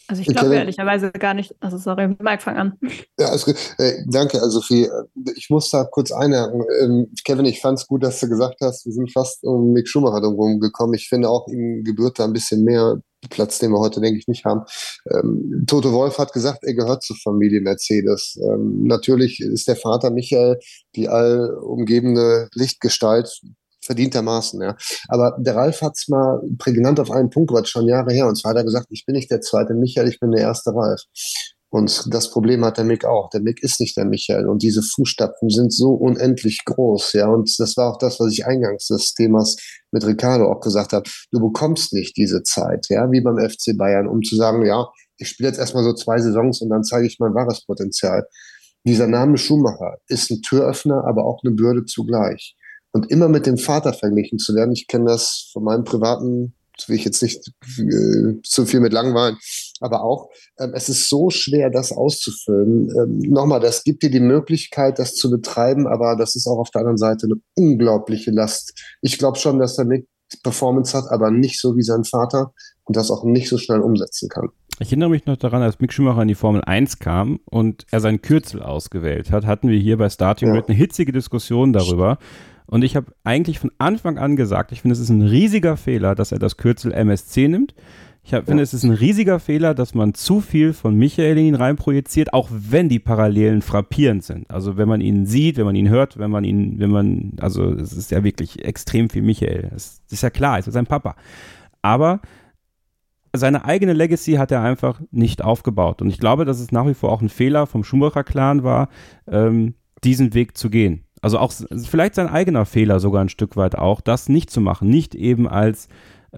Also ich glaube ehrlicherweise gar nicht. Also sorry, Mike, fang an. Ja, danke, Sophie. Ich muss da kurz einhaken. Kevin, ich fand es gut, dass du gesagt hast, wir sind fast um Mick Schumacher drum gekommen. Ich finde auch, ihm gebührt da ein bisschen mehr Platz, den wir heute, denke ich, nicht haben. Toto Wolff hat gesagt, er gehört zur Familie Mercedes. Natürlich ist der Vater Michael die allumgebende Lichtgestalt, verdientermaßen, ja. Aber der Ralf hat es mal prägnant auf einen Punkt gebracht, schon Jahre her. Und zwar hat er gesagt, ich bin nicht der zweite Michael, ich bin der erste Ralf. Und das Problem hat der Mick auch. Der Mick ist nicht der Michael. Und diese Fußstapfen sind so unendlich groß, ja. Und das war auch das, was ich eingangs des Themas mit Ricciardo auch gesagt habe. Du bekommst nicht diese Zeit, ja, wie beim FC Bayern, um zu sagen, ja, ich spiele jetzt erstmal so 2 Saisons und dann zeige ich mein wahres Potenzial. Dieser Name Schumacher ist ein Türöffner, aber auch eine Bürde zugleich. Und immer mit dem Vater verglichen zu werden, ich kenne das von meinem privaten, will ich jetzt nicht zu viel mit langweilen, aber auch, es ist so schwer, das auszufüllen. Nochmal, das gibt dir die Möglichkeit, das zu betreiben, aber das ist auch auf der anderen Seite eine unglaubliche Last. Ich glaube schon, dass der Mick Performance hat, aber nicht so wie sein Vater und das auch nicht so schnell umsetzen kann. Ich erinnere mich noch daran, als Mick Schumacher in die Formel 1 kam und er sein Kürzel ausgewählt hat, hatten wir hier bei Starting Grid eine hitzige Diskussion darüber. Und ich habe eigentlich von Anfang an gesagt, ich finde, es ist ein riesiger Fehler, dass er das Kürzel MSC nimmt. Finde, es ist ein riesiger Fehler, dass man zu viel von Michael in ihn reinprojiziert, auch wenn die Parallelen frappierend sind. Also wenn man ihn sieht, wenn man ihn hört, also es ist ja wirklich extrem viel Michael. Es ist ja klar, es ist sein Papa. Aber seine eigene Legacy hat er einfach nicht aufgebaut. Und ich glaube, dass es nach wie vor auch ein Fehler vom Schumacher-Clan war, diesen Weg zu gehen. Also auch vielleicht sein eigener Fehler sogar ein Stück weit auch, das nicht zu machen, nicht eben als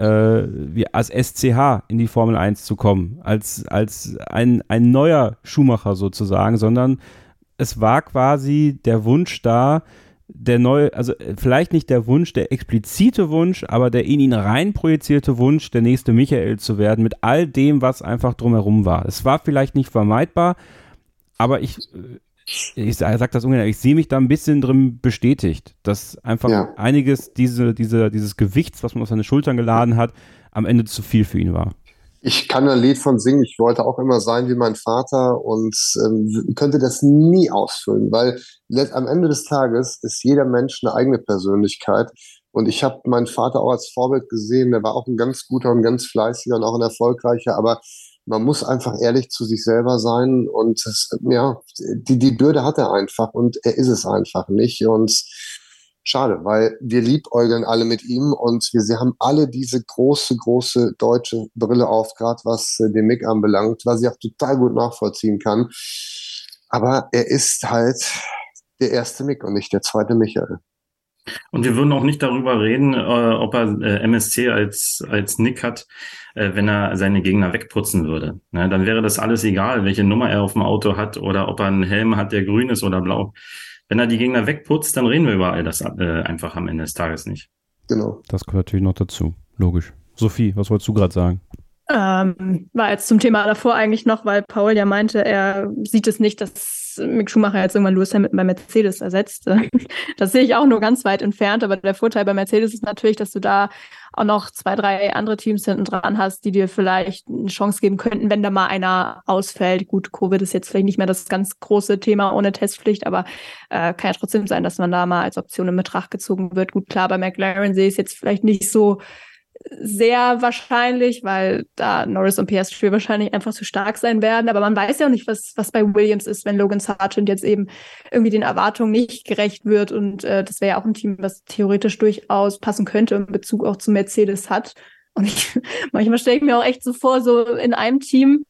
SCH in die Formel 1 zu kommen, als ein neuer Schumacher sozusagen, sondern es war quasi der Wunsch da, also vielleicht nicht der Wunsch, der explizite Wunsch, aber der in ihn rein projizierte Wunsch, der nächste Michael zu werden, mit all dem, was einfach drumherum war. Es war vielleicht nicht vermeidbar, aber ich sage das ungern, ich sehe mich da ein bisschen drin bestätigt, dass einfach einiges dieses Gewichts, was man auf seine Schultern geladen hat, am Ende zu viel für ihn war. Ich kann ein Lied von singen, ich wollte auch immer sein wie mein Vater und könnte das nie ausfüllen, weil am Ende des Tages ist jeder Mensch eine eigene Persönlichkeit und ich habe meinen Vater auch als Vorbild gesehen, der war auch ein ganz guter und ganz fleißiger und auch ein erfolgreicher, aber man muss einfach ehrlich zu sich selber sein und die Bürde hat er einfach und er ist es einfach nicht und schade, weil wir liebäugeln alle mit ihm und wir haben alle diese große deutsche Brille auf, gerade was den Mick anbelangt, was ich auch total gut nachvollziehen kann, aber er ist halt der erste Mick und nicht der zweite Michael. Und wir würden auch nicht darüber reden, ob er MSC als Nick hat, wenn er seine Gegner wegputzen würde. Ne, dann wäre das alles egal, welche Nummer er auf dem Auto hat oder ob er einen Helm hat, der grün ist oder blau. Wenn er die Gegner wegputzt, dann reden wir über all das einfach am Ende des Tages nicht. Genau. Das kommt natürlich noch dazu. Logisch. Sophie, was wolltest du gerade sagen? War jetzt zum Thema davor eigentlich noch, weil Paul ja meinte, er sieht es nicht, dass Mick Schumacher jetzt irgendwann Lewis Hamilton bei Mercedes ersetzt. Das sehe ich auch nur ganz weit entfernt, aber der Vorteil bei Mercedes ist natürlich, dass du da auch noch 2, 3 andere Teams hinten dran hast, die dir vielleicht eine Chance geben könnten, wenn da mal einer ausfällt. Gut, Covid ist jetzt vielleicht nicht mehr das ganz große Thema ohne Testpflicht, aber kann ja trotzdem sein, dass man da mal als Option in Betracht gezogen wird. Gut, klar, bei McLaren sehe ich es jetzt vielleicht nicht so sehr wahrscheinlich, weil da Norris und Piastri wahrscheinlich einfach zu stark sein werden. Aber man weiß ja auch nicht, was bei Williams ist, wenn Logan Sargent jetzt eben irgendwie den Erwartungen nicht gerecht wird. Und das wäre ja auch ein Team, was theoretisch durchaus passen könnte in Bezug auch zu Mercedes hat. Und manchmal stelle ich mir auch echt so vor, so in einem Team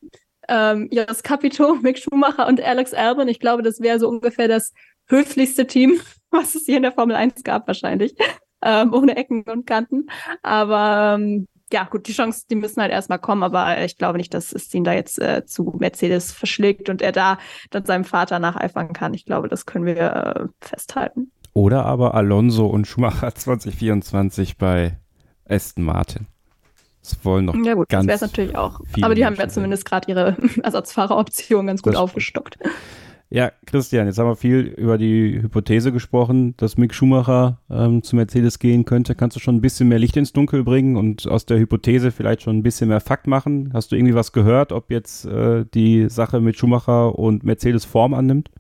Jos Capito, Mick Schumacher und Alex Albon. Ich glaube, das wäre so ungefähr das höflichste Team, was es hier in der Formel 1 gab wahrscheinlich. Ohne Ecken und Kanten. Aber ja, gut, die Chancen, die müssen halt erstmal kommen, aber ich glaube nicht, dass es ihn da jetzt zu Mercedes verschlägt und er da dann seinem Vater nacheifern kann. Ich glaube, das können wir festhalten. Oder aber Alonso und Schumacher 2024 bei Aston Martin. Das wollen noch ja gut, ganz das wäre es natürlich auch. Aber die haben ja zumindest gerade ihre Ersatzfahreroption ganz gut aufgestockt. Ja, Christian, jetzt haben wir viel über die Hypothese gesprochen, dass Mick Schumacher zu Mercedes gehen könnte. Kannst du schon ein bisschen mehr Licht ins Dunkel bringen und aus der Hypothese vielleicht schon ein bisschen mehr Fakt machen? Hast du irgendwie was gehört, ob jetzt die Sache mit Schumacher und Mercedes Form annimmt?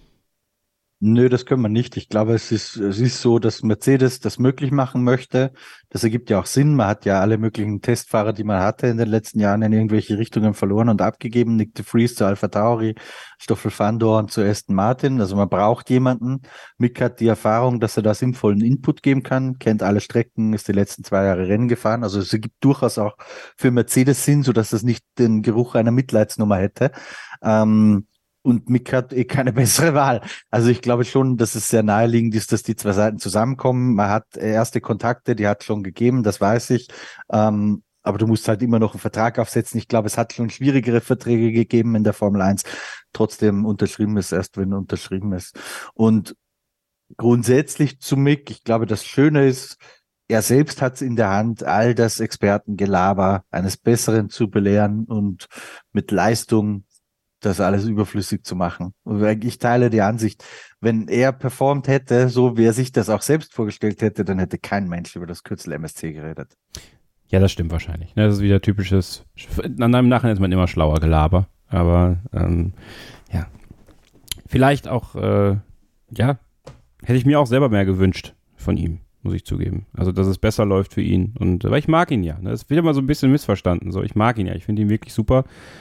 Nö, das können wir nicht. Ich glaube, es ist so, dass Mercedes das möglich machen möchte. Das ergibt ja auch Sinn. Man hat ja alle möglichen Testfahrer, die man hatte in den letzten Jahren, in irgendwelche Richtungen verloren und abgegeben. Nick de Vries zu AlphaTauri, Stoffel Vandoorne zu Aston Martin. Also man braucht jemanden. Mick hat die Erfahrung, dass er da sinnvollen Input geben kann, kennt alle Strecken, ist die letzten 2 Jahre Rennen gefahren. Also es ergibt durchaus auch für Mercedes Sinn, sodass es nicht den Geruch einer Mitleidsnummer hätte. Und Mick hat keine bessere Wahl. Also ich glaube schon, dass es sehr naheliegend ist, dass die 2 Seiten zusammenkommen. Man hat erste Kontakte, die hat es schon gegeben, das weiß ich. Aber du musst halt immer noch einen Vertrag aufsetzen. Ich glaube, es hat schon schwierigere Verträge gegeben in der Formel 1. Trotzdem unterschrieben ist erst, wenn unterschrieben ist. Und grundsätzlich zu Mick, ich glaube, das Schöne ist, er selbst hat es in der Hand, all das Expertengelaber eines Besseren zu belehren und mit Leistung das alles überflüssig zu machen. Und ich teile die Ansicht, wenn er performt hätte, so wie er sich das auch selbst vorgestellt hätte, dann hätte kein Mensch über das Kürzel MSC geredet. Ja, das stimmt wahrscheinlich. Das ist wieder typisches, an einem Nachhinein ist man immer schlauer Gelaber, aber ja, vielleicht auch, hätte ich mir auch selber mehr gewünscht von ihm, muss ich zugeben. Also, dass es besser läuft für ihn. Aber ich mag ihn ja. Das wird immer so ein bisschen missverstanden. So, ich mag ihn ja. Ich finde ihn wirklich super.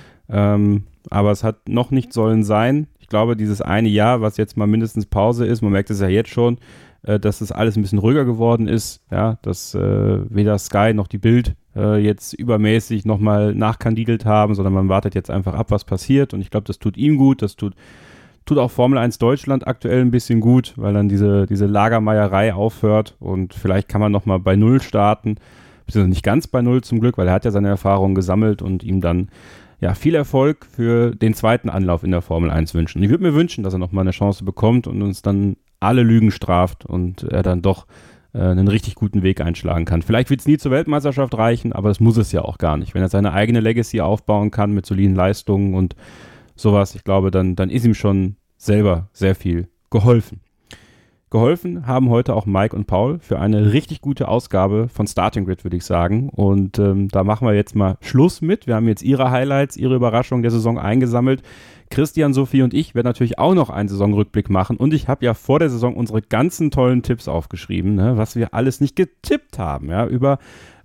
Aber es hat noch nicht sollen sein. Ich glaube, dieses eine Jahr, was jetzt mal mindestens Pause ist, man merkt es ja jetzt schon, dass es alles ein bisschen ruhiger geworden ist, ja, dass weder Sky noch die Bild jetzt übermäßig nochmal nachkandidelt haben, sondern man wartet jetzt einfach ab, was passiert, und ich glaube, das tut ihm gut, das tut auch Formel 1 Deutschland aktuell ein bisschen gut, weil dann diese Lagermeierei aufhört und vielleicht kann man nochmal bei Null starten, beziehungsweise nicht ganz bei Null zum Glück, weil er hat ja seine Erfahrungen gesammelt und ihm dann viel Erfolg für den zweiten Anlauf in der Formel 1 wünschen. Ich würde mir wünschen, dass er nochmal eine Chance bekommt und uns dann alle Lügen straft und er dann doch einen richtig guten Weg einschlagen kann. Vielleicht wird es nie zur Weltmeisterschaft reichen, aber das muss es ja auch gar nicht. Wenn er seine eigene Legacy aufbauen kann mit soliden Leistungen und sowas, ich glaube, dann ist ihm schon selber sehr viel geholfen. Geholfen haben heute auch Mike und Paul für eine richtig gute Ausgabe von Starting Grid, würde ich sagen. Und da machen wir jetzt mal Schluss mit. Wir haben jetzt ihre Highlights, ihre Überraschungen der Saison eingesammelt. Christian, Sophie und ich werden natürlich auch noch einen Saisonrückblick machen. Und ich habe ja vor der Saison unsere ganzen tollen Tipps aufgeschrieben, ne, was wir alles nicht getippt haben. Ja, über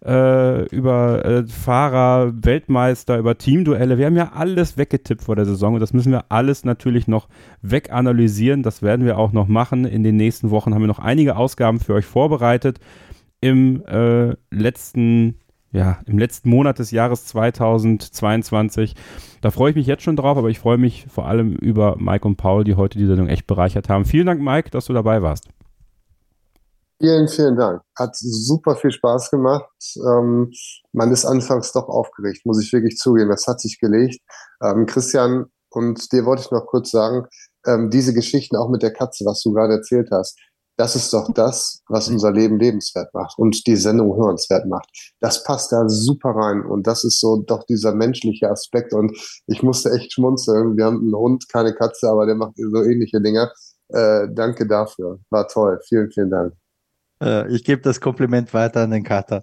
Fahrer, Weltmeister, über Teamduelle. Wir haben ja alles weggetippt vor der Saison und das müssen wir alles natürlich noch weganalysieren. Das werden wir auch noch machen. In den nächsten Wochen haben wir noch einige Ausgaben für euch vorbereitet. Im letzten Monat des Jahres 2022. Da freue ich mich jetzt schon drauf, aber ich freue mich vor allem über Mike und Paul, die heute die Sendung echt bereichert haben. Vielen Dank, Mike, dass du dabei warst. Vielen, vielen Dank. Hat super viel Spaß gemacht. Man ist anfangs doch aufgeregt, muss ich wirklich zugeben. Das hat sich gelegt. Christian, und dir wollte ich noch kurz sagen, diese Geschichten auch mit der Katze, was du gerade erzählt hast, das ist doch das, was unser Leben lebenswert macht und die Sendung hörenswert macht. Das passt da super rein und das ist so doch dieser menschliche Aspekt und ich musste echt schmunzeln. Wir haben einen Hund, keine Katze, aber der macht so ähnliche Dinge. Danke dafür. War toll. Vielen, vielen Dank. Ich gebe das Kompliment weiter an den Kater.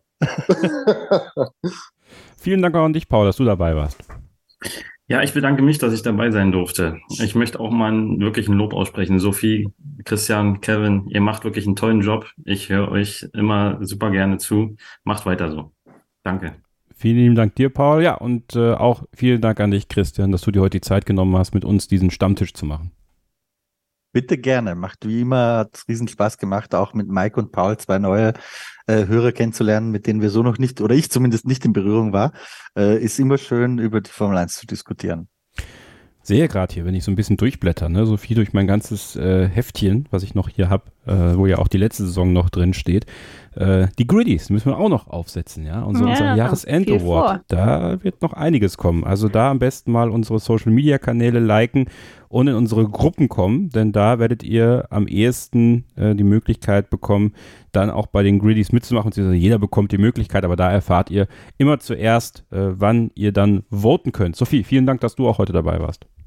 Vielen Dank auch an dich, Paul, dass du dabei warst. Ja, ich bedanke mich, dass ich dabei sein durfte. Ich möchte auch mal wirklich ein Lob aussprechen. Sophie, Christian, Kevin, ihr macht wirklich einen tollen Job. Ich höre euch immer super gerne zu. Macht weiter so. Danke. Vielen lieben Dank dir, Paul. Ja, und auch vielen Dank an dich, Christian, dass du dir heute die Zeit genommen hast, mit uns diesen Stammtisch zu machen. Bitte gerne. Macht wie immer, hat riesen Spaß gemacht, auch mit Mike und Paul 2 neue Hörer kennenzulernen, mit denen wir so noch nicht, oder ich zumindest nicht in Berührung war. Ist immer schön, über die Formel 1 zu diskutieren. Sehe gerade hier, wenn ich so ein bisschen durchblätter, ne, so viel durch mein ganzes Heftchen, was ich noch hier habe, wo ja auch die letzte Saison noch drin steht. Die Griddies müssen wir auch noch aufsetzen, ja. Unser Jahresend-Award. Da wird noch einiges kommen. Also da am besten mal unsere Social-Media-Kanäle liken und in unsere Gruppen kommen, denn da werdet ihr am ehesten die Möglichkeit bekommen, dann auch bei den Griddies mitzumachen. Also jeder bekommt die Möglichkeit, aber da erfahrt ihr immer zuerst, wann ihr dann voten könnt. Sophie, vielen Dank, dass du auch heute dabei warst.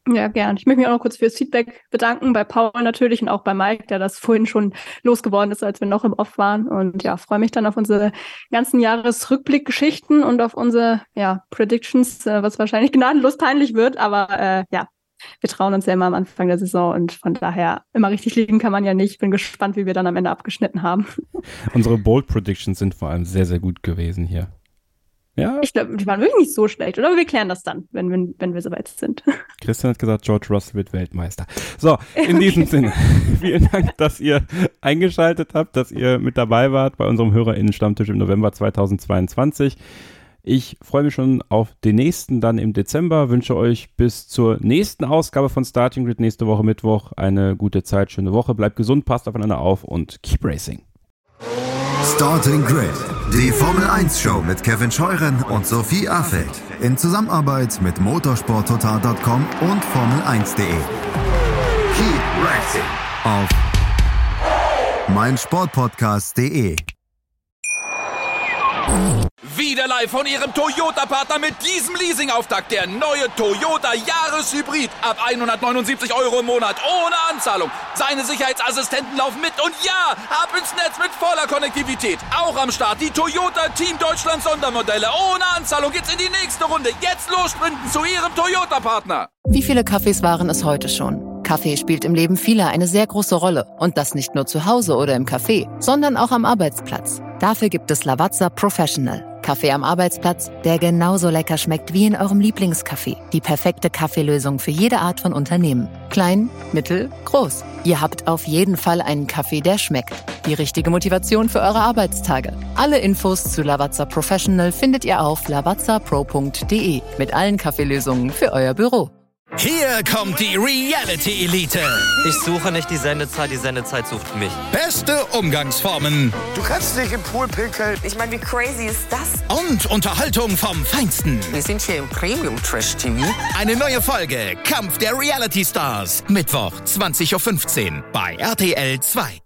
Ja, gern. Ich möchte mich auch noch kurz fürs Feedback bedanken, bei Paul natürlich und auch bei Mike, der das vorhin schon losgeworden ist, als wir noch im Off waren. Und ja, freue mich dann auf unsere ganzen Jahresrückblickgeschichten und auf unsere Predictions, was wahrscheinlich gnadenlos peinlich wird. Aber wir trauen uns ja immer am Anfang der Saison und von daher immer richtig liegen kann man ja nicht. Bin gespannt, wie wir dann am Ende abgeschnitten haben. Unsere Bold Predictions sind vor allem sehr, sehr gut gewesen hier. Ja. Ich glaube, die waren wirklich nicht so schlecht, oder? Aber wir klären das dann, wenn wir soweit sind. Christian hat gesagt, George Russell wird Weltmeister. So, in diesem Sinne, vielen Dank, dass ihr eingeschaltet habt, dass ihr mit dabei wart bei unserem HörerInnen-Stammtisch im November 2022. Ich freue mich schon auf den nächsten dann im Dezember, wünsche euch bis zur nächsten Ausgabe von Starting Grid nächste Woche Mittwoch eine gute Zeit, schöne Woche, bleibt gesund, passt aufeinander auf und keep racing. Starting Grid, die Formel 1 Show mit Kevin Scheuren und Sophie Affelt in Zusammenarbeit mit motorsporttotal.com und Formel1.de. Keep racing auf meinsportpodcast.de. Wieder live von Ihrem Toyota-Partner mit diesem Leasing-Auftakt. Der neue Toyota Jahreshybrid. Ab 179 € im Monat. Ohne Anzahlung. Seine Sicherheitsassistenten laufen mit. Und ja, ab ins Netz mit voller Konnektivität. Auch am Start die Toyota Team Deutschland Sondermodelle. Ohne Anzahlung geht's in die nächste Runde. Jetzt los sprinten zu Ihrem Toyota-Partner. Wie viele Kaffees waren es heute schon? Kaffee spielt im Leben vieler eine sehr große Rolle. Und das nicht nur zu Hause oder im Café, sondern auch am Arbeitsplatz. Dafür gibt es Lavazza Professional. Kaffee am Arbeitsplatz, der genauso lecker schmeckt wie in eurem Lieblingscafé. Die perfekte Kaffeelösung für jede Art von Unternehmen. Klein, mittel, groß. Ihr habt auf jeden Fall einen Kaffee, der schmeckt. Die richtige Motivation für eure Arbeitstage. Alle Infos zu Lavazza Professional findet ihr auf lavazzapro.de mit allen Kaffeelösungen für euer Büro. Hier kommt die Reality Elite. Ich suche nicht die Sendezeit sucht mich. Beste Umgangsformen. Du kannst nicht im Pool pinkeln. Ich meine, wie crazy ist das? Und Unterhaltung vom Feinsten. Wir sind hier im Premium Trash TV. Eine neue Folge Kampf der Reality Stars. Mittwoch 20:15 Uhr bei RTL 2.